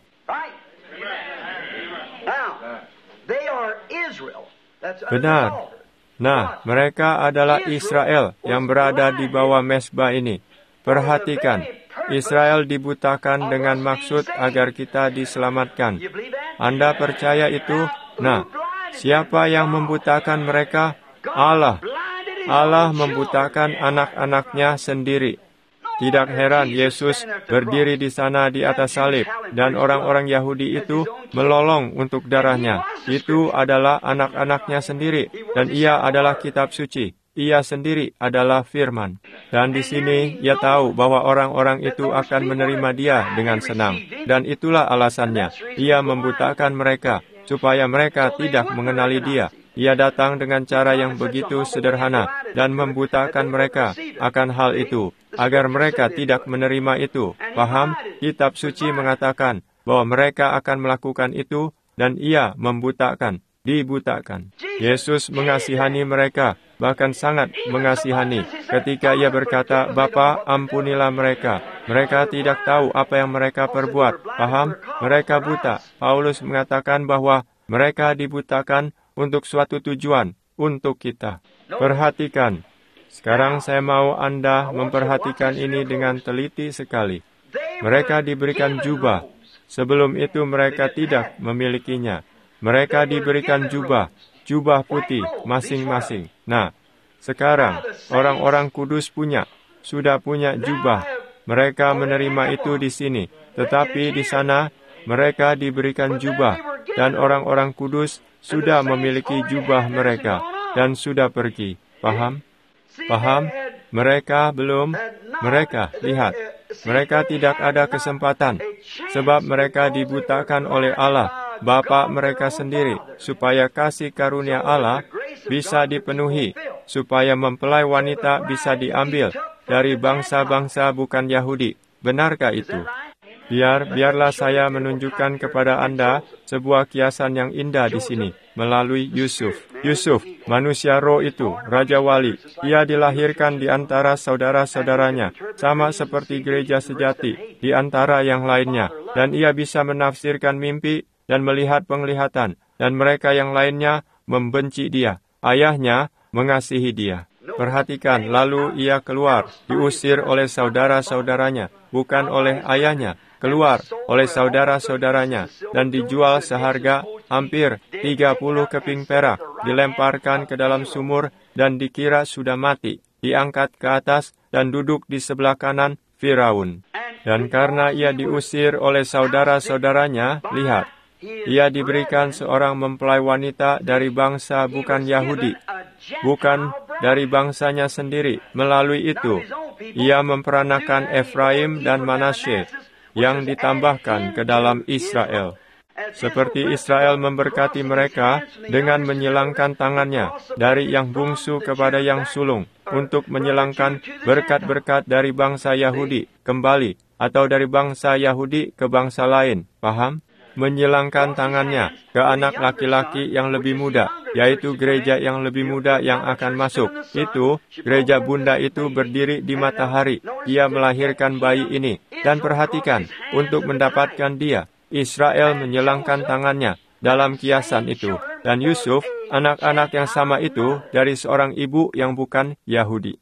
Benar. Nah, mereka adalah Israel yang berada di bawah mesbah ini. Perhatikan, Israel dibutakan dengan maksud agar kita diselamatkan. Anda percaya itu? Nah, siapa yang membutakan mereka? Allah. Allah membutakan anak-anaknya sendiri. Tidak heran Yesus berdiri di sana di atas salib, dan orang-orang Yahudi itu melolong untuk darahnya. Itu adalah anak-anaknya sendiri, dan ia adalah kitab suci. Ia sendiri adalah firman. Dan di sini ia tahu bahwa orang-orang itu akan menerima dia dengan senang. Dan itulah alasannya. Ia membutakan mereka, supaya mereka tidak mengenali dia. Ia datang dengan cara yang begitu sederhana dan membutakan mereka akan hal itu, agar mereka tidak menerima itu. Paham? Kitab suci mengatakan bahwa mereka akan melakukan itu, dan ia membutakan, dibutakan. Yesus mengasihani mereka, bahkan sangat mengasihani, ketika ia berkata, Bapa, ampunilah mereka. Mereka tidak tahu apa yang mereka perbuat. Paham? Mereka buta. Paulus mengatakan bahwa mereka dibutakan untuk suatu tujuan, untuk kita. Perhatikan. Sekarang saya mau Anda memperhatikan ini dengan teliti sekali. Mereka diberikan jubah. Sebelum itu mereka tidak memilikinya. Mereka diberikan jubah, jubah putih masing-masing. Nah, sekarang orang-orang kudus punya, sudah punya jubah, mereka menerima itu di sini, tetapi di sana mereka diberikan jubah, dan orang-orang kudus sudah memiliki jubah mereka, dan sudah pergi. Paham? Paham? Mereka belum. Mereka, lihat, mereka tidak ada kesempatan, sebab mereka dibutakan oleh Allah, Bapa mereka sendiri, supaya kasih karunia Allah bisa dipenuhi, supaya mempelai wanita bisa diambil dari bangsa-bangsa bukan Yahudi. Benarkah itu? Biar, biarlah saya menunjukkan kepada Anda sebuah kiasan yang indah di sini, melalui Yusuf. Yusuf, manusia roh itu, Raja Wali. Ia dilahirkan di antara saudara-saudaranya, sama seperti gereja sejati di antara yang lainnya. Dan ia bisa menafsirkan mimpi dan melihat penglihatan, dan mereka yang lainnya membenci dia. Ayahnya mengasihi dia. Perhatikan, lalu ia keluar, diusir oleh saudara-saudaranya, bukan oleh ayahnya. Keluar oleh saudara-saudaranya, dan dijual seharga hampir tiga puluh keping perak, dilemparkan ke dalam sumur, dan dikira sudah mati, diangkat ke atas, dan duduk di sebelah kanan Firaun. Dan karena ia diusir oleh saudara-saudaranya, lihat, ia diberikan seorang mempelai wanita dari bangsa bukan Yahudi, bukan dari bangsanya sendiri. Melalui itu, ia memperanakan Efraim dan Manasye, yang ditambahkan ke dalam Israel. Seperti Israel memberkati mereka dengan menyilangkan tangannya dari yang bungsu kepada yang sulung, untuk menyilangkan berkat-berkat dari bangsa Yahudi kembali, atau dari bangsa Yahudi ke bangsa lain. Paham? Menyilangkan tangannya ke anak laki-laki yang lebih muda, yaitu gereja yang lebih muda yang akan masuk. Itu, gereja bunda itu berdiri di matahari. Ia melahirkan bayi ini. Dan perhatikan, untuk mendapatkan dia, Israel menyilangkan tangannya dalam kiasan itu. Dan Yusuf, anak-anak yang sama itu dari seorang ibu yang bukan Yahudi.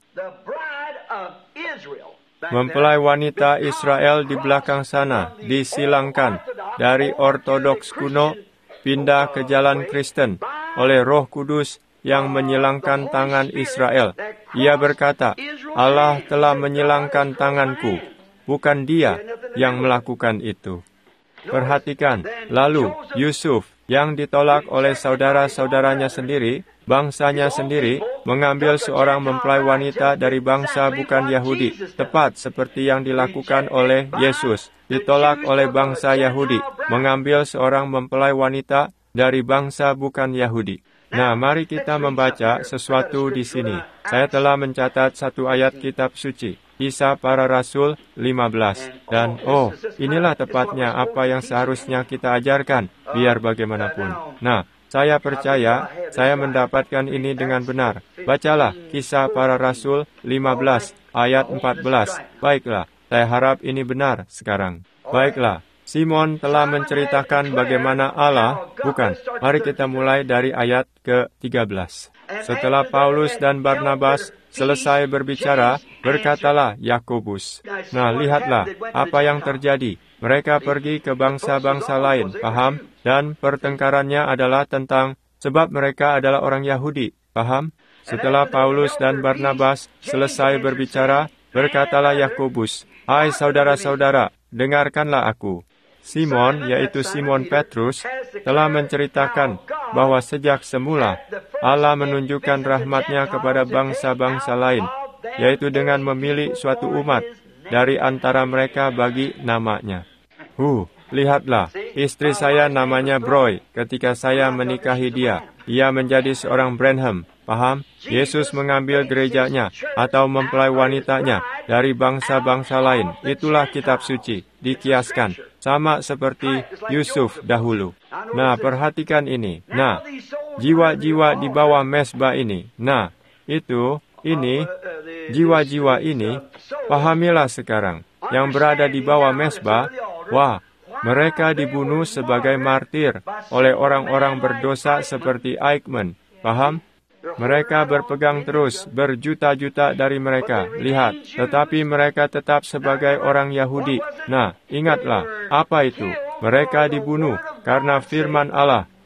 Mempelai wanita Israel di belakang sana disilangkan dari ortodoks kuno pindah ke jalan Kristen oleh Roh Kudus yang menyilangkan tangan Israel. Ia berkata, Allah telah menyilangkan tanganku, bukan dia yang melakukan itu. Perhatikan, lalu Yusuf yang ditolak oleh saudara-saudaranya sendiri, bangsanya sendiri, mengambil seorang mempelai wanita dari bangsa bukan Yahudi, tepat seperti yang dilakukan oleh Yesus. Ditolak oleh bangsa Yahudi, mengambil seorang mempelai wanita dari bangsa bukan Yahudi. Nah, mari kita membaca sesuatu di sini. Saya telah mencatat satu ayat kitab suci, Kisah Para Rasul lima belas. Dan, oh, inilah tepatnya apa yang seharusnya kita ajarkan, biar bagaimanapun. Nah, saya percaya saya mendapatkan ini dengan benar. Bacalah Kisah Para Rasul lima belas, ayat empat belas. Baiklah, saya harap ini benar sekarang. Baiklah, Simon telah menceritakan bagaimana Allah, bukan, mari kita mulai dari ayat ke tiga belas. Setelah Paulus dan Barnabas selesai berbicara, berkatalah Yakobus. Nah, lihatlah apa yang terjadi. Mereka pergi ke bangsa-bangsa lain, paham? Dan pertengkarannya adalah tentang sebab mereka adalah orang Yahudi, paham? Setelah Paulus dan Barnabas selesai berbicara, berkatalah Yakobus, hai saudara-saudara, dengarkanlah aku. Simon, yaitu Simon Petrus, telah menceritakan bahwa sejak semula Allah menunjukkan rahmat-Nya kepada bangsa-bangsa lain, yaitu dengan memilih suatu umat dari antara mereka bagi nama-Nya. Huh, lihatlah, istri saya namanya Broy. Ketika saya menikahi dia, ia menjadi seorang Branham. Paham? Yesus mengambil gerejanya atau mempelai wanitanya dari bangsa-bangsa lain. Itulah kitab suci, dikiaskan, sama seperti Yusuf dahulu. Nah, perhatikan ini. Nah, jiwa-jiwa di bawah mesbah ini. Nah, itu, ini, jiwa-jiwa ini, pahamilah sekarang, yang berada di bawah mesbah, wah, mereka dibunuh sebagai martir oleh orang-orang berdosa seperti Eichmann. Paham? Mereka berpegang terus, berjuta-juta dari mereka. Lihat, tetapi mereka tetap sebagai orang Yahudi. Nah, ingatlah, apa itu? Mereka dibunuh karena firman Allah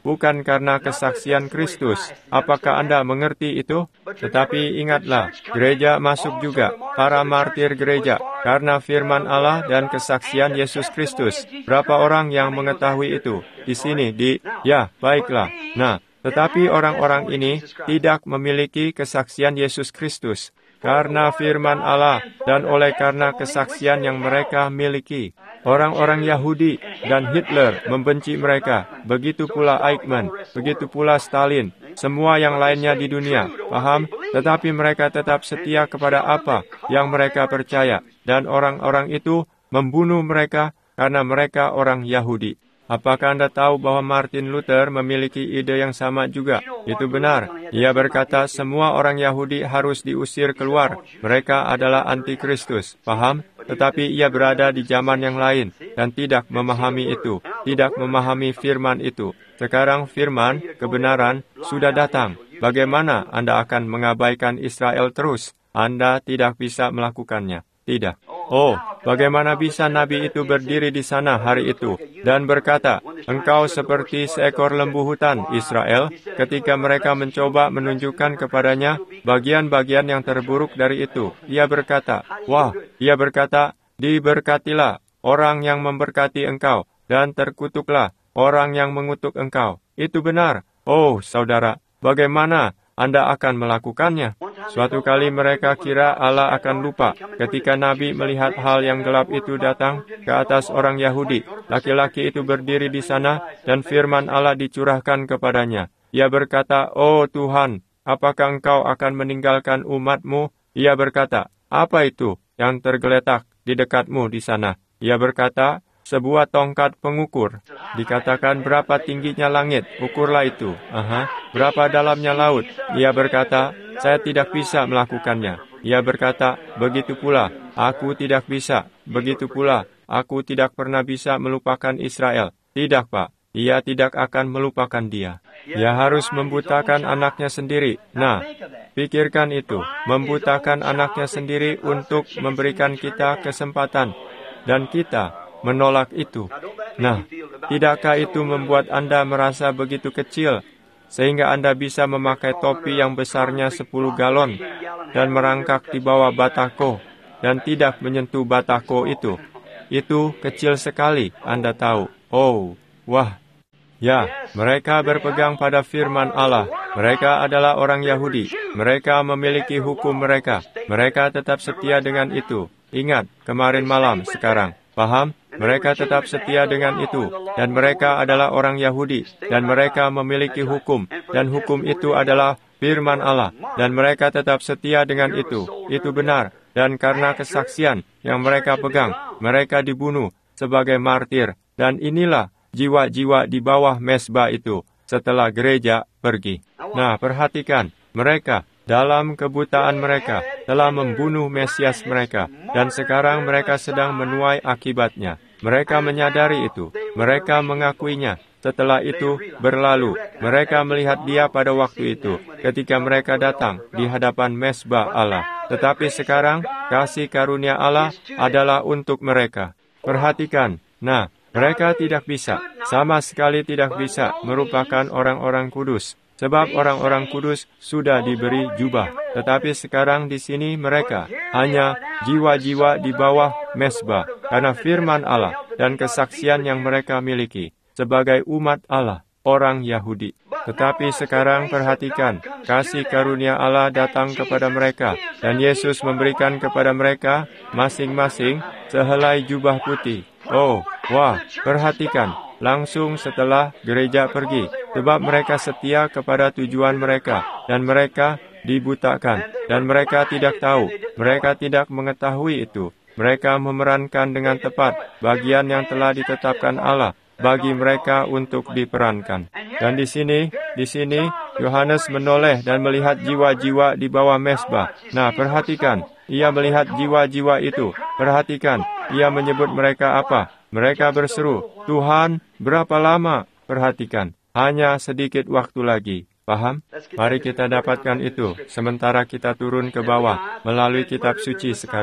bukan karena kesaksian Kristus. Apakah Anda mengerti itu? Tetapi ingatlah, gereja masuk juga, para martir gereja, karena firman Allah dan kesaksian Yesus Kristus. Berapa orang yang mengetahui itu? Di sini, di, ya, baiklah. Nah, tetapi orang-orang ini tidak memiliki kesaksian Yesus Kristus. Karena firman Allah dan oleh karena kesaksian yang mereka miliki. Orang-orang Yahudi dan Hitler membenci mereka. Begitu pula Eichmann, begitu pula Stalin, semua yang lainnya di dunia. Paham? Tetapi mereka tetap setia kepada apa yang mereka percaya. Dan orang-orang itu membunuh mereka karena mereka orang Yahudi. Apakah Anda tahu bahwa Martin Luther memiliki ide yang sama juga? Itu benar. Ia berkata semua orang Yahudi harus diusir keluar. Mereka adalah antikristus. Paham? Tetapi ia berada di zaman yang lain dan tidak memahami itu. Tidak memahami firman itu. Sekarang firman, kebenaran, sudah datang. Bagaimana Anda akan mengabaikan Israel terus? Anda tidak bisa melakukannya. Tidak. Oh, bagaimana bisa nabi itu berdiri di sana hari itu dan berkata, engkau seperti seekor lembu hutan, Israel, ketika mereka mencoba menunjukkan kepadanya bagian-bagian yang terburuk dari itu. Ia berkata, wah, ia berkata, diberkatilah orang yang memberkati engkau dan terkutuklah orang yang mengutuk engkau. Itu benar. Oh, saudara, bagaimana Anda akan melakukannya? Suatu kali mereka kira Allah akan lupa ketika Nabi melihat hal yang gelap itu datang ke atas orang Yahudi. Laki-laki itu berdiri di sana dan firman Allah dicurahkan kepadanya. Ia berkata, oh Tuhan, apakah engkau akan meninggalkan umatmu? Ia berkata, apa itu yang tergeletak di dekatmu di sana? Ia berkata, sebuah tongkat pengukur. Dikatakan berapa tingginya langit, ukurlah itu. Aha, berapa dalamnya laut. Ia berkata, saya tidak bisa melakukannya. Ia berkata, begitu pula, aku tidak bisa. Begitu pula, aku tidak pernah bisa melupakan Israel. Tidak, Pak. Ia tidak akan melupakan dia. Ia harus membutakan anaknya sendiri. Nah, pikirkan itu. Membutakan anaknya sendiri untuk memberikan kita kesempatan. Dan kita menolak itu. Nah, tidakkah itu membuat Anda merasa begitu kecil, sehingga Anda bisa memakai topi yang besarnya sepuluh galon, dan merangkak di bawah batako, dan tidak menyentuh batako itu? Itu kecil sekali, Anda tahu. Oh, wah. Ya, mereka berpegang pada firman Allah. Mereka adalah orang Yahudi. Mereka memiliki hukum mereka. Mereka tetap setia dengan itu. Ingat, kemarin malam, sekarang. Paham? Mereka tetap setia dengan itu, dan mereka adalah orang Yahudi, dan mereka memiliki hukum, dan hukum itu adalah firman Allah, dan mereka tetap setia dengan itu. Itu benar, dan karena kesaksian yang mereka pegang, mereka dibunuh sebagai martir, dan inilah jiwa-jiwa di bawah mezbah itu setelah gereja pergi. Nah, perhatikan, mereka dalam kebutaan mereka telah membunuh Mesias mereka, dan sekarang mereka sedang menuai akibatnya. Mereka menyadari itu, mereka mengakuinya. Setelah itu berlalu, mereka melihat dia pada waktu itu, ketika mereka datang di hadapan mezbah Allah. Tetapi sekarang, kasih karunia Allah adalah untuk mereka. Perhatikan, nah, mereka tidak bisa, sama sekali tidak bisa merupakan orang-orang kudus. Sebab orang-orang kudus sudah diberi jubah. Tetapi sekarang di sini mereka hanya jiwa-jiwa di bawah mezbah karena firman Allah dan kesaksian yang mereka miliki sebagai umat Allah, orang Yahudi. Tetapi sekarang perhatikan, kasih karunia Allah datang kepada mereka, dan Yesus memberikan kepada mereka masing-masing sehelai jubah putih. Oh, wah, perhatikan. Langsung setelah gereja pergi, sebab mereka setia kepada tujuan mereka, dan mereka dibutakan, dan mereka tidak tahu, mereka tidak mengetahui itu. Mereka memerankan dengan tepat bagian yang telah ditetapkan Allah bagi mereka untuk diperankan. Dan di sini, di sini, Yohanes menoleh dan melihat jiwa-jiwa di bawah mezbah. Nah, perhatikan, ia melihat jiwa-jiwa itu. Perhatikan, ia menyebut mereka apa? Mereka berseru, Tuhan, berapa lama? Perhatikan, hanya sedikit waktu lagi. Paham? Mari kita dapatkan itu, sementara kita turun ke bawah, melalui kitab suci sekarang.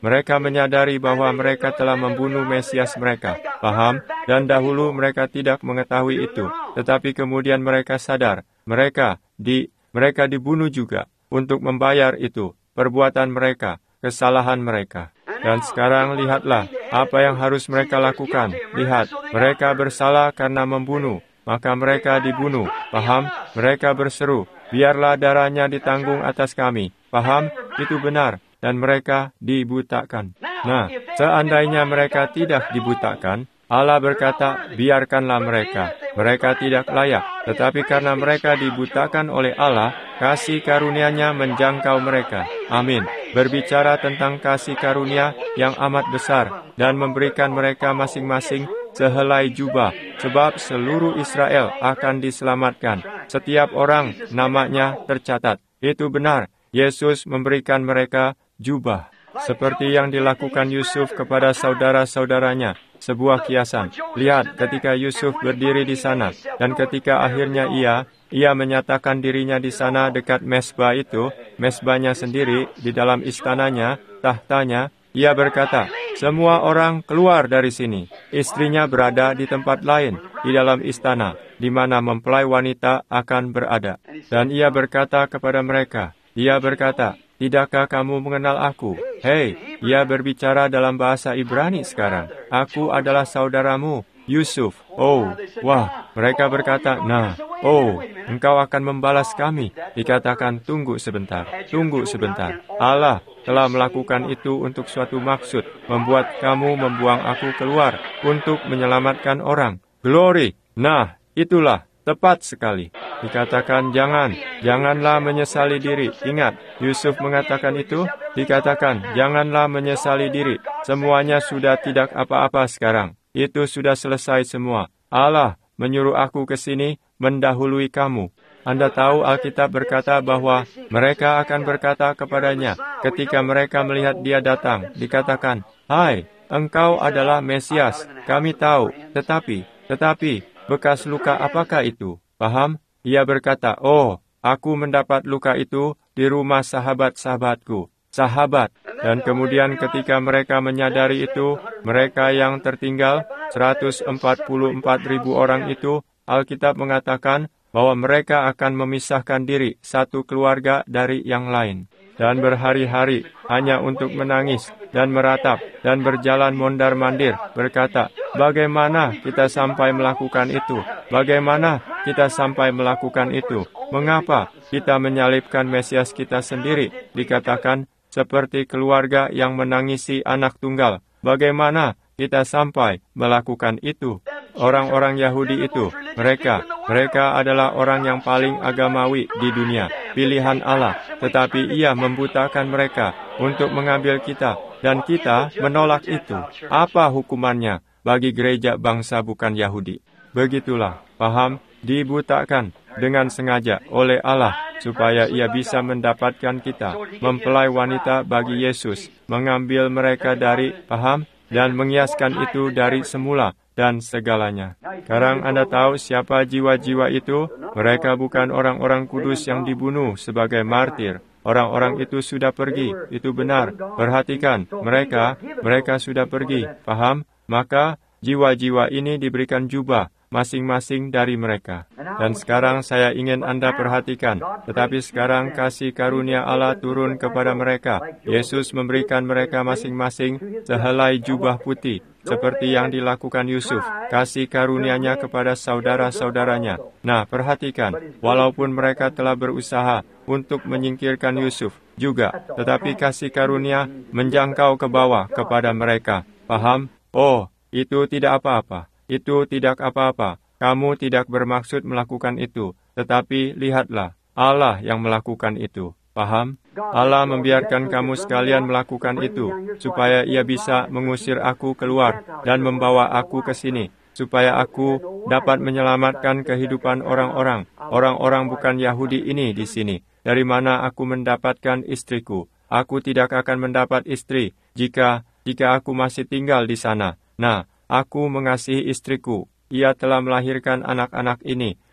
Mereka menyadari bahwa mereka telah membunuh Mesias mereka. Paham? Dan dahulu mereka tidak mengetahui itu. Tetapi kemudian mereka sadar. Mereka di mereka dibunuh juga untuk membayar itu. Perbuatan mereka, kesalahan mereka. Dan sekarang lihatlah apa yang harus mereka lakukan. Lihat, mereka bersalah karena membunuh. Maka mereka dibunuh. Paham? Mereka berseru, biarlah darahnya ditanggung atas kami. Paham? Itu benar. Dan mereka dibutakan. Nah, seandainya mereka tidak dibutakan, Allah berkata, biarkanlah mereka. Mereka tidak layak. Tetapi karena mereka dibutakan oleh Allah, kasih karunia-Nya menjangkau mereka. Amin. Berbicara tentang kasih karunia yang amat besar dan memberikan mereka masing-masing sehelai jubah, sebab seluruh Israel akan diselamatkan. Setiap orang namanya tercatat. Itu benar. Yesus memberikan mereka jubah. Seperti yang dilakukan Yusuf kepada saudara-saudaranya, sebuah kiasan. Lihat ketika Yusuf berdiri di sana, dan ketika akhirnya ia, ia menyatakan dirinya di sana dekat mesbah itu, mesbahnya sendiri, di dalam istananya, tahtanya, ia berkata, semua orang keluar dari sini. Istrinya berada di tempat lain, di dalam istana, di mana mempelai wanita akan berada. Dan ia berkata kepada mereka, dia berkata, tidakkah kamu mengenal aku? Hei, ia berbicara dalam bahasa Ibrani sekarang. Aku adalah saudaramu, Yusuf. Oh, wah, mereka berkata, nah, oh, engkau akan membalas kami. Dikatakan, tunggu sebentar, tunggu sebentar. Allah telah melakukan itu untuk suatu maksud, membuat kamu membuang aku keluar untuk menyelamatkan orang. Glory! Nah, itulah. Tepat sekali. Dikatakan jangan, janganlah menyesali diri. Ingat, Yusuf mengatakan itu. Dikatakan, janganlah menyesali diri. Semuanya sudah tidak apa-apa sekarang. Itu sudah selesai semua. Allah menyuruh aku ke sini mendahului kamu. Anda tahu Alkitab berkata bahwa mereka akan berkata kepadanya ketika mereka melihat dia datang. Dikatakan, hai, engkau adalah Mesias. Kami tahu, tetapi, tetapi, bekas luka apakah itu? Paham? Ia berkata, oh, aku mendapat luka itu di rumah sahabat-sahabatku. Sahabat. Dan kemudian ketika mereka menyadari itu, mereka yang tertinggal, seratus empat puluh empat ribu orang itu, Alkitab mengatakan bahwa mereka akan memisahkan diri satu keluarga dari yang lain. Dan berhari-hari hanya untuk menangis dan meratap dan berjalan mondar-mandir, berkata, bagaimana kita sampai melakukan itu? Bagaimana kita sampai melakukan itu? Mengapa kita menyalibkan Mesias kita sendiri? Dikatakan, seperti keluarga yang menangisi anak tunggal. Bagaimana kita sampai melakukan itu? Orang-orang Yahudi itu, mereka, mereka adalah orang yang paling agamawi di dunia, pilihan Allah, tetapi ia membutakan mereka untuk mengambil kita, dan kita menolak itu. Apa hukumannya bagi gereja bangsa bukan Yahudi? Begitulah, paham, dibutakan dengan sengaja oleh Allah, supaya ia bisa mendapatkan kita, mempelai wanita bagi Yesus, mengambil mereka dari, paham, dan mengiaskan itu dari semula, dan segalanya. Sekarang Anda tahu siapa jiwa-jiwa itu? Mereka bukan orang-orang kudus yang dibunuh sebagai martir. Orang-orang itu sudah pergi, itu benar. Perhatikan, mereka, mereka sudah pergi. Paham? Maka jiwa-jiwa ini diberikan jubah masing-masing dari mereka. Dan sekarang saya ingin Anda perhatikan, tetapi sekarang kasih karunia Allah turun kepada mereka. Yesus memberikan mereka masing-masing sehelai jubah putih, seperti yang dilakukan Yusuf, kasih karunia-Nya kepada saudara-saudaranya. Nah, perhatikan, walaupun mereka telah berusaha untuk menyingkirkan Yusuf juga, tetapi kasih karunia menjangkau ke bawah kepada mereka. Paham? Oh, itu tidak apa-apa. Itu tidak apa-apa. Kamu tidak bermaksud melakukan itu. Tetapi lihatlah, Allah yang melakukan itu. Paham? Allah membiarkan kamu sekalian melakukan itu, supaya ia bisa mengusir aku keluar dan membawa aku ke sini, supaya aku dapat menyelamatkan kehidupan orang-orang, orang-orang bukan Yahudi ini di sini. Dari mana aku mendapatkan istriku? Aku tidak akan mendapat istri jika jika aku masih tinggal di sana. Nah, aku mengasihi istriku. Ia telah melahirkan anak-anak ini,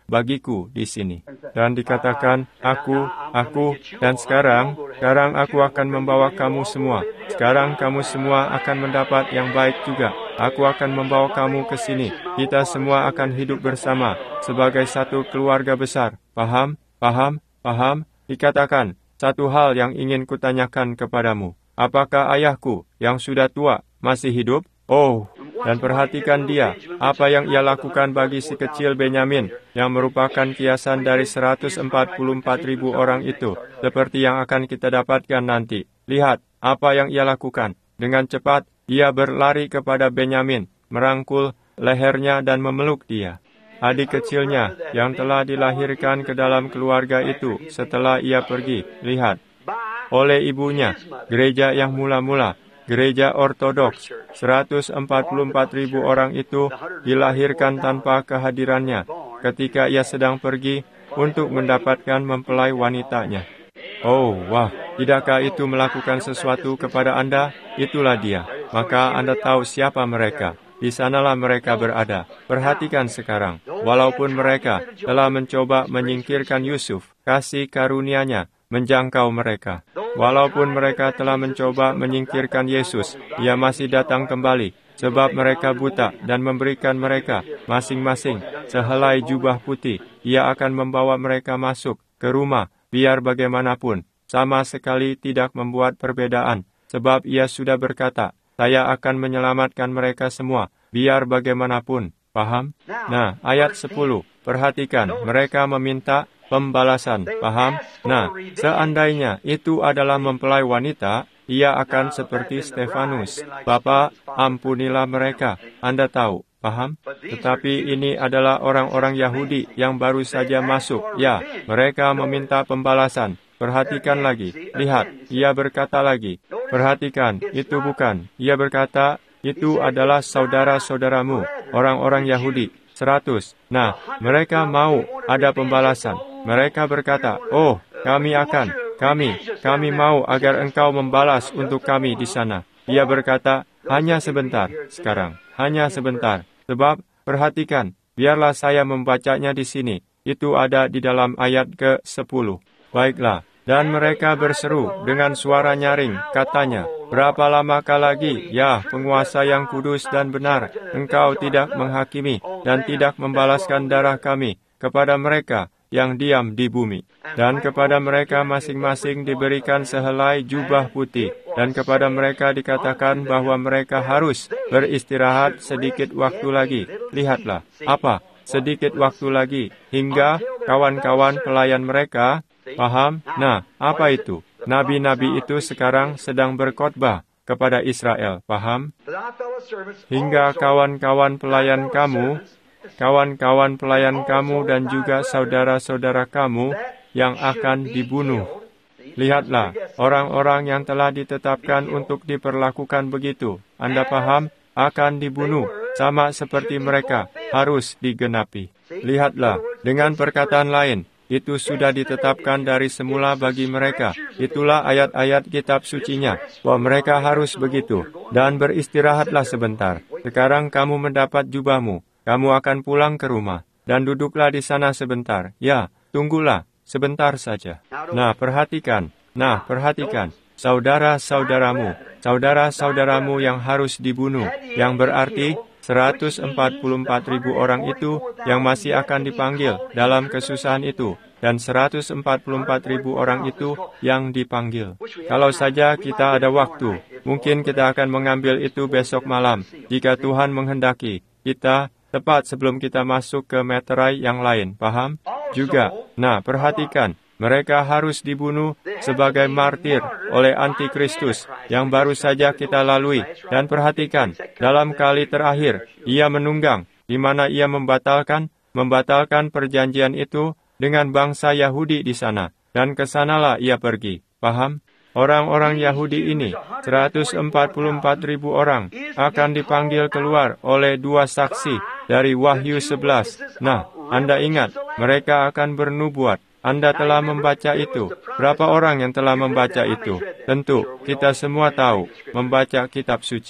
bagiku di sini. Dan dikatakan, aku, aku, dan sekarang, sekarang aku akan membawa kamu semua. Sekarang kamu semua akan mendapat yang baik juga. Aku akan membawa kamu ke sini. Kita semua akan hidup bersama sebagai satu keluarga besar. Paham? Paham? Paham? Dikatakan, satu hal yang ingin kutanyakan kepadamu. Apakah ayahku yang sudah tua masih hidup? Oh, dan perhatikan dia, apa yang ia lakukan bagi si kecil Benyamin, yang merupakan kiasan dari seratus empat puluh empat ribu orang itu, seperti yang akan kita dapatkan nanti. Lihat, apa yang ia lakukan. Dengan cepat, ia berlari kepada Benyamin, merangkul lehernya dan memeluk dia. Adik kecilnya, yang telah dilahirkan ke dalam keluarga itu, setelah ia pergi, lihat, oleh ibunya, gereja yang mula-mula, Gereja Ortodoks, seratus empat puluh empat ribu orang itu dilahirkan tanpa kehadirannya ketika ia sedang pergi untuk mendapatkan mempelai wanitanya. Oh, wah, tidakkah itu melakukan sesuatu kepada Anda? Itulah dia. Maka Anda tahu siapa mereka. Di sanalah mereka berada. Perhatikan sekarang, walaupun mereka telah mencoba menyingkirkan Yusuf, kasih karunia-Nya menjangkau mereka. Walaupun mereka telah mencoba menyingkirkan Yesus, Ia masih datang kembali, sebab mereka buta dan memberikan mereka masing-masing sehelai jubah putih. Ia akan membawa mereka masuk ke rumah, biar bagaimanapun, sama sekali tidak membuat perbedaan, sebab Ia sudah berkata, saya akan menyelamatkan mereka semua, biar bagaimanapun. Paham? Nah, ayat sepuluh, perhatikan, mereka meminta pembalasan, paham? Nah, seandainya itu adalah mempelai wanita, ia akan seperti Stefanus. Bapa, ampunilah mereka. Anda tahu, paham? Tetapi ini adalah orang-orang Yahudi yang baru saja masuk. Ya, mereka meminta pembalasan. Perhatikan lagi. Lihat, ia berkata lagi. Perhatikan, itu bukan. Ia berkata, itu adalah saudara-saudaramu, orang-orang Yahudi. Seratus. Nah, mereka mau ada pembalasan. Mereka berkata, oh, kami akan, kami, kami mau agar engkau membalas untuk kami di sana. Ia berkata, hanya sebentar, sekarang, hanya sebentar. Sebab, perhatikan, biarlah saya membacanya di sini. Itu ada di dalam ayat ke sepuluh. Baiklah, dan mereka berseru dengan suara nyaring, katanya, berapa lamakah lagi, ya penguasa yang kudus dan benar, engkau tidak menghakimi dan tidak membalaskan darah kami kepada mereka yang diam di bumi. Dan kepada mereka masing-masing diberikan sehelai jubah putih, dan kepada mereka dikatakan bahwa mereka harus beristirahat sedikit waktu lagi. Lihatlah, apa? Sedikit waktu lagi, hingga kawan-kawan pelayan mereka, paham? Nah, apa itu? Nabi-nabi itu sekarang sedang berkhotbah kepada Israel, paham? Hingga kawan-kawan pelayan kamu, kawan-kawan pelayan kamu dan juga saudara-saudara kamu yang akan dibunuh. Lihatlah, orang-orang yang telah ditetapkan untuk diperlakukan begitu, Anda paham, akan dibunuh, sama seperti mereka, harus digenapi. Lihatlah, dengan perkataan lain, itu sudah ditetapkan dari semula bagi mereka. Itulah ayat-ayat kitab sucinya, bahwa mereka harus begitu. Dan beristirahatlah sebentar. Sekarang kamu mendapat jubahmu. Kamu akan pulang ke rumah. Dan duduklah di sana sebentar. Ya, tunggulah, sebentar saja. Nah, perhatikan. Nah, perhatikan. Saudara-saudaramu. Saudara-saudaramu yang harus dibunuh. Yang berarti seratus empat puluh empat ribu orang itu yang masih akan dipanggil dalam kesusahan itu, dan seratus empat puluh empat ribu orang itu yang dipanggil. Kalau saja kita ada waktu, mungkin kita akan mengambil itu besok malam, jika Tuhan menghendaki. Kita tepat sebelum kita masuk ke meterai yang lain, paham? Juga, nah perhatikan, mereka harus dibunuh sebagai martir oleh antikristus yang baru saja kita lalui. Dan perhatikan, dalam kali terakhir, ia menunggang, di mana ia membatalkan, membatalkan perjanjian itu dengan bangsa Yahudi di sana. Dan kesanalah ia pergi. Paham? Orang-orang Yahudi ini, seratus empat puluh empat ribu orang, akan dipanggil keluar oleh dua saksi dari Wahyu sebelas. Nah, Anda ingat, mereka akan bernubuat. Anda telah membaca itu. Berapa orang yang telah membaca itu? Tentu, kita semua tahu, membaca kitab suci.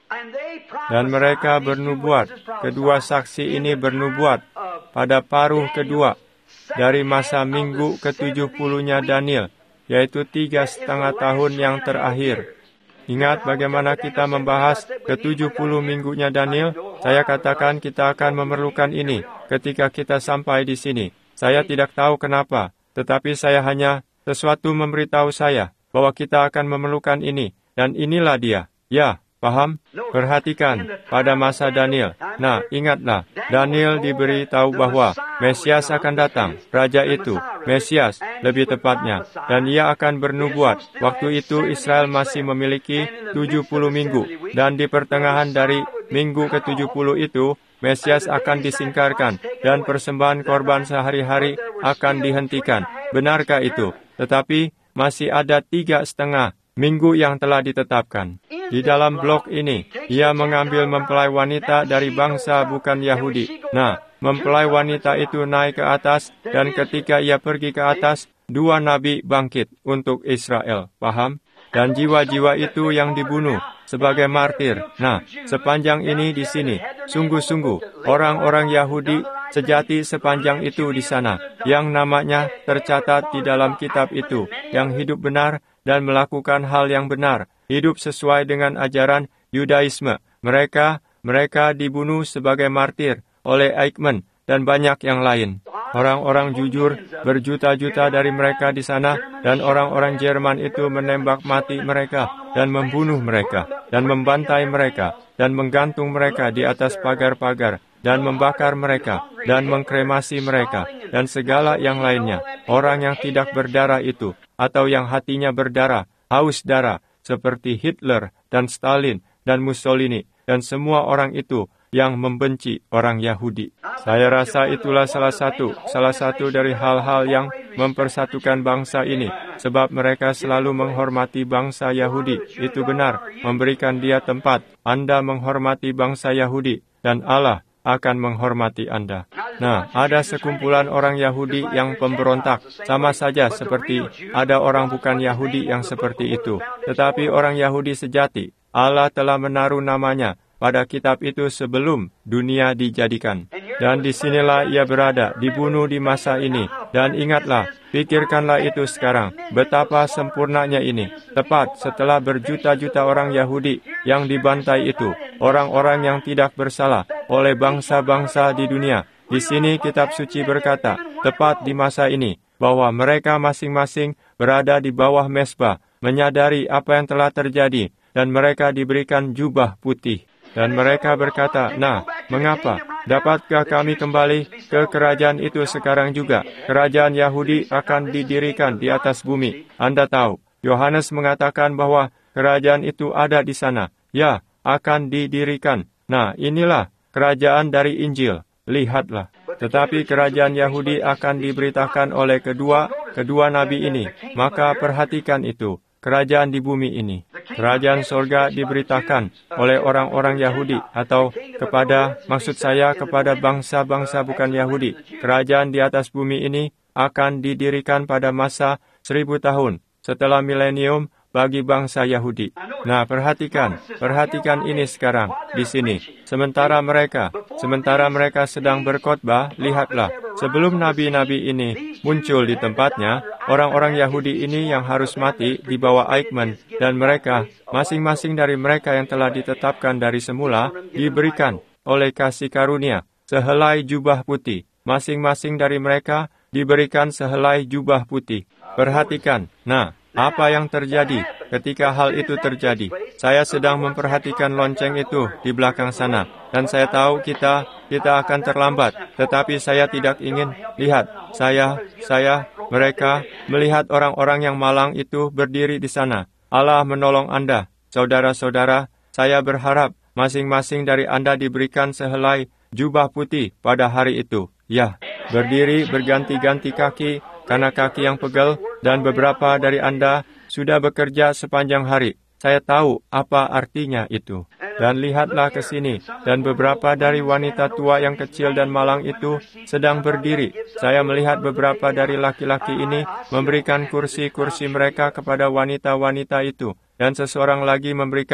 Dan mereka bernubuat, kedua saksi ini bernubuat pada paruh kedua dari masa minggu ketujuh puluhnya Daniel, yaitu tiga setengah tahun yang terakhir. Ingat bagaimana kita membahas ketujuh puluh minggunya Daniel? Saya katakan kita akan memerlukan ini ketika kita sampai di sini. Saya tidak tahu kenapa, tetapi saya hanya sesuatu memberitahu saya bahwa kita akan memerlukan ini, dan inilah dia. Ya, paham? Perhatikan pada masa Daniel. Nah, ingatlah, Daniel diberi tahu bahwa Mesias akan datang, Raja itu, Mesias lebih tepatnya, dan ia akan bernubuat. Waktu itu Israel masih memiliki tujuh puluh minggu, dan di pertengahan dari minggu ke tujuh puluh itu, Mesias akan disingkarkan, dan persembahan korban sehari-hari akan dihentikan. Benarkah itu? Tetapi masih ada tiga setengah minggu yang telah ditetapkan. Di dalam blok ini, ia mengambil mempelai wanita dari bangsa bukan Yahudi. Nah, mempelai wanita itu naik ke atas, dan ketika ia pergi ke atas, dua nabi bangkit untuk Israel. Paham? Dan jiwa-jiwa itu yang dibunuh sebagai martir. Nah, sepanjang ini di sini, sungguh-sungguh, orang-orang Yahudi sejati sepanjang itu di sana, yang namanya tercatat di dalam kitab itu, yang hidup benar dan melakukan hal yang benar, hidup sesuai dengan ajaran Yudaisme. Mereka, mereka dibunuh sebagai martir oleh Eichmann dan banyak yang lain. Orang-orang jujur, berjuta-juta dari mereka di sana, dan orang-orang Jerman itu menembak mati mereka, dan membunuh mereka, dan membantai mereka, dan menggantung mereka di atas pagar-pagar, dan membakar mereka, dan mengkremasi mereka, dan segala yang lainnya. Orang yang tidak berdarah itu, atau yang hatinya berdarah, haus darah, seperti Hitler, dan Stalin, dan Mussolini, dan semua orang itu, yang membenci orang Yahudi. Saya rasa itulah salah satu, salah satu dari hal-hal yang mempersatukan bangsa ini, sebab mereka selalu menghormati bangsa Yahudi. Itu benar, memberikan dia tempat. Anda menghormati bangsa Yahudi, dan Allah akan menghormati Anda. Nah, ada sekumpulan orang Yahudi yang pemberontak, sama saja seperti ada orang bukan Yahudi yang seperti itu. Tetapi orang Yahudi sejati, Allah telah menaruh namanya pada kitab itu sebelum dunia dijadikan. Dan disinilah ia berada, dibunuh di masa ini. Dan ingatlah, pikirkanlah itu sekarang, betapa sempurnanya ini. Tepat setelah berjuta-juta orang Yahudi yang dibantai itu, orang-orang yang tidak bersalah oleh bangsa-bangsa di dunia. Di sini kitab suci berkata, tepat di masa ini, bahwa mereka masing-masing berada di bawah mesbah, menyadari apa yang telah terjadi, dan mereka diberikan jubah putih. Dan mereka berkata, nah, mengapa? Dapatkah kami kembali ke kerajaan itu sekarang juga? Kerajaan Yahudi akan didirikan di atas bumi. Anda tahu, Yohanes mengatakan bahwa kerajaan itu ada di sana. Ya, akan didirikan. Nah, inilah kerajaan dari Injil. Lihatlah. Tetapi kerajaan Yahudi akan diberitakan oleh kedua, kedua nabi ini. Maka perhatikan itu. Kerajaan di bumi ini. Kerajaan sorga diberitakan oleh orang-orang Yahudi atau kepada, maksud saya kepada bangsa-bangsa bukan Yahudi. Kerajaan di atas bumi ini akan didirikan pada masa seribu tahun setelah milenium bagi bangsa Yahudi. Nah, perhatikan, perhatikan ini sekarang, di sini. Sementara mereka, sementara mereka sedang berkhotbah, lihatlah, sebelum nabi-nabi ini muncul di tempatnya, orang-orang Yahudi ini yang harus mati di bawah Eichmann, dan mereka, masing-masing dari mereka yang telah ditetapkan dari semula, diberikan oleh kasih karunia, sehelai jubah putih. Masing-masing dari mereka diberikan sehelai jubah putih. Perhatikan, nah, apa yang terjadi ketika hal itu terjadi? Saya sedang memperhatikan lonceng itu di belakang sana, dan saya tahu kita kita akan terlambat, tetapi saya tidak ingin lihat. Saya, saya, mereka melihat orang-orang yang malang itu berdiri di sana. Allah menolong Anda, saudara-saudara. Saya berharap masing-masing dari Anda diberikan sehelai jubah putih pada hari itu. Ya, berdiri berganti-ganti kaki, karena kaki yang pegel, dan beberapa dari Anda sudah bekerja sepanjang hari. Saya tahu apa artinya itu. Dan lihatlah ke sini, dan beberapa dari wanita tua yang kecil dan malang itu sedang berdiri. Saya melihat beberapa dari laki-laki ini memberikan kursi-kursi mereka kepada wanita-wanita itu, dan seseorang lagi memberikan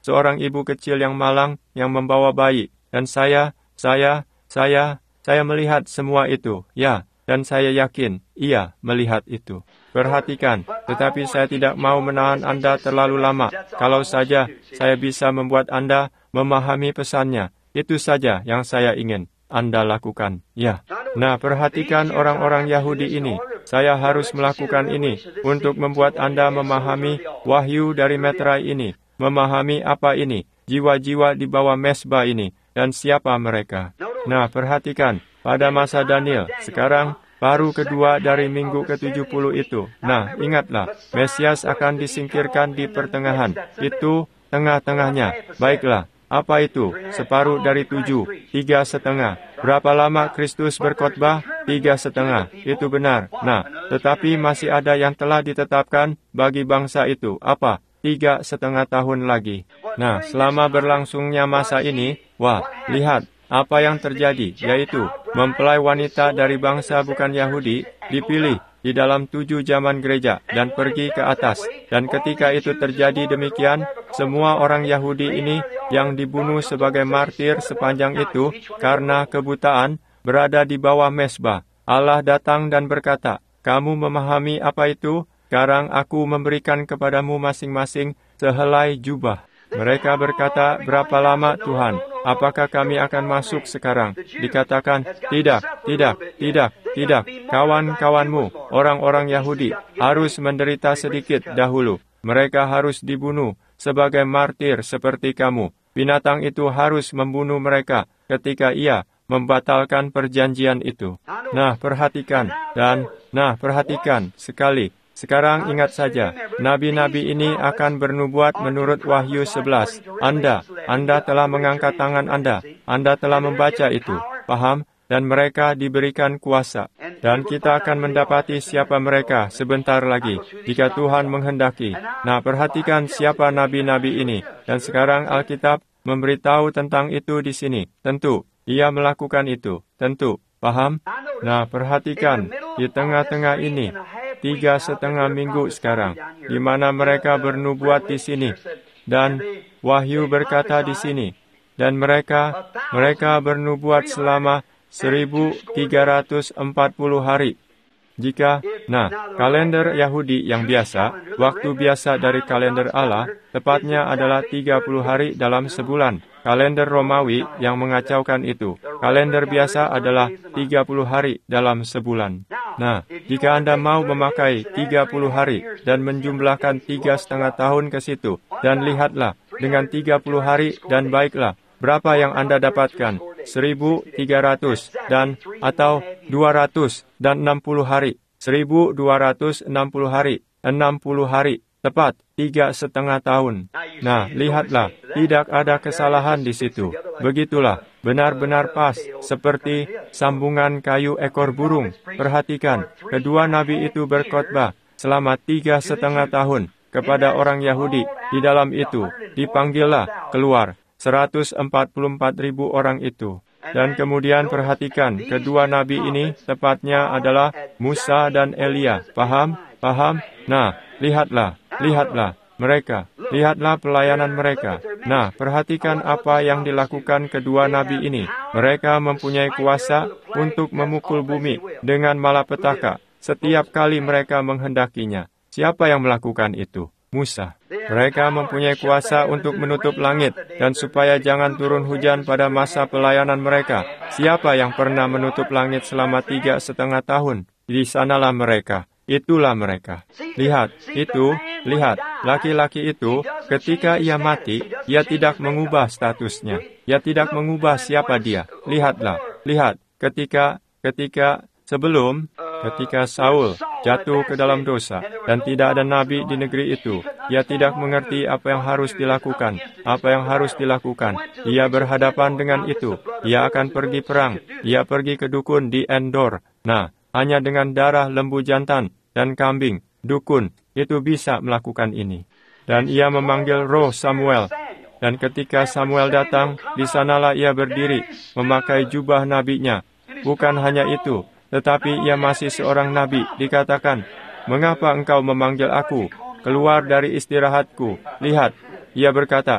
seorang ibu kecil yang malang yang membawa bayi. Dan saya, saya, saya, saya melihat semua itu, ya, dan saya yakin ia melihat itu. Perhatikan, tetapi saya tidak mau menahan Anda terlalu lama. Kalau saja saya bisa membuat Anda memahami pesannya, itu saja yang saya ingin Anda lakukan. Ya. Nah, perhatikan orang-orang Yahudi ini. Saya harus melakukan ini untuk membuat Anda memahami wahyu dari meterai ini, memahami apa ini, jiwa-jiwa di bawah mesbah ini, dan siapa mereka. Nah, perhatikan, pada masa Daniel, sekarang paruh kedua dari minggu ke tujuh puluh itu. Nah, ingatlah, Mesias akan disingkirkan di pertengahan. Itu tengah-tengahnya. Baiklah, apa itu? Separuh dari tujuh, tiga setengah. Berapa lama Kristus berkhotbah? Tiga setengah. Itu benar. Nah, tetapi masih ada yang telah ditetapkan bagi bangsa itu. Apa? Tiga setengah tahun lagi. Nah, selama berlangsungnya masa ini, wah, lihat apa yang terjadi, yaitu mempelai wanita dari bangsa bukan Yahudi dipilih di dalam tujuh zaman gereja dan pergi ke atas. Dan ketika itu terjadi demikian, semua orang Yahudi ini yang dibunuh sebagai martir sepanjang itu karena kebutaan berada di bawah mesbah. Allah datang dan berkata, "Kamu memahami apa itu? Sekarang aku memberikan kepadamu masing-masing sehelai jubah." Mereka berkata, "Berapa lama Tuhan? Apakah kami akan masuk sekarang?" Dikatakan, "Tidak, tidak, tidak, tidak. Kawan-kawanmu, orang-orang Yahudi, harus menderita sedikit dahulu. Mereka harus dibunuh sebagai martir seperti kamu. Binatang itu harus membunuh mereka ketika ia membatalkan perjanjian itu." Nah, perhatikan, dan, nah, perhatikan sekali. Sekarang ingat saja, nabi-nabi ini akan bernubuat menurut Wahyu sebelas. Anda, Anda telah mengangkat tangan Anda. Anda telah membaca itu. Paham? Dan mereka diberikan kuasa. Dan kita akan mendapati siapa mereka sebentar lagi, jika Tuhan menghendaki. Nah, perhatikan siapa nabi-nabi ini. Dan sekarang Alkitab memberitahu tentang itu di sini. Tentu, ia melakukan itu. Tentu. Paham? Nah, perhatikan, di tengah-tengah ini, tiga setengah minggu sekarang, di mana mereka bernubuat di sini, dan Wahyu berkata di sini, dan mereka, mereka bernubuat selama seribu tiga ratus empat puluh hari. Jika, nah, kalender Yahudi yang biasa, waktu biasa dari kalender Allah, tepatnya adalah tiga puluh hari dalam sebulan. Kalender Romawi yang mengacaukan itu. Kalender biasa adalah tiga puluh hari dalam sebulan. Nah, jika Anda mau memakai tiga puluh hari dan menjumlahkan tiga setengah tahun ke situ, dan lihatlah, dengan tiga puluh hari dan baiklah, berapa yang Anda dapatkan? seribu tiga ratus dan atau dua ratus dan enam puluh hari. seribu dua ratus enam puluh hari. enam puluh hari. Tepat, tiga setengah tahun. Nah, lihatlah, tidak ada kesalahan di situ. Begitulah, benar-benar pas, seperti sambungan kayu ekor burung. Perhatikan, kedua nabi itu berkhotbah selama tiga setengah tahun kepada orang Yahudi. Di dalam itu, dipanggillah keluar seratus empat puluh empat ribu orang itu. Dan kemudian perhatikan, kedua nabi ini tepatnya adalah Musa dan Elia. Paham? Paham? Nah, lihatlah, lihatlah mereka, lihatlah pelayanan mereka. Nah, perhatikan apa yang dilakukan kedua nabi ini. Mereka mempunyai kuasa untuk memukul bumi dengan malapetaka setiap kali mereka menghendakinya. Siapa yang melakukan itu? Musa. Mereka mempunyai kuasa untuk menutup langit dan supaya jangan turun hujan pada masa pelayanan mereka. Siapa yang pernah menutup langit selama tiga setengah tahun? Di sanalah mereka. Itulah mereka. Lihat, itu, lihat, laki-laki itu, ketika ia mati, ia tidak mengubah statusnya. Ia tidak mengubah siapa dia. Lihatlah, lihat, ketika, ketika, sebelum, ketika Saul jatuh ke dalam dosa, dan tidak ada nabi di negeri itu, ia tidak mengerti apa yang harus dilakukan, apa yang harus dilakukan. Ia berhadapan dengan itu. Ia akan pergi perang. Ia pergi ke dukun di Endor. Nah, hanya dengan darah lembu jantan dan kambing, dukun, itu bisa melakukan ini. Dan ia memanggil roh Samuel. Dan ketika Samuel datang, di sanalah ia berdiri, memakai jubah nabinya. Bukan hanya itu, tetapi ia masih seorang nabi. Dikatakan, "Mengapa engkau memanggil aku? Keluar dari istirahatku." Lihat, ia berkata,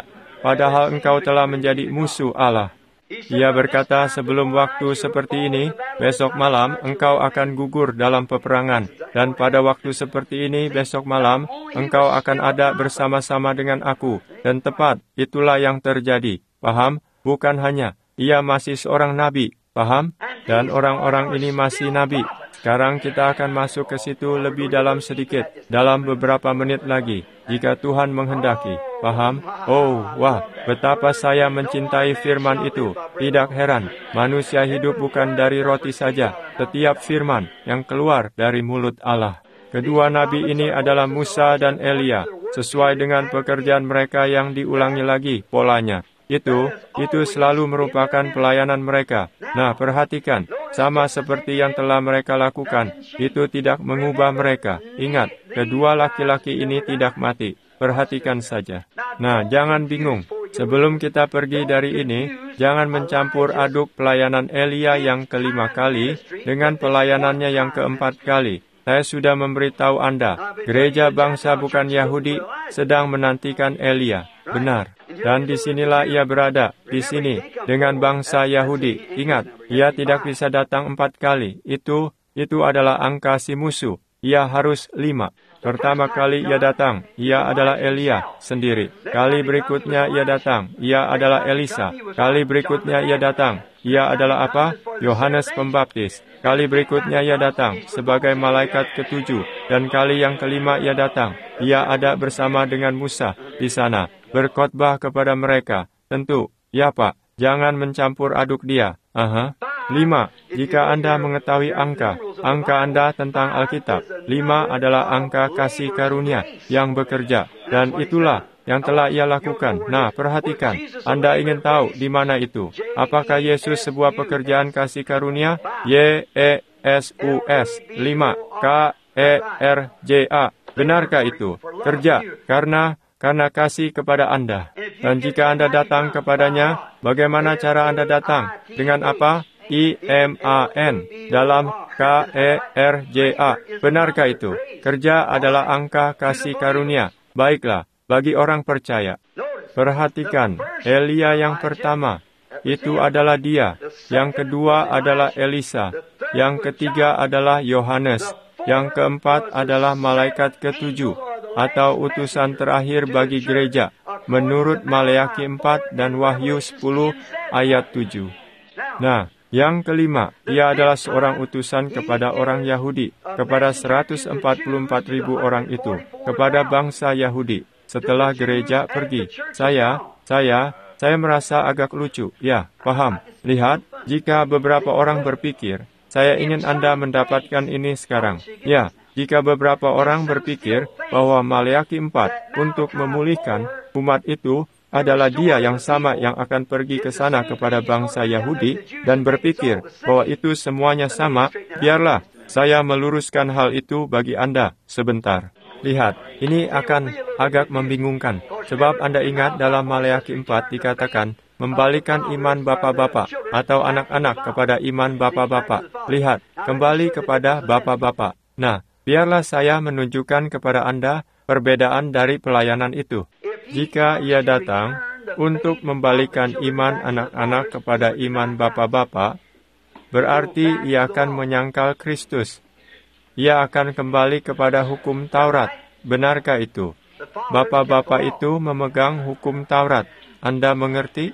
padahal engkau telah menjadi musuh Allah. Ia berkata, sebelum waktu seperti ini, besok malam engkau akan gugur dalam peperangan. Dan pada waktu seperti ini, besok malam, engkau akan ada bersama-sama dengan aku. Dan tepat, itulah yang terjadi. Paham? Bukan hanya, ia masih seorang nabi. Paham? Dan orang-orang ini masih nabi. Sekarang kita akan masuk ke situ lebih dalam sedikit, dalam beberapa menit lagi, jika Tuhan menghendaki. Paham? Oh, wah, betapa saya mencintai firman itu. Tidak heran, manusia hidup bukan dari roti saja, setiap firman yang keluar dari mulut Allah. Kedua nabi ini adalah Musa dan Elia, sesuai dengan pekerjaan mereka yang diulangi lagi polanya. Itu, itu selalu merupakan pelayanan mereka. Nah, perhatikan, sama seperti yang telah mereka lakukan, itu tidak mengubah mereka. Ingat, kedua laki-laki ini tidak mati. Perhatikan saja. Nah, jangan bingung. Sebelum kita pergi dari ini, jangan mencampur aduk pelayanan Elia yang kelima kali dengan pelayanannya yang keempat kali. Saya sudah memberitahu Anda, gereja bangsa bukan Yahudi sedang menantikan Elia. Benar. Dan disinilah ia berada, di sini, dengan bangsa Yahudi. Ingat, ia tidak bisa datang empat kali. Itu, itu adalah angka si musuh. Ia harus lima. Pertama kali ia datang, ia adalah Elia sendiri. Kali berikutnya ia datang, ia adalah Elisa. Kali berikutnya ia datang, ia adalah apa? Yohanes Pembaptis. Kali berikutnya ia datang sebagai malaikat ketujuh. Dan kali yang kelima ia datang, ia ada bersama dengan Musa di sana, berkhotbah kepada mereka. Tentu, ya Pak, jangan mencampur aduk dia. Aha. Lima, jika Anda mengetahui angka, angka Anda tentang Alkitab, lima adalah angka kasih karunia yang bekerja, dan itulah yang telah ia lakukan. Nah, perhatikan, Anda ingin tahu di mana itu? Apakah Yesus sebuah pekerjaan kasih karunia? Y E S U S, lima, K E R J A. Benarkah itu? Kerja, karena karena kasih kepada Anda. Dan jika Anda datang kepadanya, bagaimana cara Anda datang? Dengan apa? I M A N dalam K E R J A. Benarkah itu? Kerja adalah angka kasih karunia. Baiklah, bagi orang percaya. Perhatikan, Elia yang pertama, itu adalah dia. Yang kedua adalah Elisa. Yang ketiga adalah Yohanes. Yang keempat adalah malaikat ketujuh, atau utusan terakhir bagi gereja, menurut Maleakhi empat dan Wahyu sepuluh ayat tujuh. Nah, yang kelima, ia adalah seorang utusan kepada orang Yahudi, kepada seratus empat puluh empat ribu orang itu, kepada bangsa Yahudi. Setelah gereja pergi, saya, saya, saya merasa agak lucu. Ya, paham. Lihat, jika beberapa orang berpikir, saya ingin Anda mendapatkan ini sekarang. Ya, jika beberapa orang berpikir bahwa Maleakhi empat untuk memulihkan umat itu adalah dia yang sama yang akan pergi ke sana kepada bangsa Yahudi dan berpikir bahwa itu semuanya sama, biarlah saya meluruskan hal itu bagi Anda sebentar. Lihat, ini akan agak membingungkan, sebab Anda ingat dalam Maleakhi empat dikatakan, membalikan iman bapak-bapak atau anak-anak kepada iman bapak-bapak. Lihat, kembali kepada bapak-bapak. Nah, biarlah saya menunjukkan kepada Anda perbedaan dari pelayanan itu. Jika ia datang untuk membalikan iman anak-anak kepada iman bapak-bapak, berarti ia akan menyangkal Kristus. Ia akan kembali kepada hukum Taurat. Benarkah itu? Bapak-bapak itu memegang hukum Taurat. Anda mengerti?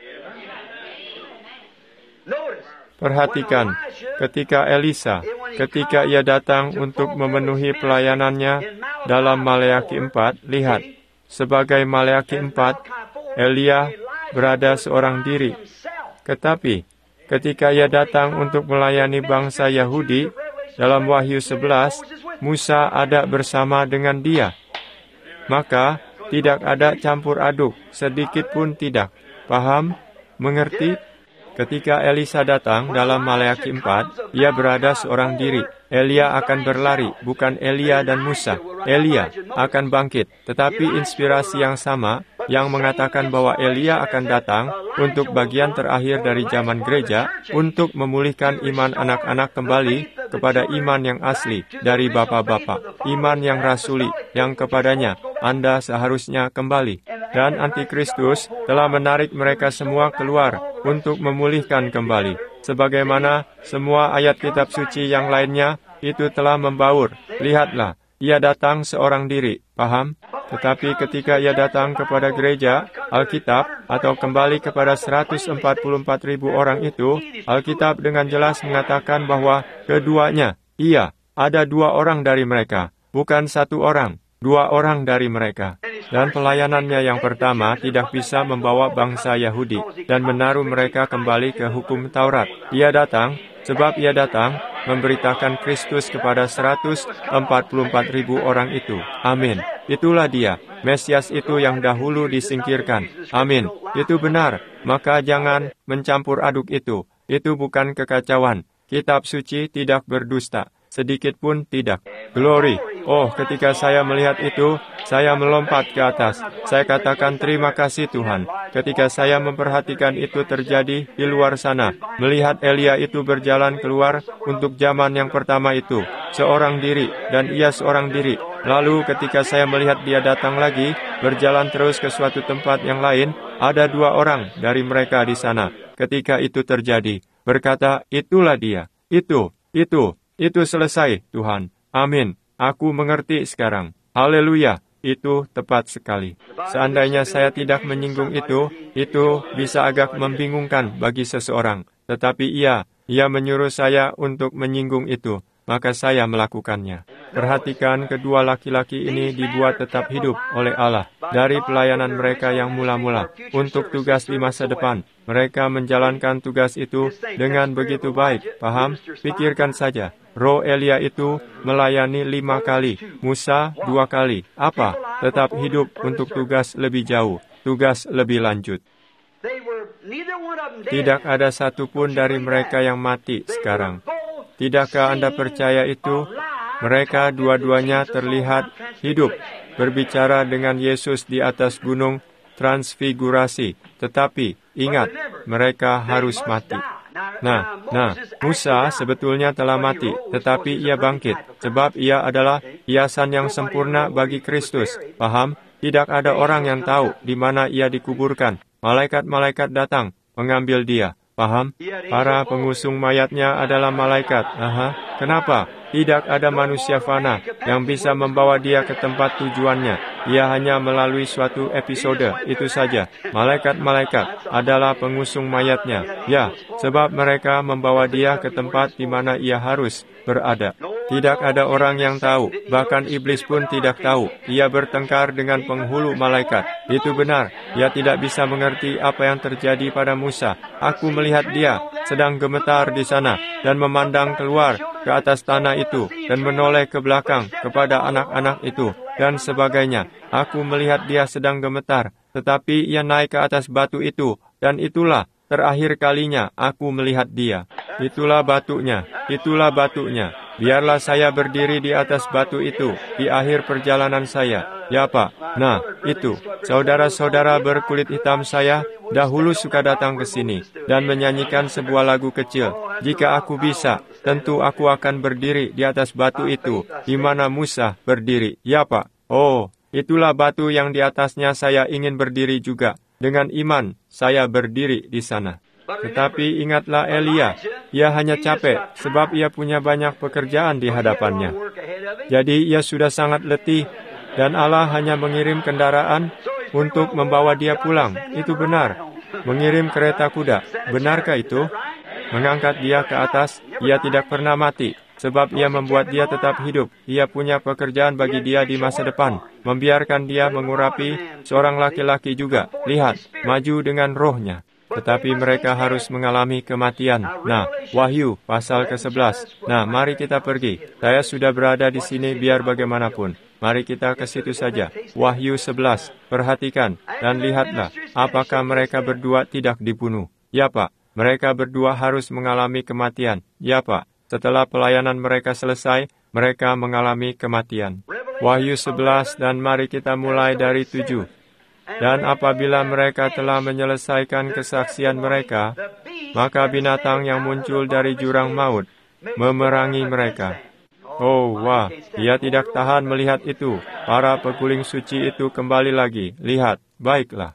Perhatikan, ketika Elisa, ketika ia datang untuk memenuhi pelayanannya dalam Maleakhi empat, lihat, sebagai Maleakhi empat, Elia berada seorang diri. Tetapi, ketika ia datang untuk melayani bangsa Yahudi, dalam Wahyu sebelas, Musa ada bersama dengan dia. Maka, tidak ada campur aduk, sedikit pun tidak. Paham? Mengerti? Ketika Elisa datang dalam Maleakhi empat, ia berada seorang diri. Elia akan berlari, bukan Elia dan Musa. Elia akan bangkit, tetapi inspirasi yang sama yang mengatakan bahwa Elia akan datang untuk bagian terakhir dari zaman gereja untuk memulihkan iman anak-anak kembali kepada iman yang asli dari bapak-bapak, iman yang rasuli yang kepadanya Anda seharusnya kembali. dan Antikristus telah menarik mereka semua keluar untuk memulihkan kembali. Sebagaimana semua ayat kitab suci yang lainnya itu telah membaur. Lihatlah, ia datang seorang diri, paham? Tetapi ketika ia datang kepada gereja, Alkitab, atau kembali kepada seratus empat puluh empat ribu orang itu, Alkitab dengan jelas mengatakan bahwa keduanya, iya, ada dua orang dari mereka, bukan satu orang, dua orang dari mereka. Dan pelayanannya yang pertama tidak bisa membawa bangsa Yahudi dan menaruh mereka kembali ke hukum Taurat. Ia datang, sebab ia datang, memberitakan Kristus kepada seratus empat puluh empat ribu orang itu. Amin. Itulah dia, Mesias itu yang dahulu disingkirkan. Amin. Itu benar. Maka jangan mencampur aduk itu. Itu bukan kekacauan. Kitab suci tidak berdusta. Sedikit pun tidak. Glory. Oh, ketika saya melihat itu, saya melompat ke atas. Saya katakan terima kasih Tuhan. Ketika saya memperhatikan itu terjadi di luar sana, melihat Elia itu berjalan keluar untuk zaman yang pertama itu, seorang diri, dan ia seorang diri. Lalu ketika saya melihat dia datang lagi, berjalan terus ke suatu tempat yang lain, ada dua orang dari mereka di sana. Ketika itu terjadi, berkata, itulah dia, itu, itu, itu selesai, Tuhan. Amin. Aku mengerti sekarang. Haleluya. Itu tepat sekali. Seandainya saya tidak menyinggung itu, itu bisa agak membingungkan bagi seseorang. Tetapi ia, ia menyuruh saya untuk menyinggung itu. Maka saya melakukannya. Perhatikan kedua laki-laki ini dibuat tetap hidup oleh Allah dari pelayanan mereka yang mula-mula untuk tugas di masa depan. Mereka menjalankan tugas itu dengan begitu baik. Paham? Pikirkan saja. Roh Elia itu melayani lima kali, Musa dua kali. Apa? Tetap hidup untuk tugas lebih jauh, tugas lebih lanjut. Tidak ada satupun dari mereka yang mati sekarang. Tidakkah Anda percaya itu? Mereka dua-duanya terlihat hidup, berbicara dengan Yesus di atas gunung transfigurasi. Tetapi, ingat, mereka harus mati. Nah, nah, Musa sebetulnya telah mati, tetapi ia bangkit, sebab ia adalah hiasan yang sempurna bagi Kristus. Paham? Tidak ada orang yang tahu di mana ia dikuburkan. Malaikat-malaikat datang, mengambil dia. Paham? Para pengusung mayatnya adalah malaikat. Aha, kenapa? Tidak ada manusia fana yang bisa membawa dia ke tempat tujuannya. Ia hanya melalui suatu episode, itu saja. Malaikat-malaikat adalah pengusung mayatnya. Ya, sebab mereka membawa dia ke tempat di mana ia harus berada. Tidak ada orang yang tahu, bahkan iblis pun tidak tahu. Ia bertengkar dengan penghulu malaikat. Itu benar, ia tidak bisa mengerti apa yang terjadi pada Musa. Aku melihat dia sedang gemetar di sana dan memandang keluar ke atas tanah itu dan menoleh ke belakang kepada anak-anak itu dan sebagainya. Aku melihat dia sedang gemetar, tetapi ia naik ke atas batu itu dan itulah terakhir kalinya aku melihat dia. Itulah batunya, itulah batunya. Biarlah saya berdiri di atas batu itu di akhir perjalanan saya. Ya Pak, nah itu, saudara-saudara berkulit hitam saya dahulu suka datang ke sini dan menyanyikan sebuah lagu kecil. Jika aku bisa, tentu aku akan berdiri di atas batu itu di mana Musa berdiri. Ya Pak, oh, itulah batu yang di atasnya saya ingin berdiri juga. Dengan iman, saya berdiri di sana. Tetapi ingatlah Elia, ia hanya capek sebab ia punya banyak pekerjaan di hadapannya. Jadi ia sudah sangat letih dan Allah hanya mengirim kendaraan untuk membawa dia pulang. Itu benar. Mengirim kereta kuda. Benarkah itu? Mengangkat dia ke atas, ia tidak pernah mati sebab ia membuat dia tetap hidup. Ia punya pekerjaan bagi dia di masa depan. Membiarkan dia mengurapi seorang laki-laki juga. Lihat, maju dengan rohnya. Tetapi mereka harus mengalami kematian. Nah, Wahyu pasal ke sebelas. Nah, mari kita pergi. Saya sudah berada di sini biar bagaimanapun. Mari kita ke situ saja. Wahyu sebelas. Perhatikan dan lihatlah apakah mereka berdua tidak dibunuh. Ya Pak, mereka berdua harus mengalami kematian. Ya Pak, setelah pelayanan mereka selesai, mereka mengalami kematian. Wahyu sebelas dan mari kita mulai dari tujuh. Dan apabila mereka telah menyelesaikan kesaksian mereka, maka binatang yang muncul dari jurang maut memerangi mereka. Oh, wah, ia tidak tahan melihat itu. Para peguling suci itu kembali lagi. Lihat, baiklah.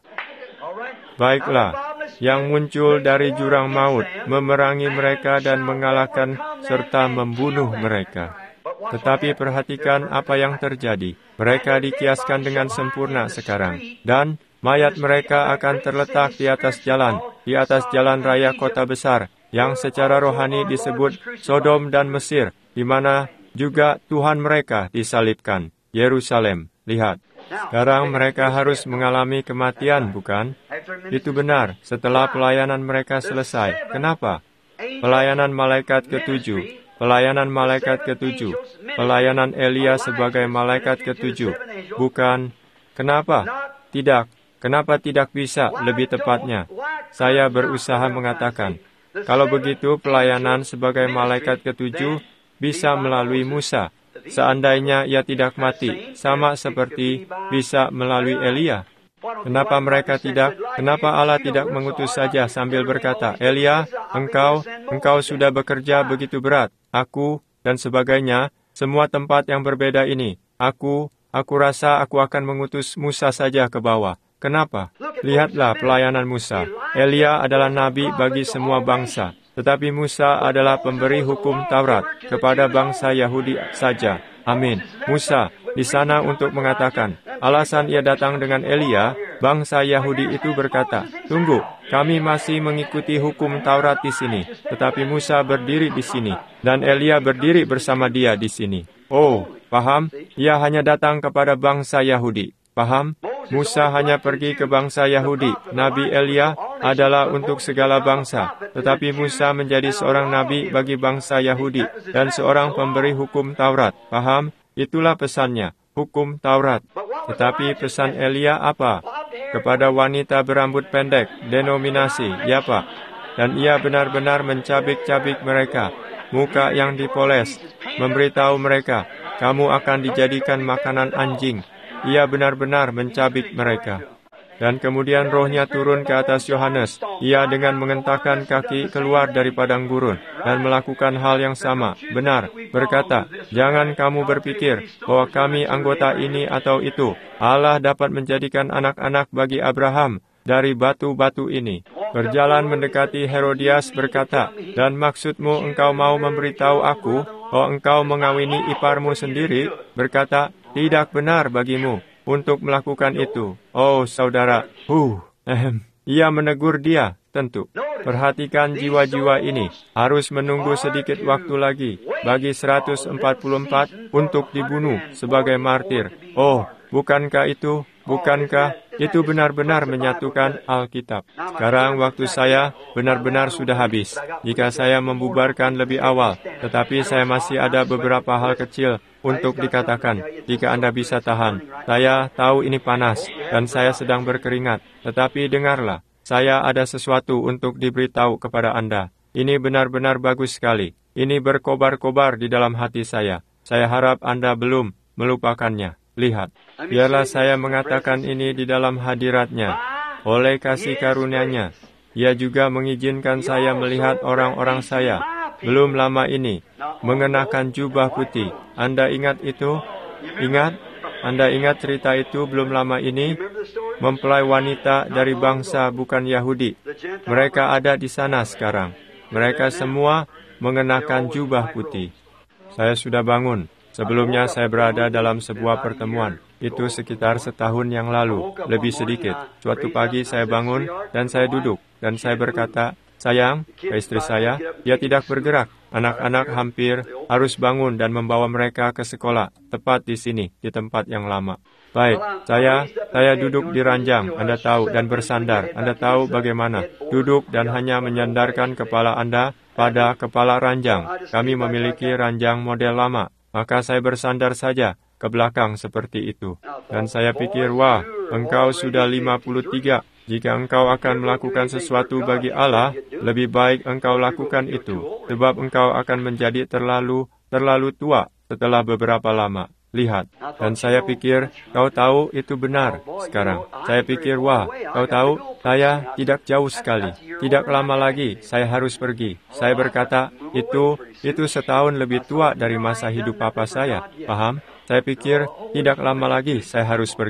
Baiklah, yang muncul dari jurang maut, memerangi mereka dan mengalahkan serta membunuh mereka. Tetapi perhatikan apa yang terjadi. Mereka dikiaskan dengan sempurna sekarang. Dan mayat mereka akan terletak di atas jalan, di atas jalan raya kota besar, yang secara rohani disebut Sodom dan Mesir, di mana juga Tuhan mereka disalibkan, Yerusalem. Lihat, sekarang mereka harus mengalami kematian, bukan? Itu benar, setelah pelayanan mereka selesai. Kenapa? Pelayanan malaikat ketujuh, pelayanan malaikat ketujuh, pelayanan Elia sebagai malaikat ketujuh. Bukan, kenapa? Tidak, kenapa tidak bisa lebih tepatnya? Saya berusaha mengatakan, kalau begitu pelayanan sebagai malaikat ketujuh bisa melalui Musa. Seandainya ia tidak mati, sama seperti bisa melalui Elia. Kenapa mereka tidak? Kenapa Allah tidak mengutus saja sambil berkata, Elia, engkau, engkau sudah bekerja begitu berat, aku, dan sebagainya, semua tempat yang berbeda ini, aku, aku rasa aku akan mengutus Musa saja ke bawah. Kenapa? Lihatlah pelayanan Musa. Elia adalah nabi bagi semua bangsa. Tetapi Musa adalah pemberi hukum Taurat kepada bangsa Yahudi saja. Amin. Musa di sana untuk mengatakan, alasan ia datang dengan Elia, bangsa Yahudi itu berkata, tunggu, kami masih mengikuti hukum Taurat di sini. Tetapi Musa berdiri di sini, dan Elia berdiri bersama dia di sini. Oh, paham? Ia hanya datang kepada bangsa Yahudi. Paham? Musa hanya pergi ke bangsa Yahudi. Nabi Elia adalah untuk segala bangsa. Tetapi Musa menjadi seorang nabi bagi bangsa Yahudi dan seorang pemberi hukum Taurat. Paham? Itulah pesannya, hukum Taurat. Tetapi pesan Elia apa? Kepada wanita berambut pendek, denominasi, ya Pak. Dan ia benar-benar mencabik-cabik mereka, muka yang dipoles, memberitahu mereka, kamu akan dijadikan makanan anjing. Ia benar-benar mencabik mereka. Dan kemudian rohnya turun ke atas Yohanes. Ia dengan mengentakkan kaki keluar dari padang gurun dan melakukan hal yang sama. Benar, berkata, jangan kamu berpikir bahwa kami anggota ini atau itu. Allah dapat menjadikan anak-anak bagi Abraham dari batu-batu ini. Berjalan mendekati Herodias berkata, dan maksudmu engkau mau memberitahu aku bahwa engkau mengawini iparmu sendiri? Berkata, tidak benar bagimu untuk melakukan itu. Oh, saudara, huh, ehem. Ia menegur dia, tentu. Perhatikan jiwa-jiwa ini, harus menunggu sedikit waktu lagi bagi seratus empat puluh empat untuk dibunuh sebagai martir. Oh, bukankah itu, bukankah itu benar-benar menyatukan Alkitab? Sekarang waktu saya benar-benar sudah habis. Jika saya membubarkan lebih awal, tetapi saya masih ada beberapa hal kecil untuk dikatakan, jika Anda bisa tahan. Saya tahu ini panas, dan saya sedang berkeringat. Tetapi dengarlah, saya ada sesuatu untuk diberitahu kepada Anda. Ini benar-benar bagus sekali. Ini berkobar-kobar di dalam hati saya. Saya harap Anda belum melupakannya. Lihat, biarlah saya mengatakan ini di dalam hadiratnya. Oleh kasih karunia-Nya, Ia juga mengizinkan saya melihat orang-orang saya belum lama ini mengenakan jubah putih. Anda ingat itu? Ingat? Anda ingat cerita itu belum lama ini? Mempelai wanita dari bangsa bukan Yahudi. Mereka ada di sana sekarang. Mereka semua mengenakan jubah putih. Saya sudah bangun. Sebelumnya saya berada dalam sebuah pertemuan. Itu sekitar setahun yang lalu, lebih sedikit. Suatu pagi saya bangun dan saya duduk. Dan saya berkata, sayang, ke istri saya, dia tidak bergerak. Anak-anak hampir harus bangun dan membawa mereka ke sekolah, tepat di sini, di tempat yang lama. Baik, saya, saya duduk di ranjang, Anda tahu, dan bersandar. Anda tahu bagaimana. Duduk dan hanya menyandarkan kepala Anda pada kepala ranjang. Kami memiliki ranjang model lama. Maka saya bersandar saja ke belakang seperti itu. Dan saya pikir, wah, engkau sudah lima puluh tiga. Jika engkau akan melakukan sesuatu bagi Allah, lebih baik engkau lakukan itu. Sebab engkau akan menjadi terlalu, terlalu tua setelah beberapa lama. Lihat. Dan saya pikir, kau tahu itu benar sekarang. Saya pikir, wah, kau tahu, saya tidak jauh sekali. Tidak lama lagi, saya harus pergi. Saya berkata, itu, itu setahun lebih tua dari masa hidup papa saya. Paham? Saya pikir, tidak lama lagi saya harus pergi.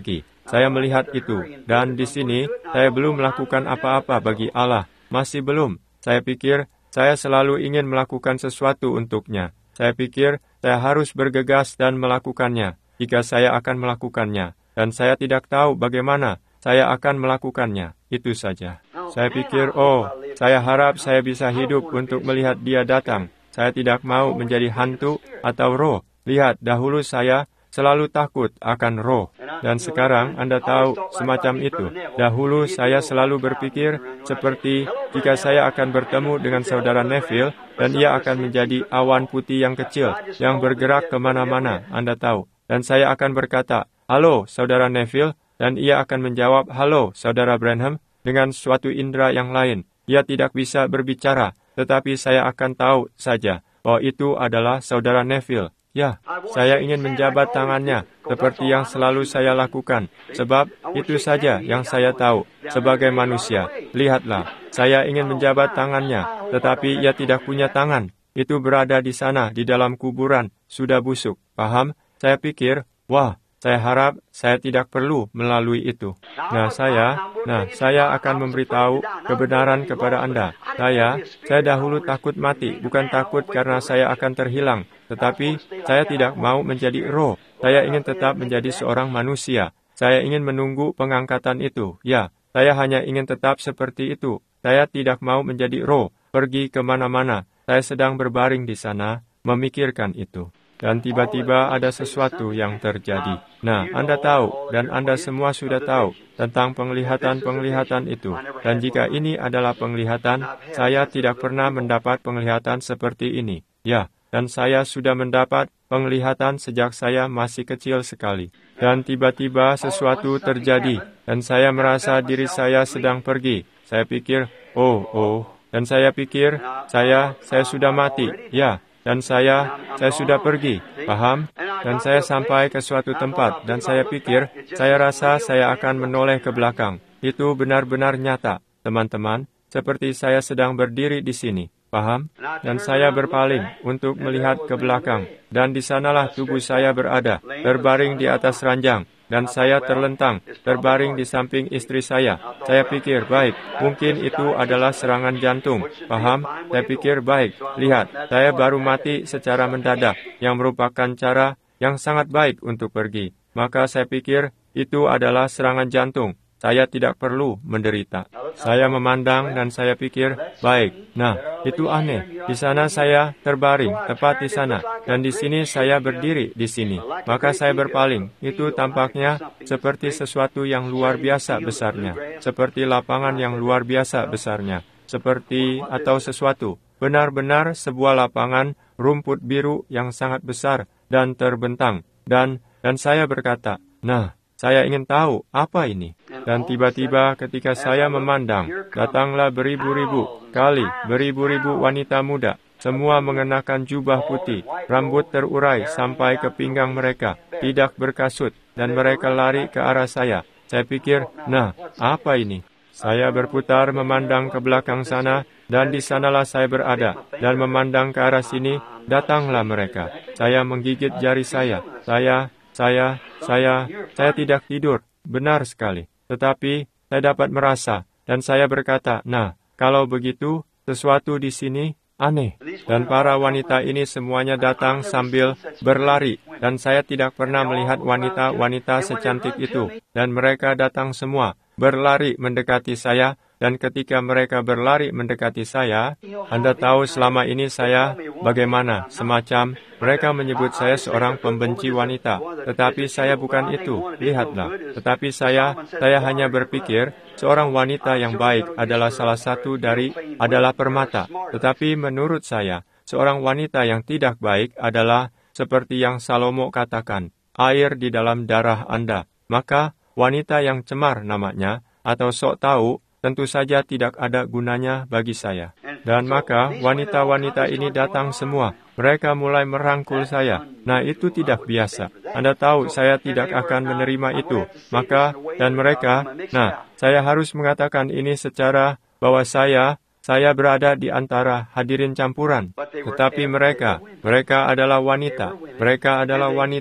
Saya melihat itu, dan di sini saya belum melakukan apa-apa bagi Allah. Masih belum. Saya pikir saya selalu ingin melakukan sesuatu untuknya. Saya pikir saya harus bergegas dan melakukannya, jika saya akan melakukannya. Dan saya tidak tahu bagaimana saya akan melakukannya. Itu saja. Saya pikir, oh, saya harap saya bisa hidup untuk melihat dia datang. Saya tidak mau menjadi hantu atau roh. Lihat, dahulu saya selalu takut akan roh. Dan sekarang Anda tahu semacam itu. Dahulu saya selalu berpikir seperti jika saya akan bertemu dengan saudara Neville dan ia akan menjadi awan putih yang kecil yang bergerak kemana-mana, Anda tahu. Dan saya akan berkata, halo saudara Neville, dan ia akan menjawab, halo saudara Branham, dengan suatu indera yang lain. Ia tidak bisa berbicara, tetapi saya akan tahu saja bahwa itu adalah saudara Neville. Ya, saya ingin menjabat tangannya, seperti yang selalu saya lakukan, sebab itu saja yang saya tahu sebagai manusia. Lihatlah, saya ingin menjabat tangannya, tetapi ia tidak punya tangan. Itu berada di sana, di dalam kuburan, sudah busuk. Paham? Saya pikir, wah, saya harap saya tidak perlu melalui itu. Nah, saya, nah, saya akan memberitahu kebenaran kepada Anda. Saya, saya dahulu takut mati, bukan takut karena saya akan terhilang, tetapi saya tidak mau menjadi roh. Saya ingin tetap menjadi seorang manusia. Saya ingin menunggu pengangkatan itu. Ya, saya hanya ingin tetap seperti itu. Saya tidak mau menjadi roh, pergi kemana-mana. Saya sedang berbaring di sana, memikirkan itu. Dan tiba-tiba ada sesuatu yang terjadi. Nah, Anda tahu, dan Anda semua sudah tahu tentang penglihatan-penglihatan itu. Dan jika ini adalah penglihatan, saya tidak pernah mendapat penglihatan seperti ini. Ya, dan saya sudah mendapat penglihatan sejak saya masih kecil sekali. Dan tiba-tiba sesuatu terjadi, dan saya merasa diri saya sedang pergi. Saya pikir, oh, oh, dan saya pikir, saya, saya sudah mati. Ya, dan saya, saya sudah pergi, paham? Dan saya sampai ke suatu tempat, dan saya pikir, saya rasa saya akan menoleh ke belakang. Itu benar-benar nyata, teman-teman, seperti saya sedang berdiri di sini, paham? Dan saya berpaling untuk melihat ke belakang, dan di sanalah tubuh saya berada, terbaring di atas ranjang, dan saya terlentang, terbaring di samping istri saya. Saya pikir, baik, mungkin itu adalah serangan jantung. Paham? Saya pikir, baik, lihat, saya baru mati secara mendadak, yang merupakan cara yang sangat baik untuk pergi. Maka saya pikir, itu adalah serangan jantung. Saya tidak perlu menderita. Saya memandang dan saya pikir, baik, nah, itu aneh. Di sana saya terbaring, tepat di sana. Dan di sini saya berdiri di sini. Maka saya berpaling. Itu tampaknya seperti sesuatu yang luar biasa besarnya. Seperti lapangan yang luar biasa besarnya. Seperti atau sesuatu. Benar-benar sebuah lapangan rumput biru yang sangat besar dan terbentang. Dan dan saya berkata, nah, saya ingin tahu apa ini. Dan tiba-tiba ketika saya memandang, datanglah beribu-ribu kali, beribu-ribu wanita muda. Semua mengenakan jubah putih, rambut terurai sampai ke pinggang mereka, tidak berkasut, dan mereka lari ke arah saya. Saya pikir, nah, apa ini? Saya berputar memandang ke belakang sana, dan di sanalah saya berada, dan memandang ke arah sini, datanglah mereka. Saya menggigit jari saya. Saya, saya, saya, saya tidak tidur. Benar sekali. Tetapi saya dapat merasa, dan saya berkata, nah, kalau begitu, sesuatu di sini aneh. Dan para wanita ini semuanya datang sambil berlari, dan saya tidak pernah melihat wanita-wanita secantik itu. Dan mereka datang semua, berlari mendekati saya, dan ketika mereka berlari mendekati saya, Anda tahu selama ini saya bagaimana, semacam mereka menyebut saya seorang pembenci wanita. Tetapi saya bukan itu, lihatlah. Tetapi saya, saya hanya berpikir, seorang wanita yang baik adalah salah satu dari, adalah permata. Tetapi menurut saya, seorang wanita yang tidak baik adalah, seperti yang Salomo katakan, air di dalam darah Anda. Maka, wanita yang cemar namanya, atau sok tahu, tentu saja tidak ada gunanya bagi saya. Dan maka wanita-wanita ini datang semua. Mereka mulai merangkul saya. Nah, itu tidak biasa. Anda tahu saya tidak akan menerima itu. Maka, dan mereka, nah, saya harus mengatakan ini secara bahwa saya, saya berada di antara hadirin campuran. Tetapi mereka, mereka adalah wanita. Mereka adalah wanita.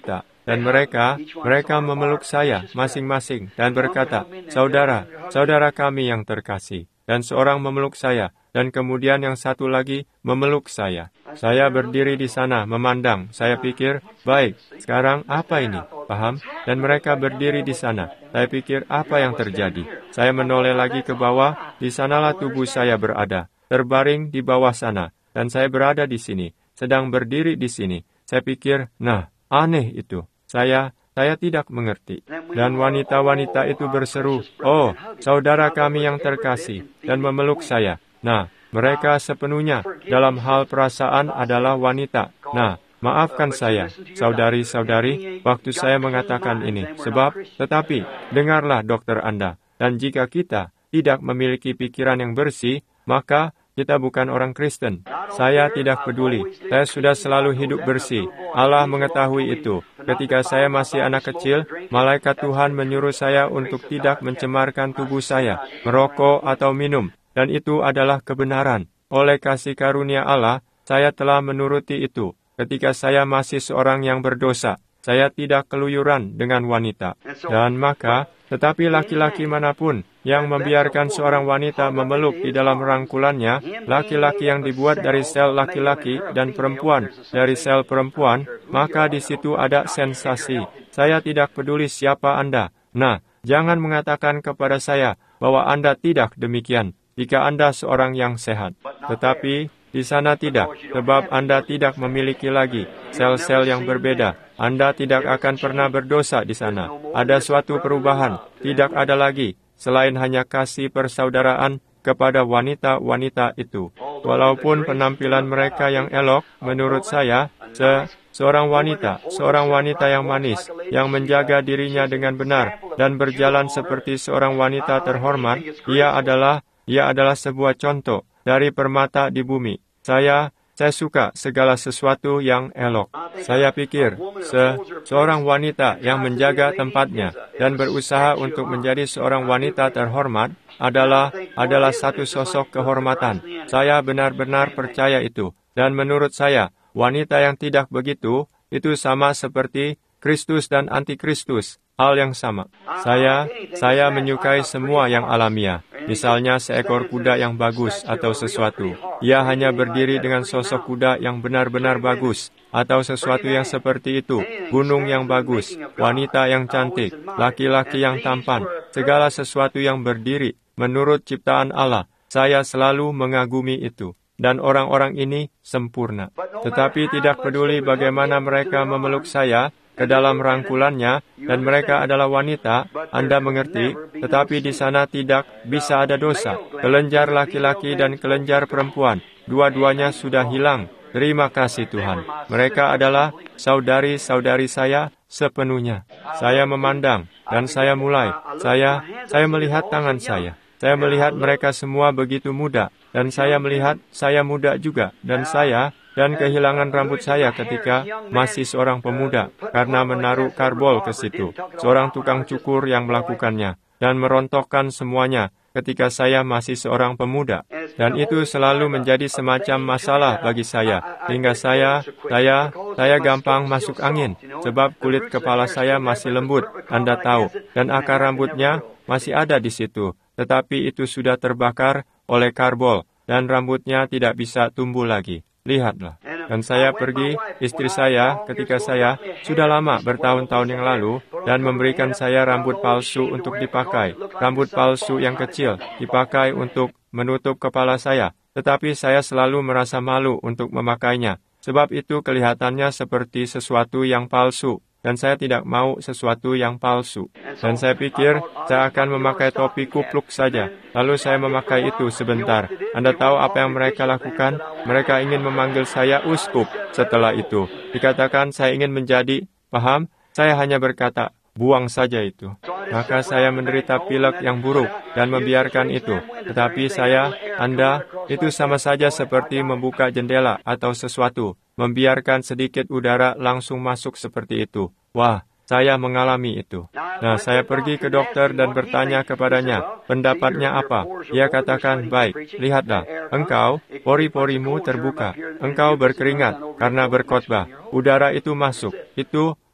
Dan mereka, mereka memeluk saya masing-masing dan berkata, "Saudara, saudara kami yang terkasih." Dan seorang memeluk saya, dan kemudian yang satu lagi memeluk saya. Saya berdiri di sana memandang. Saya pikir, baik, sekarang apa ini? Paham? Dan mereka berdiri di sana. Saya pikir, apa yang terjadi? Saya menoleh lagi ke bawah, di sanalah tubuh saya berada, terbaring di bawah sana. Dan saya berada di sini, sedang berdiri di sini. Saya pikir, nah, aneh itu. Saya, saya tidak mengerti. Dan wanita-wanita itu berseru, "Oh, saudara kami yang terkasih," dan memeluk saya. Nah, mereka sepenuhnya dalam hal perasaan adalah wanita. Nah, maafkan saya, saudari-saudari, waktu saya mengatakan ini. Sebab, tetapi, dengarlah dokter Anda. Dan jika kita tidak memiliki pikiran yang bersih, maka kita bukan orang Kristen. Saya tidak peduli. Saya sudah selalu hidup bersih. Allah mengetahui itu. Ketika saya masih anak kecil, malaikat Tuhan menyuruh saya untuk tidak mencemarkan tubuh saya, merokok atau minum. Dan itu adalah kebenaran. Oleh kasih karunia Allah, saya telah menuruti itu. Ketika saya masih seorang yang berdosa, saya tidak keluyuran dengan wanita. Dan maka, tetapi laki-laki manapun yang membiarkan seorang wanita memeluk di dalam rangkulannya, laki-laki yang dibuat dari sel laki-laki dan perempuan dari sel perempuan, maka di situ ada sensasi. Saya tidak peduli siapa Anda. Nah, jangan mengatakan kepada saya bahwa Anda tidak demikian, jika Anda seorang yang sehat. Tetapi di sana tidak, sebab Anda tidak memiliki lagi sel-sel yang berbeda. Anda tidak akan pernah berdosa di sana. Ada suatu perubahan, tidak ada lagi, selain hanya kasih persaudaraan kepada wanita-wanita itu. Walaupun penampilan mereka yang elok, menurut saya, se seorang wanita, seorang wanita yang manis, yang menjaga dirinya dengan benar, dan berjalan seperti seorang wanita terhormat, ia adalah, ia adalah sebuah contoh dari permata di bumi. Saya, saya suka segala sesuatu yang elok. Saya pikir, se seorang wanita yang menjaga tempatnya dan berusaha untuk menjadi seorang wanita terhormat adalah adalah satu sosok kehormatan. Saya benar-benar percaya itu. Dan menurut saya, wanita yang tidak begitu, itu sama seperti Kristus dan Antikristus. Hal yang sama. Saya, saya menyukai semua yang alamiah. Misalnya seekor kuda yang bagus atau sesuatu. Ia hanya berdiri dengan sosok kuda yang benar-benar bagus. Atau sesuatu yang seperti itu. Gunung yang bagus, wanita yang cantik, laki-laki yang tampan. Segala sesuatu yang berdiri menurut ciptaan Allah. Saya selalu mengagumi itu. Dan orang-orang ini sempurna. Tetapi tidak peduli bagaimana mereka memeluk saya ke dalam rangkulannya, dan mereka adalah wanita, Anda mengerti, tetapi di sana tidak bisa ada dosa. Kelenjar laki-laki dan kelenjar perempuan, dua-duanya sudah hilang. Terima kasih Tuhan. Mereka adalah saudari-saudari saya sepenuhnya. Saya memandang, dan saya mulai. Saya, saya melihat tangan saya. Saya melihat mereka semua begitu muda, dan saya melihat saya muda juga, dan saya, dan kehilangan rambut saya ketika masih seorang pemuda, karena menaruh karbol ke situ. Seorang tukang cukur yang melakukannya, dan merontokkan semuanya ketika saya masih seorang pemuda. Dan itu selalu menjadi semacam masalah bagi saya, hingga saya, saya, saya gampang masuk angin, sebab kulit kepala saya masih lembut, Anda tahu, dan akar rambutnya masih ada di situ, tetapi itu sudah terbakar oleh karbol, dan rambutnya tidak bisa tumbuh lagi. Lihatlah. Dan saya pergi, istri saya, ketika saya sudah lama bertahun-tahun yang lalu, dan memberikan saya rambut palsu untuk dipakai. Rambut palsu yang kecil, dipakai untuk menutup kepala saya. Tetapi saya selalu merasa malu untuk memakainya, sebab itu kelihatannya seperti sesuatu yang palsu. Dan saya tidak mau sesuatu yang palsu. Dan saya pikir, saya akan memakai topi kupluk saja. Lalu saya memakai itu sebentar. Anda tahu apa yang mereka lakukan? Mereka ingin memanggil saya uskup. Setelah itu, dikatakan saya ingin menjadi, paham? Saya hanya berkata, buang saja itu. Maka saya menderita pilek yang buruk dan membiarkan itu. Tetapi saya, Anda, itu sama saja seperti membuka jendela atau sesuatu. Membiarkan sedikit udara langsung masuk seperti itu. Wah, saya mengalami itu. Nah, saya pergi ke dokter dan bertanya kepadanya, pendapatnya apa? Ia katakan, baik, lihatlah, engkau, pori-porimu terbuka. Engkau berkeringat karena berkhotbah. Udara itu masuk. Itu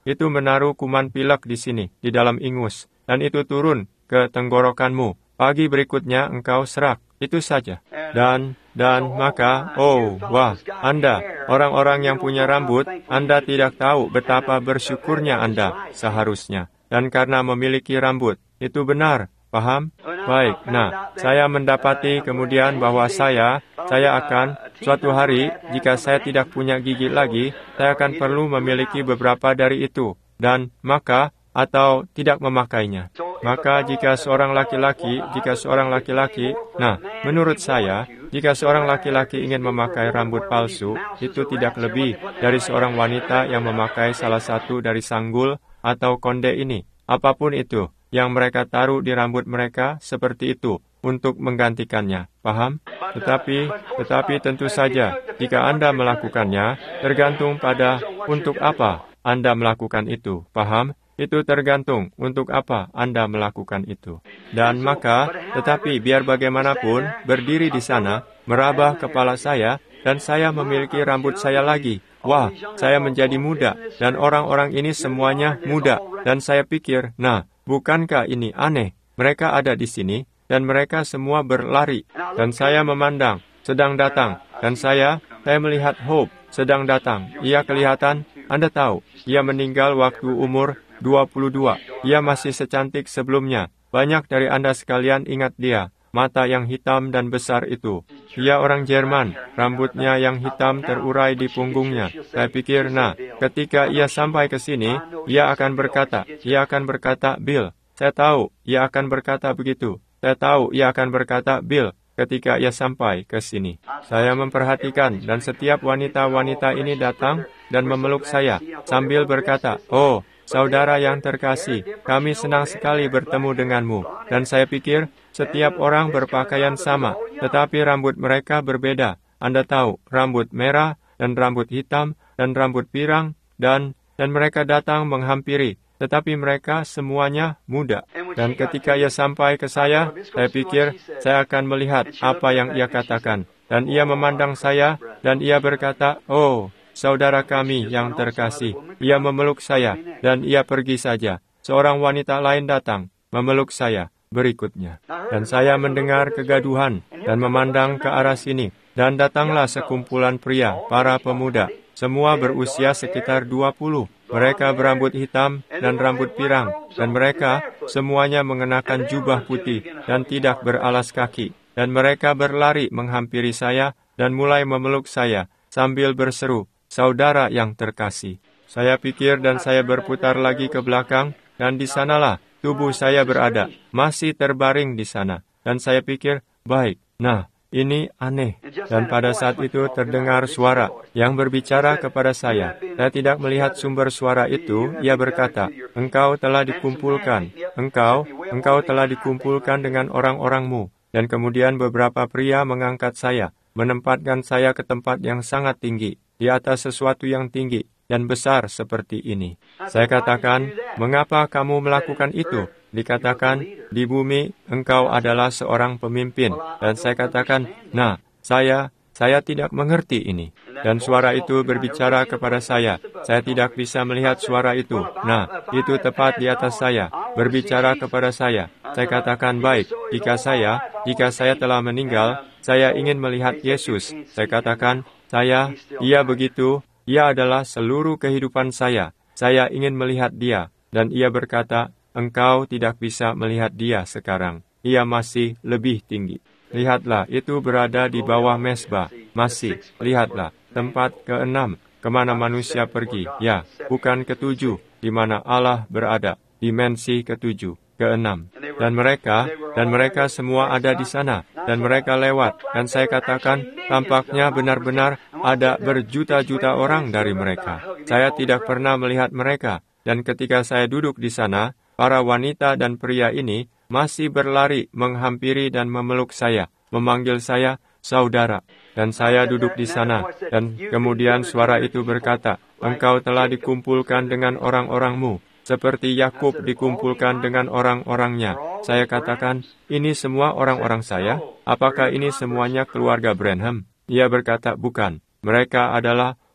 itu menaruh kuman pilek di sini, di dalam ingus, dan itu turun ke tenggorokanmu. Pagi berikutnya engkau serak, itu saja. Dan, dan maka, oh, wah, Anda, orang-orang yang punya rambut, Anda tidak tahu betapa bersyukurnya Anda seharusnya. Dan karena memiliki rambut, itu benar, paham? Baik, nah, saya mendapati kemudian bahwa saya, saya akan, suatu hari, jika saya tidak punya gigi lagi, saya akan perlu memiliki beberapa dari itu. Dan, maka, atau tidak memakainya. Maka jika seorang laki-laki, jika seorang laki-laki, nah, menurut saya, jika seorang laki-laki ingin memakai rambut palsu, itu tidak lebih dari seorang wanita yang memakai salah satu dari sanggul atau konde ini, apapun itu, yang mereka taruh di rambut mereka seperti itu, untuk menggantikannya, paham? Tetapi, tetapi tentu saja, jika Anda melakukannya, tergantung pada untuk apa Anda melakukan itu, paham? Itu tergantung untuk apa Anda melakukan itu. Dan maka, tetapi biar bagaimanapun, berdiri di sana, meraba kepala saya, dan saya memiliki rambut saya lagi. Wah, saya menjadi muda, dan orang-orang ini semuanya muda. Dan saya pikir, nah, bukankah ini aneh? Mereka ada di sini, dan mereka semua berlari. Dan saya memandang, sedang datang. Dan saya, saya melihat Hope, sedang datang. Ia kelihatan, Anda tahu, ia meninggal waktu umur dua puluh dua. Ia masih secantik sebelumnya. Banyak dari Anda sekalian ingat dia. Mata yang hitam dan besar itu. Ia orang Jerman. Rambutnya yang hitam terurai di punggungnya. Saya pikir, nah, ketika ia sampai ke sini, ia akan berkata, ia akan berkata, Bill, saya tahu, ia akan berkata begitu. Saya tahu, ia akan berkata, Bill, ketika ia sampai ke sini. Saya memperhatikan, dan setiap wanita-wanita ini datang dan memeluk saya, sambil berkata, oh, saudara yang terkasih, kami senang sekali bertemu denganmu. Dan saya pikir, setiap orang berpakaian sama, tetapi rambut mereka berbeda. Anda tahu, rambut merah, dan rambut hitam, dan rambut pirang, dan dan mereka datang menghampiri. Tetapi mereka semuanya muda. Dan ketika ia sampai ke saya, saya pikir, saya akan melihat apa yang ia katakan. Dan ia memandang saya, dan ia berkata, oh, saudara kami yang terkasih. Ia memeluk saya, dan ia pergi saja. Seorang wanita lain datang, memeluk saya berikutnya. Dan saya mendengar kegaduhan, dan memandang ke arah sini. Dan datanglah sekumpulan pria, para pemuda, semua berusia sekitar dua puluh. Mereka berambut hitam dan rambut pirang, dan mereka semuanya mengenakan jubah putih dan tidak beralas kaki. Dan mereka berlari menghampiri saya, dan mulai memeluk saya, sambil berseru, saudara yang terkasih. Saya pikir dan saya berputar lagi ke belakang, dan di sanalah tubuh saya berada, masih terbaring di sana. Dan saya pikir, baik, nah, ini aneh. Dan pada saat itu terdengar suara yang berbicara kepada saya. Saya tidak melihat sumber suara itu. Ia berkata, engkau telah dikumpulkan. Engkau, engkau telah dikumpulkan dengan orang-orangmu. Dan kemudian beberapa pria mengangkat saya, menempatkan saya ke tempat yang sangat tinggi, di atas sesuatu yang tinggi dan besar seperti ini. Saya katakan, mengapa kamu melakukan itu? Dikatakan, di bumi engkau adalah seorang pemimpin. Dan saya katakan, nah, saya, saya tidak mengerti ini. Dan suara itu berbicara kepada saya. Saya tidak bisa melihat suara itu. Nah, itu tepat di atas saya, berbicara kepada saya. Saya katakan, baik, jika saya, jika saya telah meninggal, saya ingin melihat Yesus. Saya katakan, saya, ia begitu, ia adalah seluruh kehidupan saya. Saya ingin melihat dia. Dan ia berkata, engkau tidak bisa melihat dia sekarang. Ia masih lebih tinggi. Lihatlah, itu berada di bawah mezbah. Masih, lihatlah, tempat keenam, kemana manusia pergi. Ya, bukan ketujuh, di mana Allah berada. Dimensi ketujuh, keenam. Dan mereka, dan mereka semua ada di sana. Dan mereka lewat. Dan saya katakan, tampaknya benar-benar ada berjuta-juta orang dari mereka. Saya tidak pernah melihat mereka. Dan ketika saya duduk di sana, para wanita dan pria ini masih berlari menghampiri dan memeluk saya, memanggil saya saudara. Dan saya duduk di sana, dan kemudian suara itu berkata, engkau telah dikumpulkan dengan orang-orangmu, seperti Yakub dikumpulkan dengan orang-orangnya. Saya katakan, ini semua orang-orang saya? Apakah ini semuanya keluarga Branham? Ia berkata, bukan. Mereka adalah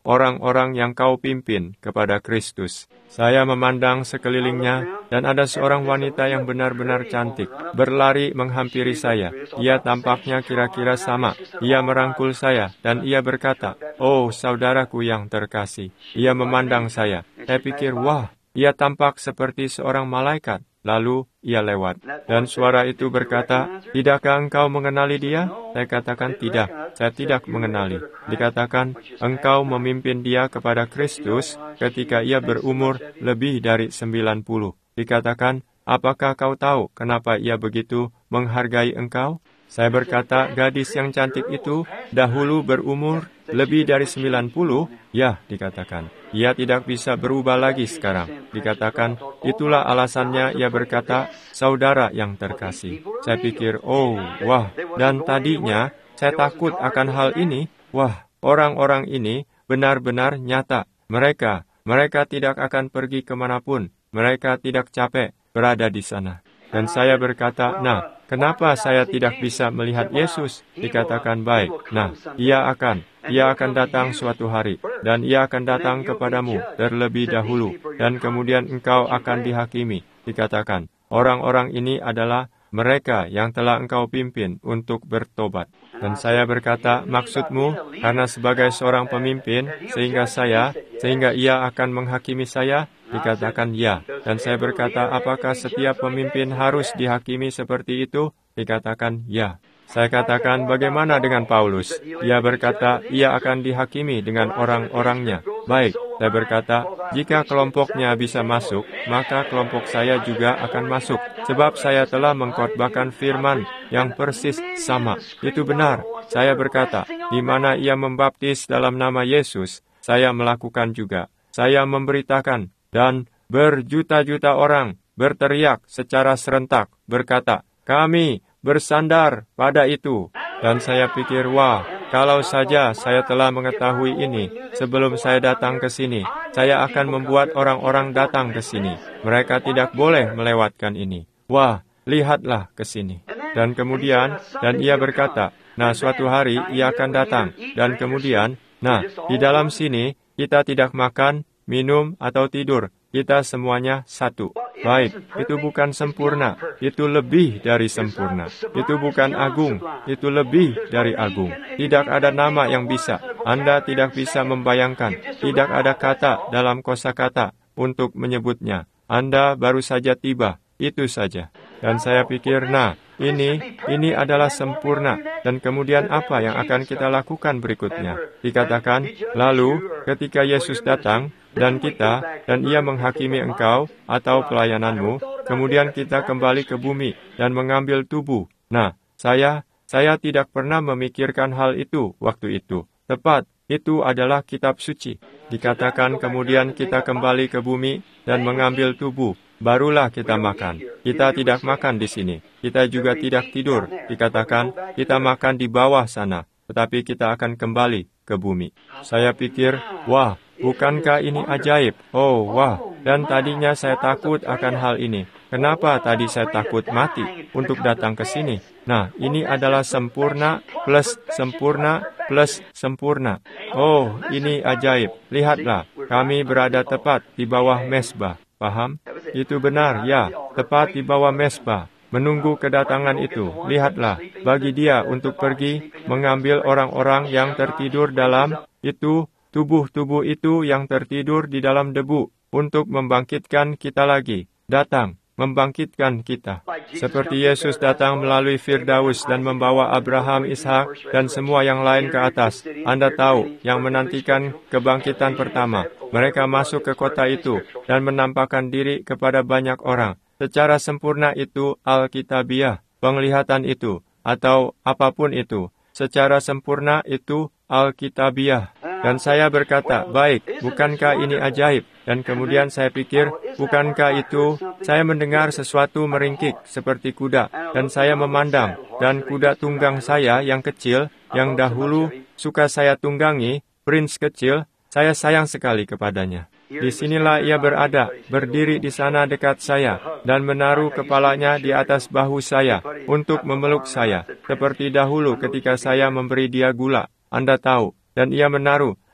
orang-orang yang kau pimpin kepada Kristus. Saya memandang sekelilingnya, dan ada seorang wanita yang benar-benar cantik, berlari menghampiri saya. Ia tampaknya kira-kira sama. Ia merangkul saya, dan ia berkata, "Oh, saudaraku yang terkasih." Ia memandang saya. Saya pikir, wah, ia tampak seperti seorang malaikat. Lalu ia lewat. Dan suara itu berkata, "Tidakkah engkau mengenali dia?" Saya katakan, "Tidak, saya tidak mengenali." Dikatakan, "Engkau memimpin dia kepada Kristus ketika ia berumur lebih dari sembilan puluh." Dikatakan, "Apakah kau tahu kenapa ia begitu menghargai engkau?" Saya berkata, "Gadis yang cantik itu dahulu berumur lebih dari sembilan puluh, ya," dikatakan. "Ia tidak bisa berubah lagi sekarang." Dikatakan, itulah alasannya ia berkata, "Saudara yang terkasih." Saya pikir, oh, wah, dan tadinya saya takut akan hal ini. Wah, orang-orang ini benar-benar nyata. Mereka, mereka tidak akan pergi kemanapun. Mereka tidak capek berada di sana. Dan saya berkata, "Nah, kenapa saya tidak bisa melihat Yesus?" Dikatakan, "Baik, nah, ia akan, ia akan datang suatu hari, dan ia akan datang kepadamu terlebih dahulu, dan kemudian engkau akan dihakimi." Dikatakan, orang-orang ini adalah mereka yang telah engkau pimpin untuk bertobat. Dan saya berkata, "Maksudmu, karena sebagai seorang pemimpin, sehingga saya, sehingga ia akan menghakimi saya?" Dikatakan, "Ya." Dan saya berkata, "Apakah setiap pemimpin harus dihakimi seperti itu?" Dikatakan, "Ya." Saya katakan, "Bagaimana dengan Paulus?" Dia berkata, "Ia akan dihakimi dengan orang-orangnya." Baik, saya berkata, "Jika kelompoknya bisa masuk, maka kelompok saya juga akan masuk. Sebab saya telah mengkhotbahkan firman yang persis sama." Itu benar. Saya berkata, di mana ia membaptis dalam nama Yesus, saya melakukan juga. Saya memberitakan, dan berjuta-juta orang berteriak secara serentak, berkata, "Kami bersandar pada itu." Dan saya pikir, wah, kalau saja saya telah mengetahui ini sebelum saya datang ke sini, saya akan membuat orang-orang datang ke sini. Mereka tidak boleh melewatkan ini. Wah, lihatlah ke sini. Dan kemudian, dan ia berkata, "Nah, suatu hari ia akan datang." Dan kemudian, nah, di dalam sini, kita tidak makan, minum, atau tidur. Kita semuanya satu. Baik, itu bukan sempurna. Itu lebih dari sempurna. Itu bukan agung. Itu lebih dari agung. Tidak ada nama yang bisa. Anda tidak bisa membayangkan. Tidak ada kata dalam kosakata untuk menyebutnya. Anda baru saja tiba. Itu saja. Dan saya pikir, nah, ini, ini adalah sempurna. Dan kemudian apa yang akan kita lakukan berikutnya? Dikatakan, lalu ketika Yesus datang, dan kita, dan ia menghakimi engkau, atau pelayananmu, kemudian kita kembali ke bumi, dan mengambil tubuh. Nah, saya, saya tidak pernah memikirkan hal itu waktu itu. Tepat, itu adalah kitab suci. Dikatakan kemudian kita kembali ke bumi, dan mengambil tubuh. Barulah kita makan. Kita tidak makan di sini. Kita juga tidak tidur. Dikatakan, kita makan di bawah sana. Tetapi kita akan kembali ke bumi. Saya pikir, wah, bukankah ini ajaib? Oh, wah. Dan tadinya saya takut akan hal ini. Kenapa tadi saya takut mati untuk datang ke sini? Nah, ini adalah sempurna plus sempurna plus sempurna. Oh, ini ajaib. Lihatlah, kami berada tepat di bawah mezbah. Paham? Itu benar, ya. Tepat di bawah mezbah. Menunggu kedatangan itu. Lihatlah, bagi dia untuk pergi mengambil orang-orang yang tertidur dalam itu, tubuh-tubuh itu yang tertidur di dalam debu, untuk membangkitkan kita lagi. Datang, membangkitkan kita. Seperti Yesus datang melalui Firdaus dan membawa Abraham, Ishak, dan semua yang lain ke atas. Anda tahu, yang menantikan kebangkitan pertama. Mereka masuk ke kota itu dan menampakkan diri kepada banyak orang. Secara sempurna itu Alkitabiah, penglihatan itu, atau apapun itu. Secara sempurna itu Alkitabiah. Dan saya berkata, baik, bukankah ini ajaib? Dan kemudian saya pikir, bukankah itu, saya mendengar sesuatu meringkik seperti kuda. Dan saya memandang, dan kuda tunggang saya yang kecil, yang dahulu suka saya tunggangi, Prince kecil, saya sayang sekali kepadanya. Disinilah ia berada, berdiri di sana dekat saya, dan menaruh kepalanya di atas bahu saya, untuk memeluk saya, seperti dahulu ketika saya memberi dia gula. Anda tahu, dan ia menaruh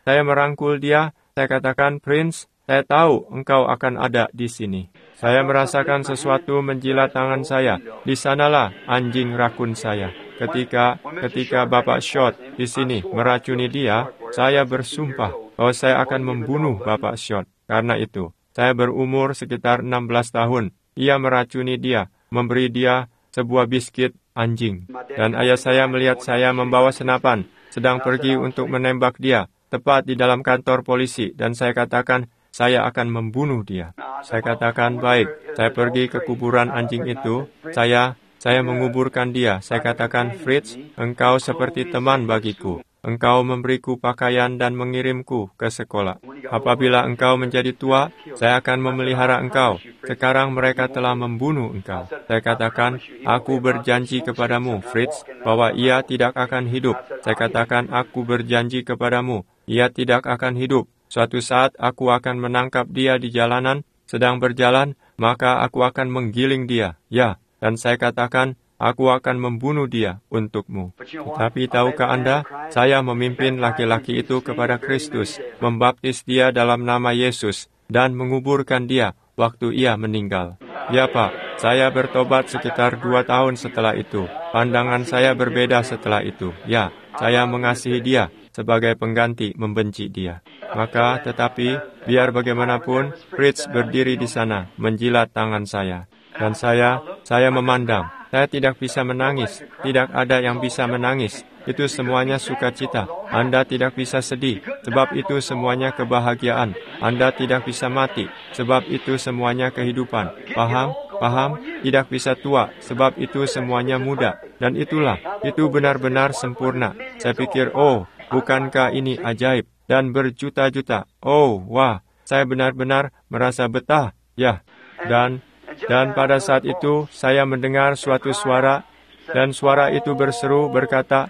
Saya merangkul dia, saya katakan, Prince, saya tahu engkau akan ada di sini. Saya merasakan sesuatu menjilat tangan saya. Di sanalah anjing rakun saya. Ketika ketika Bapak Short di sini meracuni dia, saya bersumpah bahwa saya akan membunuh Bapak Short. Karena itu, saya berumur sekitar enam belas tahun. Ia meracuni dia, memberi dia sebuah biskit anjing. Dan ayah saya melihat saya membawa senapan, sedang pergi untuk menembak dia, tepat di dalam kantor polisi. Dan saya katakan, saya akan membunuh dia. Saya katakan, baik, saya pergi ke kuburan anjing itu, saya saya menguburkan dia. Saya katakan, Fritz, engkau seperti teman bagiku. Engkau memberiku pakaian dan mengirimku ke sekolah. Apabila engkau menjadi tua, saya akan memelihara engkau. Sekarang mereka telah membunuh engkau. Saya katakan, aku berjanji kepadamu, Fritz, bahwa ia tidak akan hidup. Saya katakan, aku berjanji kepadamu, ia tidak akan hidup. Suatu saat aku akan menangkap dia di jalanan, sedang berjalan, maka aku akan menggiling dia. Ya, dan saya katakan, aku akan membunuh dia untukmu. Tetapi tahukah Anda, saya memimpin laki-laki itu kepada Kristus, membaptis dia dalam nama Yesus, dan menguburkan dia waktu ia meninggal. Ya Pak, saya bertobat sekitar dua tahun setelah itu. Pandangan saya berbeda setelah itu. Ya, saya mengasihi dia sebagai pengganti membenci dia. Maka, tetapi, biar bagaimanapun, Fritz berdiri di sana, menjilat tangan saya. Dan saya, saya memandang. Saya tidak bisa menangis. Tidak ada yang bisa menangis. Itu semuanya sukacita. Anda tidak bisa sedih, sebab itu semuanya kebahagiaan. Anda tidak bisa mati, sebab itu semuanya kehidupan. Paham? Paham? Tidak bisa tua, sebab itu semuanya muda. Dan itulah, itu benar-benar sempurna. Saya pikir, oh, bukankah ini ajaib? Dan berjuta-juta. Oh, wah, saya benar-benar merasa betah. Ya, dan dan pada saat itu saya mendengar suatu suara, dan suara itu berseru berkata,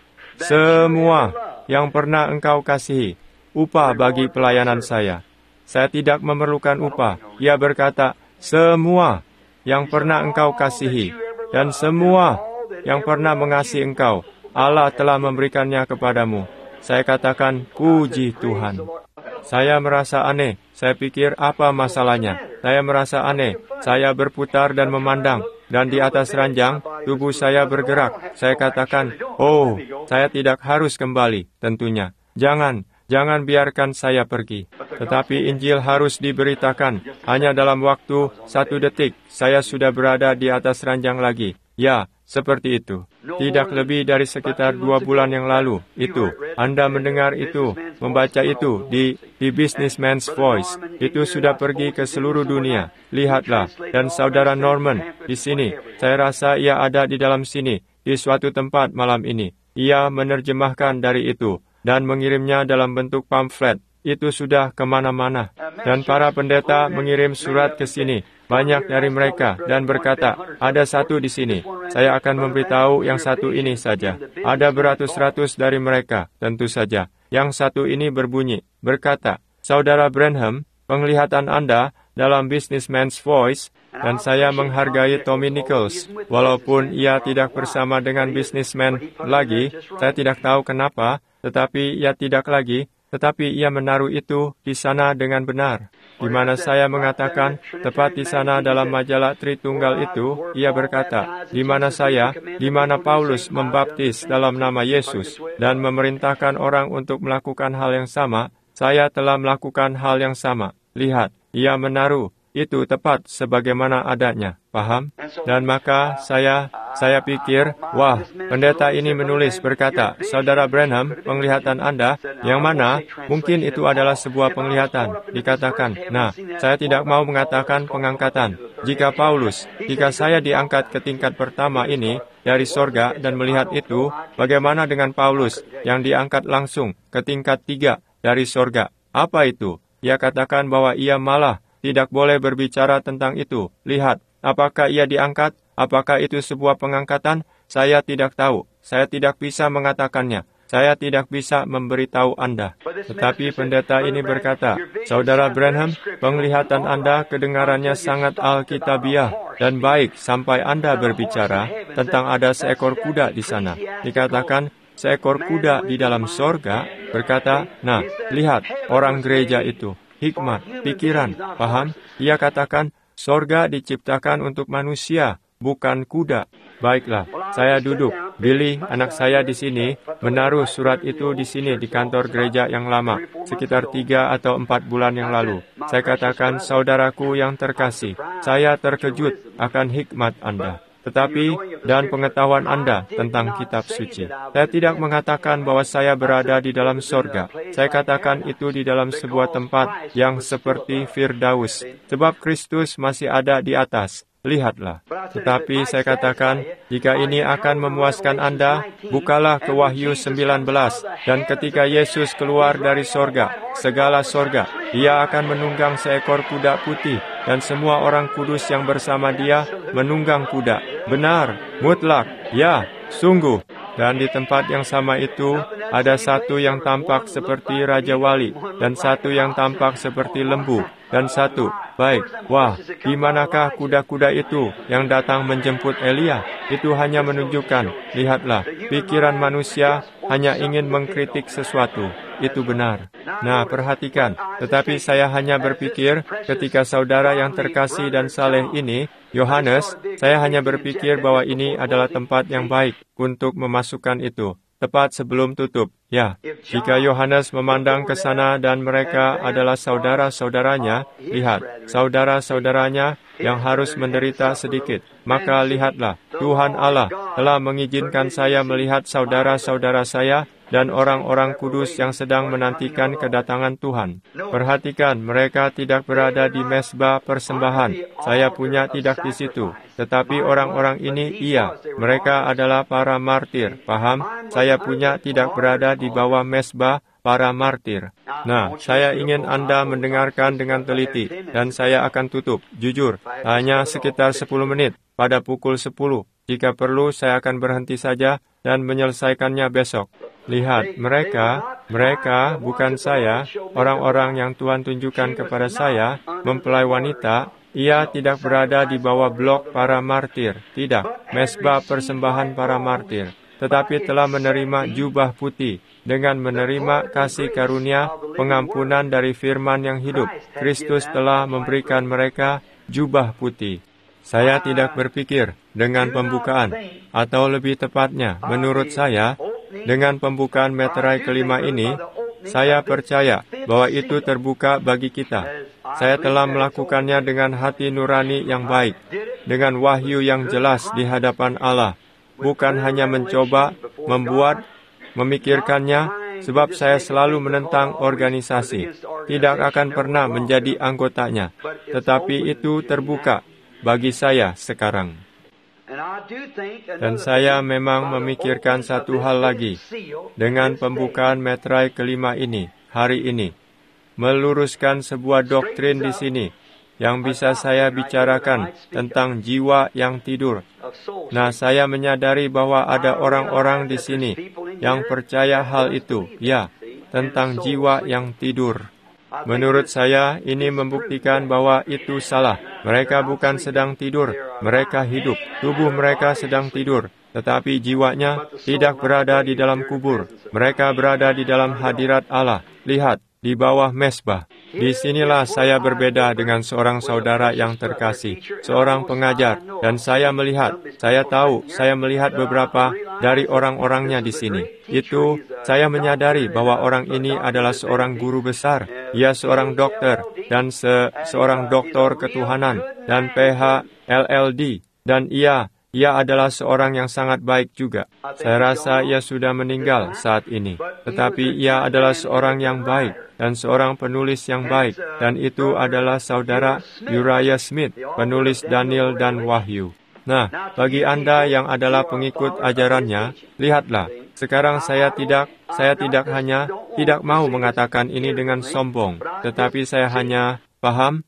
semua yang pernah engkau kasihi, upah bagi pelayanan saya. Saya tidak memerlukan upah. Ia berkata, semua yang pernah engkau kasihi, dan semua yang pernah mengasihi engkau, Allah telah memberikannya kepadamu. Saya katakan, puji Tuhan. Saya merasa aneh. Saya pikir, apa masalahnya? Saya merasa aneh. Saya berputar dan memandang. Dan di atas ranjang, tubuh saya bergerak. Saya katakan, oh, saya tidak harus kembali, tentunya. Jangan, jangan biarkan saya pergi. Tetapi Injil harus diberitakan. Hanya dalam waktu satu detik, saya sudah berada di atas ranjang lagi. Ya, seperti itu. Tidak lebih dari sekitar dua bulan yang lalu. Itu, Anda mendengar itu, membaca itu di di Businessman's Voice. Itu sudah pergi ke seluruh dunia. Lihatlah, dan saudara Norman di sini. Saya rasa ia ada di dalam sini, di suatu tempat malam ini. Ia menerjemahkan dari itu dan mengirimnya dalam bentuk pamflet. Itu sudah kemana-mana. Dan para pendeta mengirim surat ke sini. Banyak dari mereka dan berkata, ada satu di sini. Saya akan memberitahu yang satu ini saja. Ada beratus-ratus dari mereka, tentu saja. Yang satu ini berbunyi, berkata, Saudara Branham, penglihatan Anda dalam Businessman's Voice, dan saya menghargai Tommy Nichols. Walaupun ia tidak bersama dengan businessman lagi, saya tidak tahu kenapa, tetapi ia tidak lagi, tetapi ia menaruh itu di sana dengan benar. Di mana saya mengatakan, tepat di sana dalam majalah Tritunggal itu, ia berkata, di mana saya, di mana Paulus membaptis dalam nama Yesus, dan memerintahkan orang untuk melakukan hal yang sama, saya telah melakukan hal yang sama. Lihat, ia menaruh itu tepat sebagaimana adanya. Paham? Dan maka saya saya pikir, wah, pendeta ini menulis berkata, Saudara Branham, penglihatan Anda, yang mana mungkin itu adalah sebuah penglihatan. Dikatakan, nah, saya tidak mau mengatakan pengangkatan. Jika Paulus, jika saya diangkat ke tingkat pertama ini dari sorga dan melihat itu, bagaimana dengan Paulus yang diangkat langsung ke tingkat tiga dari sorga? Apa itu? Ia katakan bahwa ia malah tidak boleh berbicara tentang itu. Lihat, apakah ia diangkat? Apakah itu sebuah pengangkatan? Saya tidak tahu. Saya tidak bisa mengatakannya. Saya tidak bisa memberitahu Anda. Tetapi pendeta ini berkata, Saudara Branham, penglihatan Anda kedengarannya sangat alkitabiah dan baik sampai Anda berbicara tentang ada seekor kuda di sana. Dikatakan, seekor kuda di dalam sorga, berkata, nah, lihat, orang gereja itu, hikmat, pikiran, paham? Ia katakan, sorga diciptakan untuk manusia, bukan kuda. Baiklah, saya duduk. Billy, anak saya di sini, menaruh surat itu di sini di kantor gereja yang lama, sekitar tiga atau empat bulan yang lalu. Saya katakan, saudaraku yang terkasih, saya terkejut akan hikmat Anda. Tetapi, dan pengetahuan Anda tentang kitab suci. Saya tidak mengatakan bahwa saya berada di dalam sorga. Saya katakan itu di dalam sebuah tempat yang seperti Firdaus. Sebab Kristus masih ada di atas. Lihatlah. Tetapi saya katakan, jika ini akan memuaskan Anda, bukalah ke Wahyu sembilan belas. Dan ketika Yesus keluar dari sorga, segala sorga, Ia akan menunggang seekor kuda putih. Dan semua orang kudus yang bersama Dia menunggang kuda. Benar, mutlak, ya, sungguh. Dan di tempat yang sama itu, ada satu yang tampak seperti Raja Wali, dan satu yang tampak seperti lembu, dan satu, baik, wah, di manakah kuda-kuda itu yang datang menjemput Elia? Itu hanya menunjukkan, lihatlah, pikiran manusia hanya ingin mengkritik sesuatu. Itu benar. Nah, perhatikan, tetapi saya hanya berpikir ketika saudara yang terkasih dan saleh ini, Yohanes, saya hanya berpikir bahwa ini adalah tempat yang baik untuk memasukkan itu, tepat sebelum tutup. Ya, jika Yohanes memandang ke sana dan mereka adalah saudara-saudaranya, lihat, saudara-saudaranya yang harus menderita sedikit, maka lihatlah, Tuhan Allah telah mengizinkan saya melihat saudara-saudara saya dan orang-orang kudus yang sedang menantikan kedatangan Tuhan. Perhatikan, mereka tidak berada di mezbah persembahan. Saya punya tidak di situ. Tetapi orang-orang ini, iya, mereka adalah para martir. Paham? Saya punya tidak berada di bawah mezbah para martir. Nah, saya ingin Anda mendengarkan dengan teliti, dan saya akan tutup, jujur, hanya sekitar sepuluh menit, pada pukul sepuluh. Jika perlu, saya akan berhenti saja dan menyelesaikannya besok. Lihat, mereka, mereka, bukan saya, orang-orang yang Tuhan tunjukkan kepada saya, mempelai wanita, ia tidak berada di bawah blok para martir, tidak, mezbah persembahan para martir, tetapi telah menerima jubah putih, dengan menerima kasih karunia, pengampunan dari firman yang hidup. Kristus telah memberikan mereka jubah putih. Saya tidak berpikir dengan pembukaan, atau lebih tepatnya, menurut saya, dengan pembukaan meterai kelima ini, saya percaya bahwa itu terbuka bagi kita. Saya telah melakukannya dengan hati nurani yang baik, dengan wahyu yang jelas di hadapan Allah, bukan hanya mencoba, membuat, memikirkannya, sebab saya selalu menentang organisasi, tidak akan pernah menjadi anggotanya, tetapi itu terbuka bagi saya sekarang. Dan saya memang memikirkan satu hal lagi, dengan pembukaan meterai kelima ini, hari ini, meluruskan sebuah doktrin di sini, yang bisa saya bicarakan tentang jiwa yang tidur. Nah, saya menyadari bahwa ada orang-orang di sini yang percaya hal itu, ya, tentang jiwa yang tidur. Menurut saya, ini membuktikan bahwa itu salah. Mereka bukan sedang tidur, mereka hidup. Tubuh mereka sedang tidur, tetapi jiwanya tidak berada di dalam kubur. Mereka berada di dalam hadirat Allah. Lihat, di bawah mezbah. Disinilah saya berbeda dengan seorang saudara yang terkasih, seorang pengajar, dan saya melihat, saya tahu, saya melihat beberapa dari orang-orangnya di sini. Itu, saya menyadari bahwa orang ini adalah seorang guru besar, ia seorang dokter, dan se seorang doktor ketuhanan, dan P H L L D, dan ia, ia adalah seorang yang sangat baik juga. Saya rasa ia sudah meninggal saat ini, tetapi ia adalah seorang yang baik, dan seorang penulis yang baik, dan itu adalah saudara Uriah Smith, penulis Daniel dan Wahyu. Nah, bagi Anda yang adalah pengikut ajarannya, lihatlah, sekarang saya tidak, saya tidak hanya, tidak mau mengatakan ini dengan sombong, tetapi saya hanya, paham?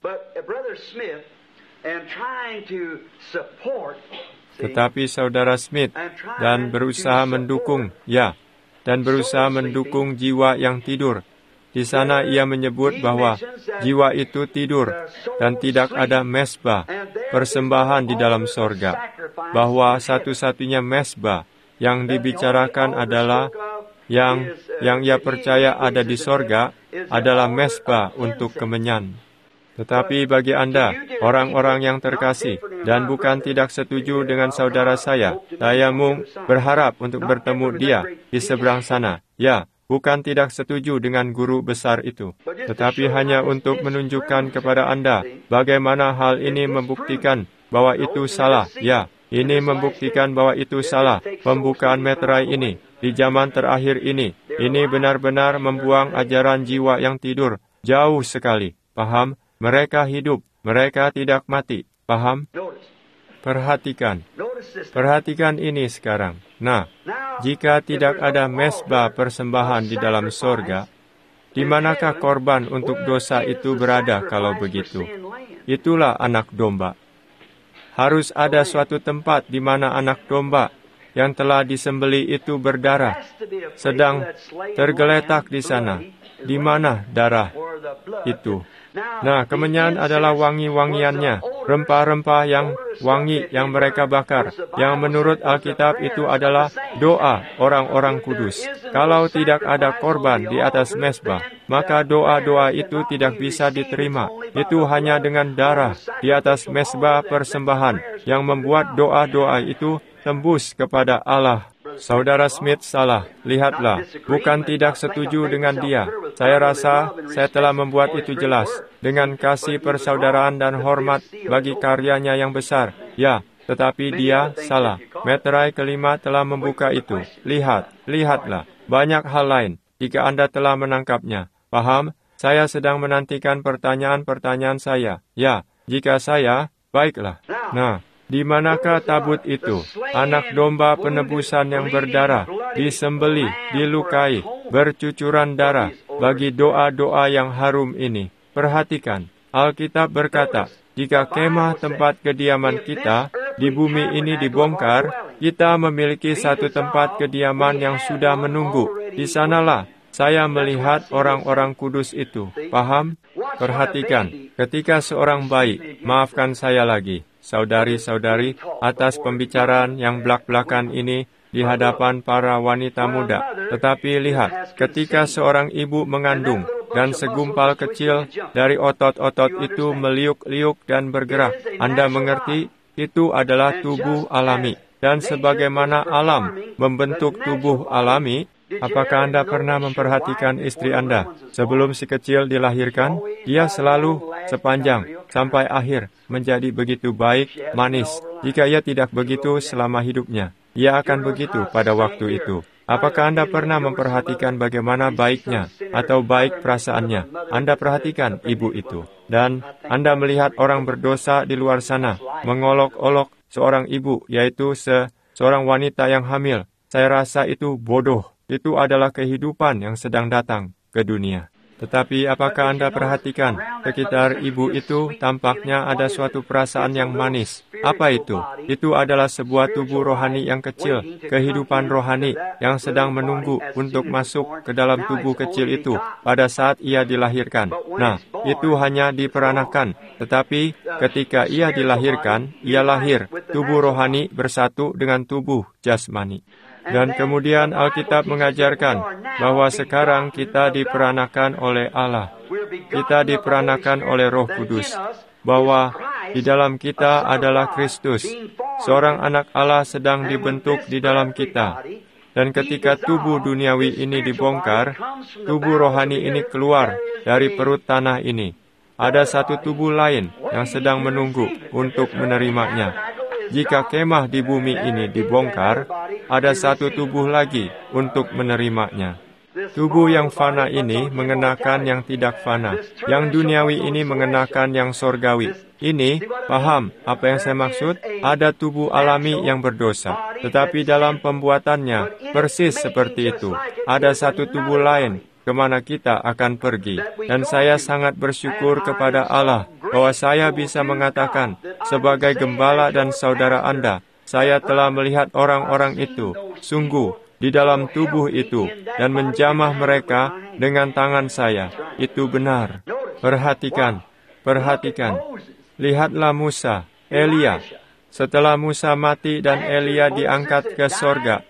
Tetapi saudara Smith, dan berusaha mendukung, ya, dan berusaha mendukung jiwa yang tidur. Di sana ia menyebut bahwa jiwa itu tidur dan tidak ada mezbah, persembahan di dalam sorga. Bahwa satu-satunya mezbah yang dibicarakan adalah yang yang ia percaya ada di sorga adalah mesbah untuk kemenyan. Tetapi bagi Anda, orang-orang yang terkasih, dan bukan tidak setuju dengan saudara saya, saya mung berharap untuk bertemu dia di seberang sana. Ya, bukan tidak setuju dengan guru besar itu, tetapi hanya untuk menunjukkan kepada Anda bagaimana hal ini membuktikan bahwa itu salah. Ya, ini membuktikan bahwa itu salah. Pembukaan meterai ini di zaman terakhir ini, ini benar-benar membuang ajaran jiwa yang tidur jauh sekali. Paham? Mereka hidup, mereka tidak mati. Paham? Perhatikan. Perhatikan ini sekarang. Nah, jika tidak ada mesbah persembahan di dalam sorga, di manakah korban untuk dosa itu berada kalau begitu? Itulah anak domba. Harus ada suatu tempat di mana anak domba yang telah disembeli itu berdarah, sedang tergeletak di sana. Di mana darah itu? Nah, kemenyan adalah wangi-wangiannya, rempah-rempah yang wangi yang mereka bakar, yang menurut Alkitab itu adalah doa orang-orang kudus. Kalau tidak ada korban di atas mesbah, maka doa-doa itu tidak bisa diterima. Itu hanya dengan darah di atas mesbah persembahan yang membuat doa-doa itu tembus kepada Allah. Saudara Smith salah. Lihatlah, bukan tidak setuju dengan dia. Saya rasa saya telah membuat itu jelas. Dengan kasih persaudaraan dan hormat bagi karyanya yang besar. Ya, tetapi dia salah. Meterai kelima telah membuka itu. Lihat, lihatlah. Banyak hal lain jika Anda telah menangkapnya. Paham? Saya sedang menantikan pertanyaan-pertanyaan saya. Ya, jika saya, baiklah. Nah, di manakah tabut itu? Anak domba penebusan yang berdarah, disembelih, dilukai, bercucuran darah bagi doa-doa yang harum ini. Perhatikan, Alkitab berkata, jika kemah tempat kediaman kita di bumi ini dibongkar, kita memiliki satu tempat kediaman yang sudah menunggu. Di sanalah saya melihat orang-orang kudus itu. Paham? Perhatikan, ketika seorang bayi, maafkan saya lagi, saudari-saudari, atas pembicaraan yang belak-belakan ini di hadapan para wanita muda. Tetapi lihat, ketika seorang ibu mengandung dan segumpal kecil dari otot-otot itu meliuk-liuk dan bergerak, Anda mengerti, itu adalah tubuh alami. Dan sebagaimana alam membentuk tubuh alami, apakah Anda pernah memperhatikan istri Anda sebelum si kecil dilahirkan? Dia selalu sepanjang sampai akhir menjadi begitu baik, manis. Jika ia tidak begitu selama hidupnya, ia akan begitu pada waktu itu. Apakah Anda pernah memperhatikan bagaimana baiknya atau baik perasaannya? Anda perhatikan ibu itu. Dan Anda melihat orang berdosa di luar sana mengolok-olok seorang ibu, yaitu se seorang wanita yang hamil. Saya rasa itu bodoh. Itu adalah kehidupan yang sedang datang ke dunia. Tetapi apakah Anda perhatikan, sekitar ibu itu tampaknya ada suatu perasaan yang manis. Apa itu? Itu adalah sebuah tubuh rohani yang kecil, kehidupan rohani yang sedang menunggu untuk masuk ke dalam tubuh kecil itu pada saat ia dilahirkan. Nah, itu hanya diperanakan. Tetapi ketika ia dilahirkan, ia lahir. Tubuh rohani bersatu dengan tubuh jasmani. Dan kemudian Alkitab mengajarkan bahwa sekarang kita diperanakan oleh Allah. Kita diperanakan oleh Roh Kudus. Bahwa di dalam kita adalah Kristus. Seorang anak Allah sedang dibentuk di dalam kita. Dan ketika tubuh duniawi ini dibongkar, tubuh rohani ini keluar dari perut tanah ini. Ada satu tubuh lain yang sedang menunggu untuk menerimanya. Jika kemah di bumi ini dibongkar, ada satu tubuh lagi untuk menerimanya. Tubuh yang fana ini mengenakan yang tidak fana. Yang duniawi ini mengenakan yang sorgawi. Ini, paham apa yang saya maksud? Ada tubuh alami yang berdosa. Tetapi dalam pembuatannya, persis seperti itu. Ada satu tubuh lain kemana kita akan pergi. Dan saya sangat bersyukur kepada Allah bahwa saya bisa mengatakan, sebagai gembala dan saudara Anda, saya telah melihat orang-orang itu, sungguh, di dalam tubuh itu, dan menjamah mereka dengan tangan saya. Itu benar. Perhatikan, perhatikan. Lihatlah Musa, Elia. Setelah Musa mati dan Elia diangkat ke sorga,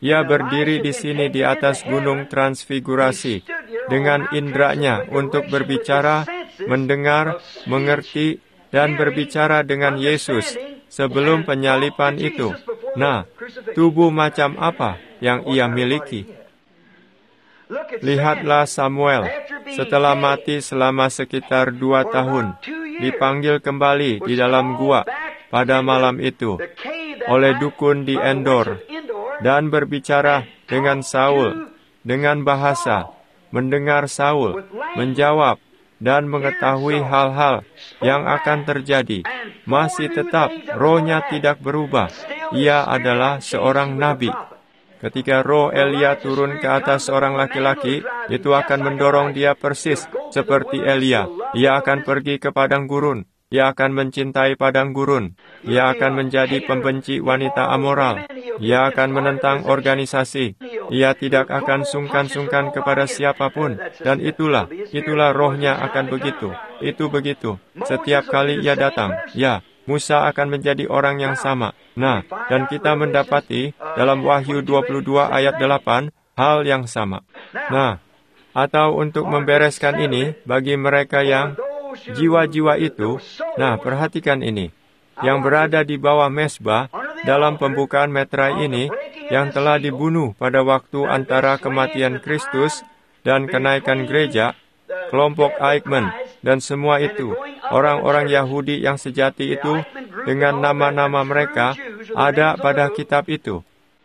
Ia berdiri di sini di atas gunung transfigurasi dengan indranya untuk berbicara, mendengar, mengerti, dan berbicara dengan Yesus sebelum penyalipan itu. Nah, tubuh macam apa yang ia miliki? Lihatlah Samuel, setelah mati selama sekitar dua tahun, dipanggil kembali di dalam gua pada malam itu oleh dukun di Endor, dan berbicara dengan Saul, dengan bahasa, mendengar Saul, menjawab, dan mengetahui hal-hal yang akan terjadi. Masih tetap rohnya tidak berubah. Ia adalah seorang nabi. Ketika roh Elia turun ke atas seorang laki-laki, itu akan mendorong dia persis seperti Elia. Ia akan pergi ke padang gurun. Ia akan mencintai padang gurun. Ia akan menjadi pembenci wanita amoral. Ia akan menentang organisasi. Ia tidak akan sungkan-sungkan kepada siapapun. Dan itulah, itulah rohnya akan begitu. Itu begitu. Setiap kali ia datang, ya, Musa akan menjadi orang yang sama. Nah, dan kita mendapati dalam Wahyu dua puluh dua ayat delapan, hal yang sama. Nah, atau untuk membereskan ini, bagi mereka yang jiwa-jiwa itu, nah perhatikan ini, yang berada di bawah mezbah dalam pembukaan meterai ini, yang telah dibunuh pada waktu antara kematian Kristus dan kenaikan gereja, kelompok Eichmann, dan semua itu, orang-orang Yahudi yang sejati itu, dengan nama-nama mereka, ada pada kitab itu.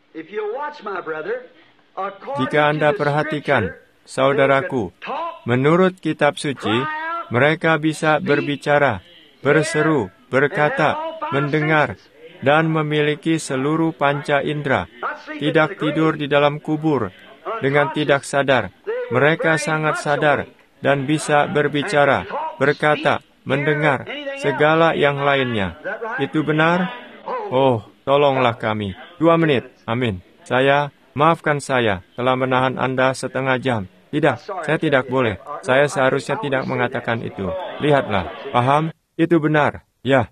Jika Anda perhatikan, saudaraku, menurut kitab suci, mereka bisa berbicara, berseru, berkata, mendengar, dan memiliki seluruh panca indera, tidak tidur di dalam kubur, dengan tidak sadar. Mereka sangat sadar, dan bisa berbicara, berkata, mendengar, segala yang lainnya. Itu benar? Oh, tolonglah kami. Dua menit, amin. Saya, maafkan saya, telah menahan Anda setengah jam. Tidak, saya tidak boleh. Saya seharusnya tidak mengatakan itu. Lihatlah, paham? Itu benar. Ya.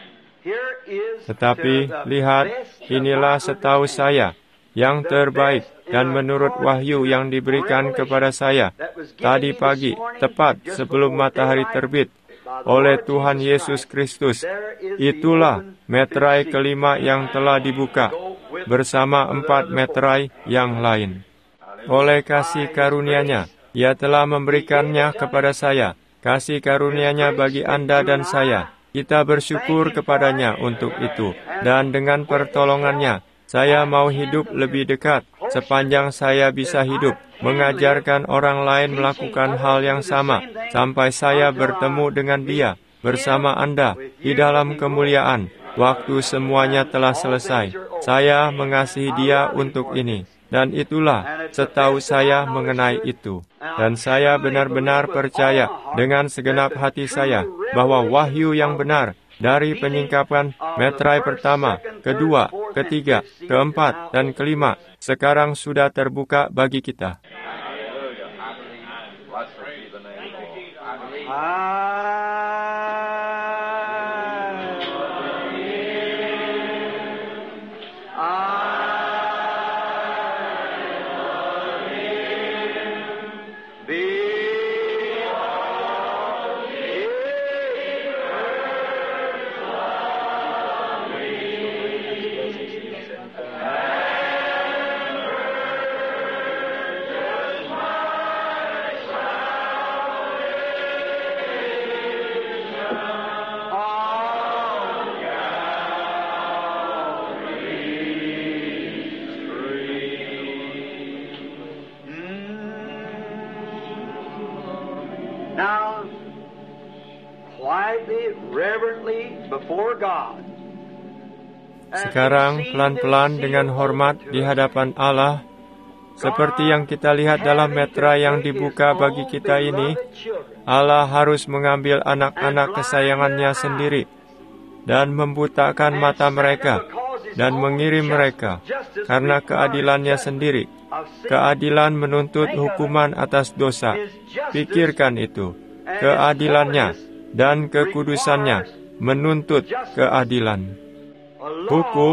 Tetapi, lihat, inilah setahu saya, yang terbaik, dan menurut wahyu yang diberikan kepada saya, tadi pagi, tepat sebelum matahari terbit, oleh Tuhan Yesus Kristus, itulah meterai kelima yang telah dibuka, bersama empat meterai yang lain. Oleh kasih karunia-Nya, Ia telah memberikannya kepada saya, kasih karunia-Nya bagi Anda dan saya. Kita bersyukur kepadanya untuk itu, dan dengan pertolongannya, saya mau hidup lebih dekat, sepanjang saya bisa hidup, mengajarkan orang lain melakukan hal yang sama, sampai saya bertemu dengan Dia, bersama Anda, di dalam kemuliaan, waktu semuanya telah selesai. Saya mengasihi Dia untuk ini, dan itulah setahu saya mengenai itu. Dan saya benar-benar percaya dengan segenap hati saya, bahwa wahyu yang benar, dari penyingkapan meterai pertama, kedua, ketiga, keempat, dan kelima, sekarang sudah terbuka bagi kita. Sekarang, pelan-pelan dengan hormat di hadapan Allah, seperti yang kita lihat dalam meterai yang dibuka bagi kita ini, Allah harus mengambil anak-anak kesayangannya sendiri dan membutakan mata mereka dan mengirim mereka karena keadilannya sendiri. Keadilan menuntut hukuman atas dosa. Pikirkan itu. Keadilannya dan kekudusannya menuntut keadilan. Hukum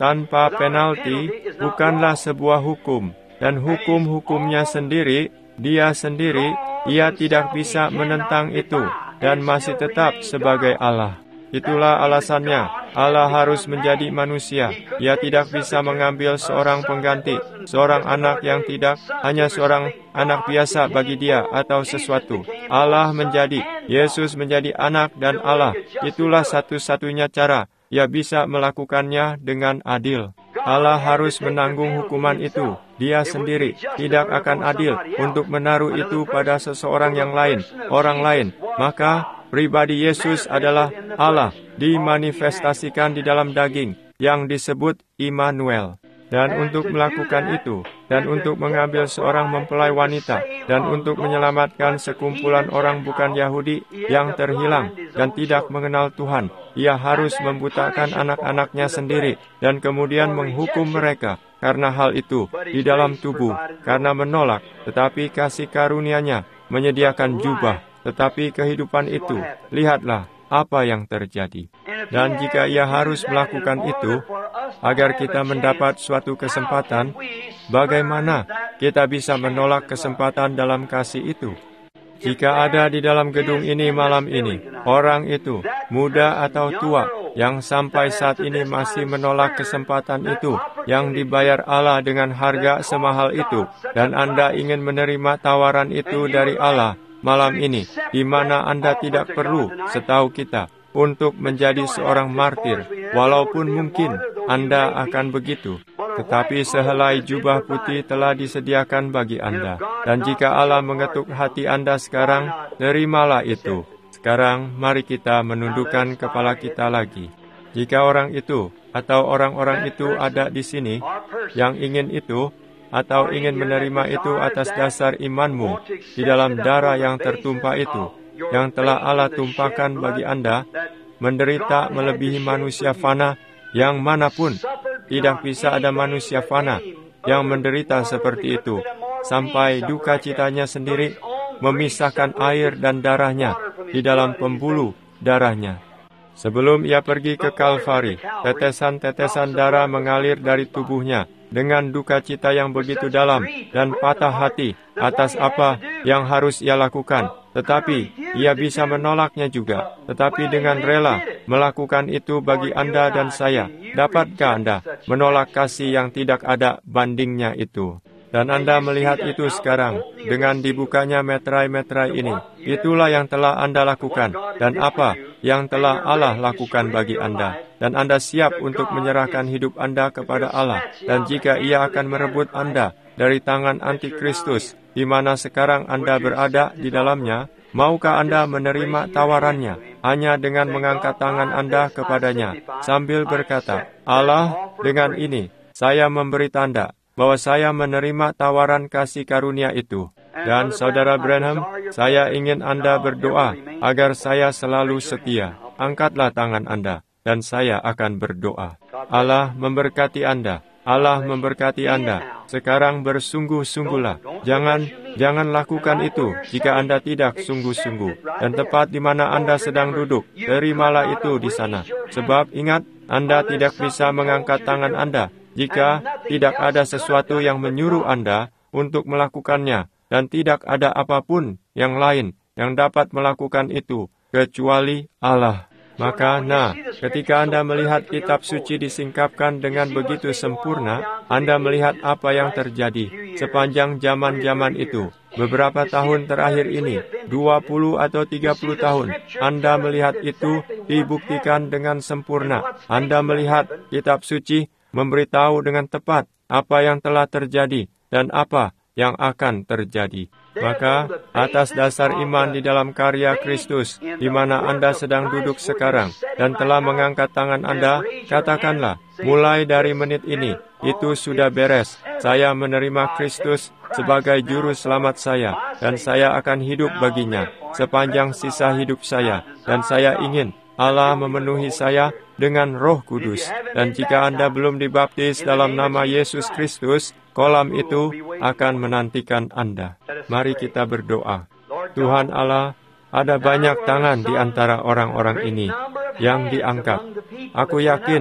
tanpa penalti bukanlah sebuah hukum, dan hukum-hukumnya sendiri, dia sendiri, ia tidak bisa menentang itu, dan masih tetap sebagai Allah. Itulah alasannya, Allah harus menjadi manusia. Ia tidak bisa mengambil seorang pengganti, seorang anak yang tidak, hanya seorang anak biasa bagi dia atau sesuatu. Allah menjadi, Yesus menjadi anak dan Allah. Itulah satu-satunya cara ia bisa melakukannya dengan adil. Allah harus menanggung hukuman itu. Dia sendiri tidak akan adil untuk menaruh itu pada seseorang yang lain, orang lain. Maka pribadi Yesus adalah Allah dimanifestasikan di dalam daging yang disebut Immanuel. Dan untuk melakukan itu, dan untuk mengambil seorang mempelai wanita, dan untuk menyelamatkan sekumpulan orang bukan Yahudi yang terhilang dan tidak mengenal Tuhan, ia harus membutakan anak-anaknya sendiri dan kemudian menghukum mereka karena hal itu di dalam tubuh, karena menolak, tetapi kasih karunia-Nya menyediakan jubah, tetapi kehidupan itu, lihatlah apa yang terjadi. Dan jika ia harus melakukan itu, agar kita mendapat suatu kesempatan, bagaimana kita bisa menolak kesempatan dalam kasih itu? Jika ada di dalam gedung ini malam ini, orang itu, muda atau tua, yang sampai saat ini masih menolak kesempatan itu, yang dibayar Allah dengan harga semahal itu, dan Anda ingin menerima tawaran itu dari Allah malam ini, di mana Anda tidak perlu, setahu kita, untuk menjadi seorang martir, walaupun mungkin Anda akan begitu. Tetapi sehelai jubah putih telah disediakan bagi Anda. Dan jika Allah mengetuk hati Anda sekarang, terimalah itu. Sekarang mari kita menundukkan kepala kita lagi. Jika orang itu atau orang-orang itu ada di sini yang ingin itu, atau ingin menerima itu atas dasar imanmu di dalam darah yang tertumpah itu, yang telah Allah tumpahkan bagi Anda, menderita melebihi manusia fana yang manapun. Tidak bisa ada manusia fana yang menderita seperti itu, sampai duka citanya sendiri memisahkan air dan darahnya di dalam pembuluh darahnya. Sebelum ia pergi ke Kalvari, tetesan-tetesan darah mengalir dari tubuhnya dengan duka cita yang begitu dalam dan patah hati atas apa yang harus ia lakukan. Tetapi ia bisa menolaknya juga. Tetapi dengan rela melakukan itu bagi Anda dan saya. Dapatkah Anda menolak kasih yang tidak ada bandingnya itu? Dan Anda melihat itu sekarang dengan dibukanya meterai-meterai ini. Itulah yang telah Anda lakukan. Dan apa yang telah Allah lakukan bagi Anda. Dan Anda siap untuk menyerahkan hidup Anda kepada Allah. Dan jika Ia akan merebut Anda dari tangan antikristus, di mana sekarang Anda berada di dalamnya, maukah Anda menerima tawarannya hanya dengan mengangkat tangan Anda kepadanya, sambil berkata, Allah, dengan ini, saya memberi tanda bahwa saya menerima tawaran kasih karunia itu. Dan Saudara Branham, saya ingin Anda berdoa agar saya selalu setia. Angkatlah tangan Anda, dan saya akan berdoa. Allah memberkati Anda. Allah memberkati Anda. Sekarang bersungguh-sungguhlah. Jangan, jangan lakukan itu jika Anda tidak sungguh-sungguh. Dan tepat di mana Anda sedang duduk, terimalah itu di sana. Sebab ingat, Anda tidak bisa mengangkat tangan Anda jika tidak ada sesuatu yang menyuruh Anda untuk melakukannya, dan tidak ada apapun yang lain yang dapat melakukan itu, kecuali Allah. Maka, nah, ketika Anda melihat kitab suci disingkapkan dengan begitu sempurna, Anda melihat apa yang terjadi sepanjang zaman-zaman itu. Beberapa tahun terakhir ini, dua puluh atau tiga puluh tahun, Anda melihat itu dibuktikan dengan sempurna. Anda melihat kitab suci memberitahu dengan tepat apa yang telah terjadi dan apa yang akan terjadi. Maka, atas dasar iman di dalam karya Kristus, di mana Anda sedang duduk sekarang, dan telah mengangkat tangan Anda, katakanlah, mulai dari menit ini, itu sudah beres. Saya menerima Kristus sebagai juru selamat saya, dan saya akan hidup baginya sepanjang sisa hidup saya, dan saya ingin Allah memenuhi saya dengan Roh Kudus. Dan jika Anda belum dibaptis dalam nama Yesus Kristus, kolam itu akan menantikan Anda. Mari kita berdoa. Tuhan Allah, ada banyak tangan di antara orang-orang ini yang diangkat. Aku yakin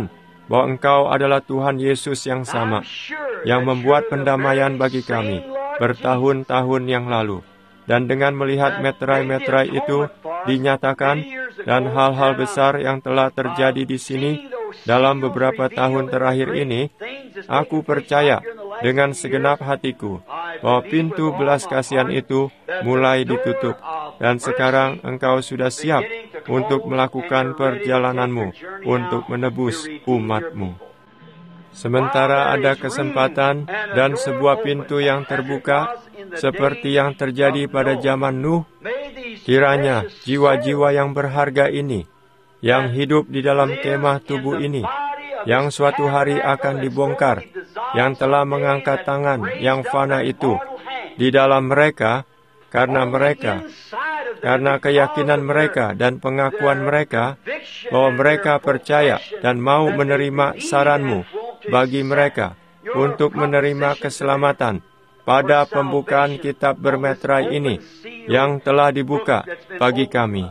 bahwa Engkau adalah Tuhan Yesus yang sama, yang membuat pendamaian bagi kami bertahun-tahun yang lalu. Dan dengan melihat meterai-meterai itu dinyatakan dan hal-hal besar yang telah terjadi di sini dalam beberapa tahun terakhir ini, aku percaya dengan segenap hatiku bahwa pintu belas kasihan itu mulai ditutup, dan sekarang Engkau sudah siap untuk melakukan perjalananmu untuk menebus umat-Mu. Sementara ada kesempatan dan sebuah pintu yang terbuka, seperti yang terjadi pada zaman Nuh, kiranya jiwa-jiwa yang berharga ini, yang hidup di dalam kemah tubuh ini, yang suatu hari akan dibongkar, yang telah mengangkat tangan yang fana itu di dalam mereka, karena mereka, karena keyakinan mereka dan pengakuan mereka, bahwa mereka percaya dan mau menerima saran-Mu bagi mereka untuk menerima keselamatan pada pembukaan kitab bermeterai ini yang telah dibuka bagi kami.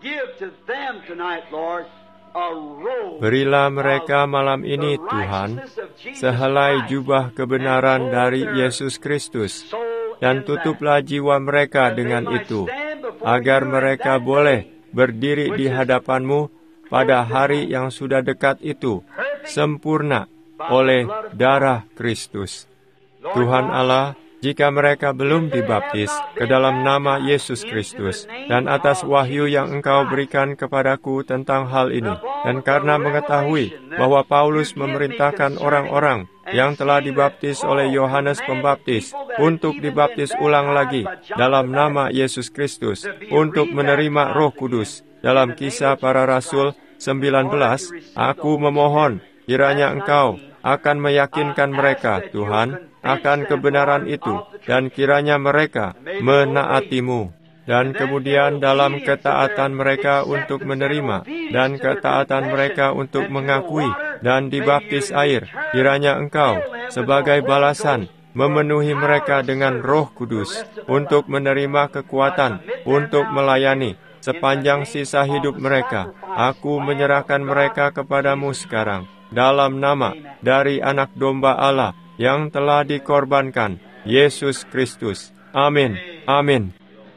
Berilah mereka malam ini, Tuhan, sehelai jubah kebenaran dari Yesus Kristus, dan tutuplah jiwa mereka dengan itu, agar mereka boleh berdiri di hadapan-Mu pada hari yang sudah dekat itu, sempurna oleh darah Kristus. Tuhan Allah, jika mereka belum dibaptis ke dalam nama Yesus Kristus, dan atas wahyu yang Engkau berikan kepadaku tentang hal ini, dan karena mengetahui bahwa Paulus memerintahkan orang-orang yang telah dibaptis oleh Yohanes Pembaptis untuk dibaptis ulang lagi dalam nama Yesus Kristus untuk menerima Roh Kudus, dalam Kisah Para Rasul sembilan belas, aku memohon kiranya Engkau akan meyakinkan mereka, Tuhan, akan kebenaran itu, dan kiranya mereka menaati-Mu. Dan kemudian dalam ketaatan mereka untuk menerima, dan ketaatan mereka untuk mengakui, dan dibaptis air, kiranya Engkau, sebagai balasan, memenuhi mereka dengan Roh Kudus, untuk menerima kekuatan, untuk melayani, sepanjang sisa hidup mereka. Aku menyerahkan mereka kepadamu sekarang, dalam nama dari Anak Domba Allah yang telah dikorbankan, Yesus Kristus. Amin. Amin.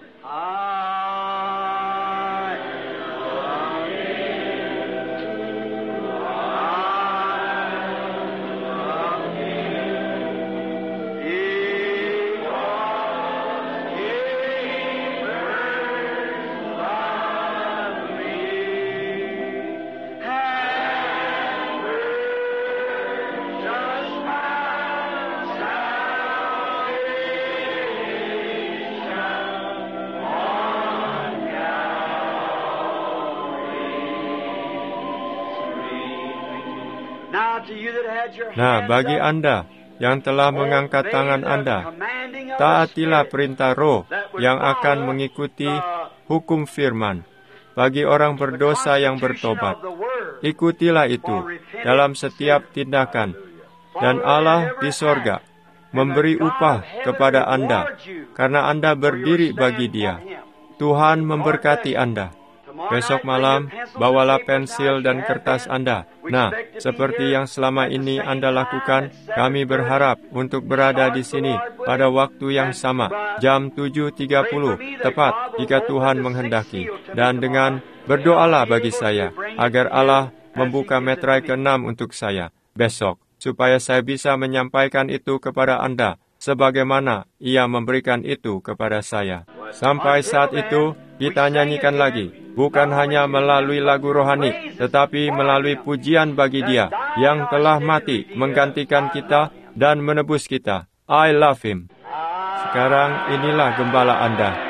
Nah, bagi Anda yang telah mengangkat tangan Anda, taatilah perintah Roh yang akan mengikuti hukum firman. Bagi orang berdosa yang bertobat, ikutilah itu dalam setiap tindakan. Dan Allah di sorga memberi upah kepada Anda, karena Anda berdiri bagi Dia. Tuhan memberkati Anda. Besok malam, bawalah pensil dan kertas Anda. Nah, seperti yang selama ini Anda lakukan, kami berharap untuk berada di sini pada waktu yang sama, jam tujuh tiga puluh, tepat jika Tuhan menghendaki. Dan dengan berdoalah bagi saya, agar Allah membuka meterai keenam untuk saya besok, supaya saya bisa menyampaikan itu kepada Anda, sebagaimana Ia memberikan itu kepada saya. Sampai saat itu, kita nyanyikan lagi, bukan hanya melalui lagu rohani, tetapi melalui pujian bagi Dia yang telah mati menggantikan kita dan menebus kita. I love Him. Sekarang inilah gembala Anda.